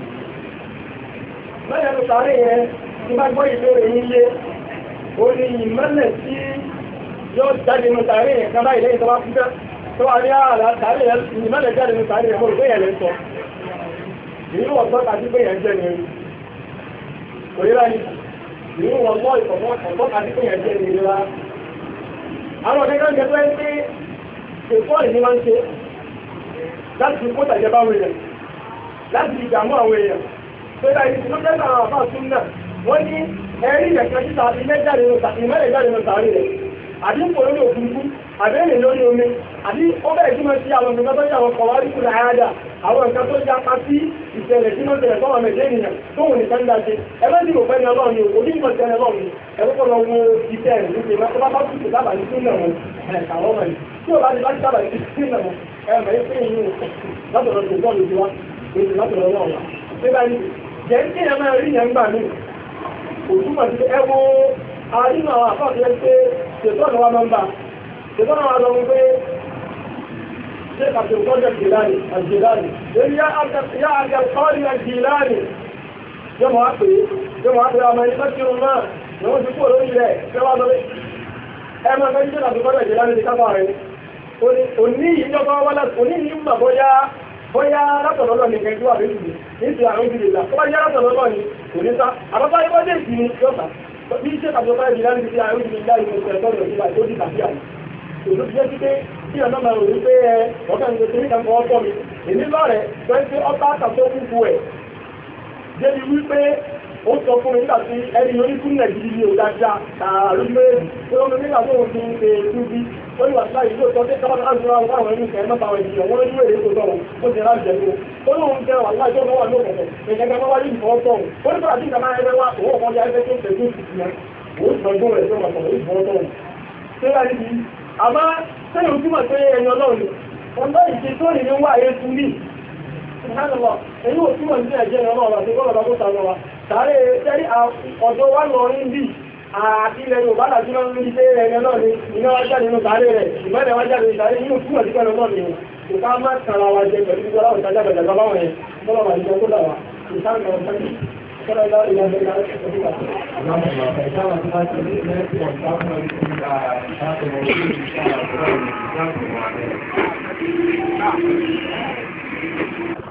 mọ́lẹ̀ ìsàrí yẹn ti bá gbọ́ ìbéèrè yín lé ó ní ìmọ̀lẹ̀ tí yóò jáde nínú sàárè yẹn kan báyìí lẹ́yìn tó bá fúnjẹ́ tó wà ní ààrẹ sàárè yẹn ìmọ̀lẹ̀ jáde nínú sàárè yẹn mo rò pé yẹn lè sọ ìlú ọ̀tọ́ tàbí pé yẹn jẹ́ ni kò yíra ni ìlú ọ̀tọ́ ìfọ̀tọ́ tàbí pé yẹn jẹ́ ni ìlera àwọn ọ̀dẹ́gbẹ́ ń jẹ́ pé ṣèfọ́ ìní máa ń ṣe láti fi kó tàjẹ́ bá àwọn èèyàn láti fi dààmú àwọn èèyàn tó dá ìdí tó tẹ́lẹ̀ àwọn àbá tún náà wọ́n ní ẹ̀rí ìyẹ̀kan títà ìmẹ́lẹ̀ jáde nínú sàárè rẹ̀ àbí ń pò lórí òkúrukú àbí èlè lórí omi àbí ó bẹ̀rẹ̀ tí wọ́n ti àwọn nǹkan tó yà wọn kọ̀wá rí kúrò àyájà àwọn nǹkan tó yá pa sí ìṣẹ̀lẹ̀ tí wọ́n tẹ̀lẹ̀ fọ́wọ́n mẹ́jẹ́ ènìyàn tó wù nìkan dá ṣe ẹgbẹ́ tí kò fẹ́ ní ọlọ́run ni òní ìmọ̀ tẹ́lẹ̀ ọlọ́run ni ẹgbẹ́ kọ́ lọ wo iṣẹ́ rẹ̀ níṣẹ́ máa tó bá tún ṣe sábà ní sílẹ̀ wọn ẹ̀ka wọ́n mọ̀ ní tí ò bá ti bá ti sábà ní sílẹ̀ wọn ẹ̀mọ̀ ìpín ìyún látọ̀rọ̀ tó bọ́ọ̀lù ti wá èdè látọ̀rọ̀ náà wà ṣé báyìí jẹ́ kí ẹ máa rí yẹn gbà mí òtúmọ̀ sí ẹ wo àrínà àwọn àfáàfẹ́ pé ṣètọ́nà wa máa ń bá ṣètọ́nà wa lọ wọ́n pé ṣe àtẹ̀kọ́jẹ̀ àjìláàrí lórí yá àjẹ́kọ́rí àjìláàrí yọmọ̀ wá pé ọmọ ẹgbẹ́ tí ó náà ni wọ́n ti kó lórí rẹ̀ fẹ́wà lórí ẹmọ ẹgbẹ́ tí ó àtẹ̀kọ́jẹ̀ àjìláàrí ti kápá rẹ̀ òní ìjọba wọ́lá òní ní ìgbà bóyá látọ̀lọ́lọ́ ní ẹgbẹ́ wà lórí ní àwọn ìdílé tó bá yá látọ̀lọ́lọ́ ní òní sá àbábá ẹgbẹ́ dé ìsinmi yọ́sà bí iṣẹ́ àjọba ìjìláàrí ti àwọn ìdílé láì mọ̀ ẹ̀tọ́rọ̀ ìjìlá tó di tàbí àyè òṣèlú jẹ́ sí pé tí ọ̀nà máa rò wípé ọ̀gá ìgbè tó ní kan fọwọ́ pọ̀ mi èmi lọ́rẹ̀ tó ń pé ọ́pá àtàtó kúkú ẹ̀ débi wípé ó sọ fún mi nígbà tí ẹni oníkún nàìjíríà ní òdájá ààrùn méjì tó lọ́mọ nígbà tó ń fi ń ṣe túbí ó ní wà sí láyé lóòótọ́ tí sábà láti rán àwọn ẹni ìfẹ́ mọ́ta àwọn ènìyàn wọ́n ní wèrè tó tọ̀rọ̀ ó ti rán jẹ́ ó lóun jẹ́ wà láì tó lọ́wọ́ lóòótọ́ ìjẹ̀gẹ́ bá wáyé ìfọwọ́ tọ̀rọ̀ ó ní bàtí ìjọba ẹgbẹ́ wa òun ọmọdé ẹgbẹ́ tó ń tẹ̀sí ìfìyàn òun ti gbọ́n rẹ̀ tó wà sọ̀rọ̀ ìfọwọ́ tọ̀rọ̀ àmá sẹ́yìn ojúmọ̀ pé ẹni ọlọ́run ni ọ̀nà ìṣe tó ní wà ayé tún ní ìhánàlọ́ ẹni ojúmọ̀ ní ẹ̀jẹ́ ọlọ́run àti gọ́lọ̀bá tó sàánà wa tààrẹ tẹ́rí ọ̀dọ́ wà lọ rí bí àti ilẹ̀ Yorùbá láti máa ń rí pé ẹni ọlọ́run ni iná wá jáde nínú tààrẹ rẹ̀ ìmọ̀lẹ̀ wá jáde tààrẹ nínú túmọ̀ sí pẹ̀lú ọlọ́run ni kò ká má tara wa jẹ pẹ̀lú ìjọba òṣà jábẹ̀ jàgbá báwọn yẹn bọ́lọ̀ wà níjọ kó dà wá ìsáàmì ọ̀sán kọ́lá ìlà ìlà ìlà ìlà ìlà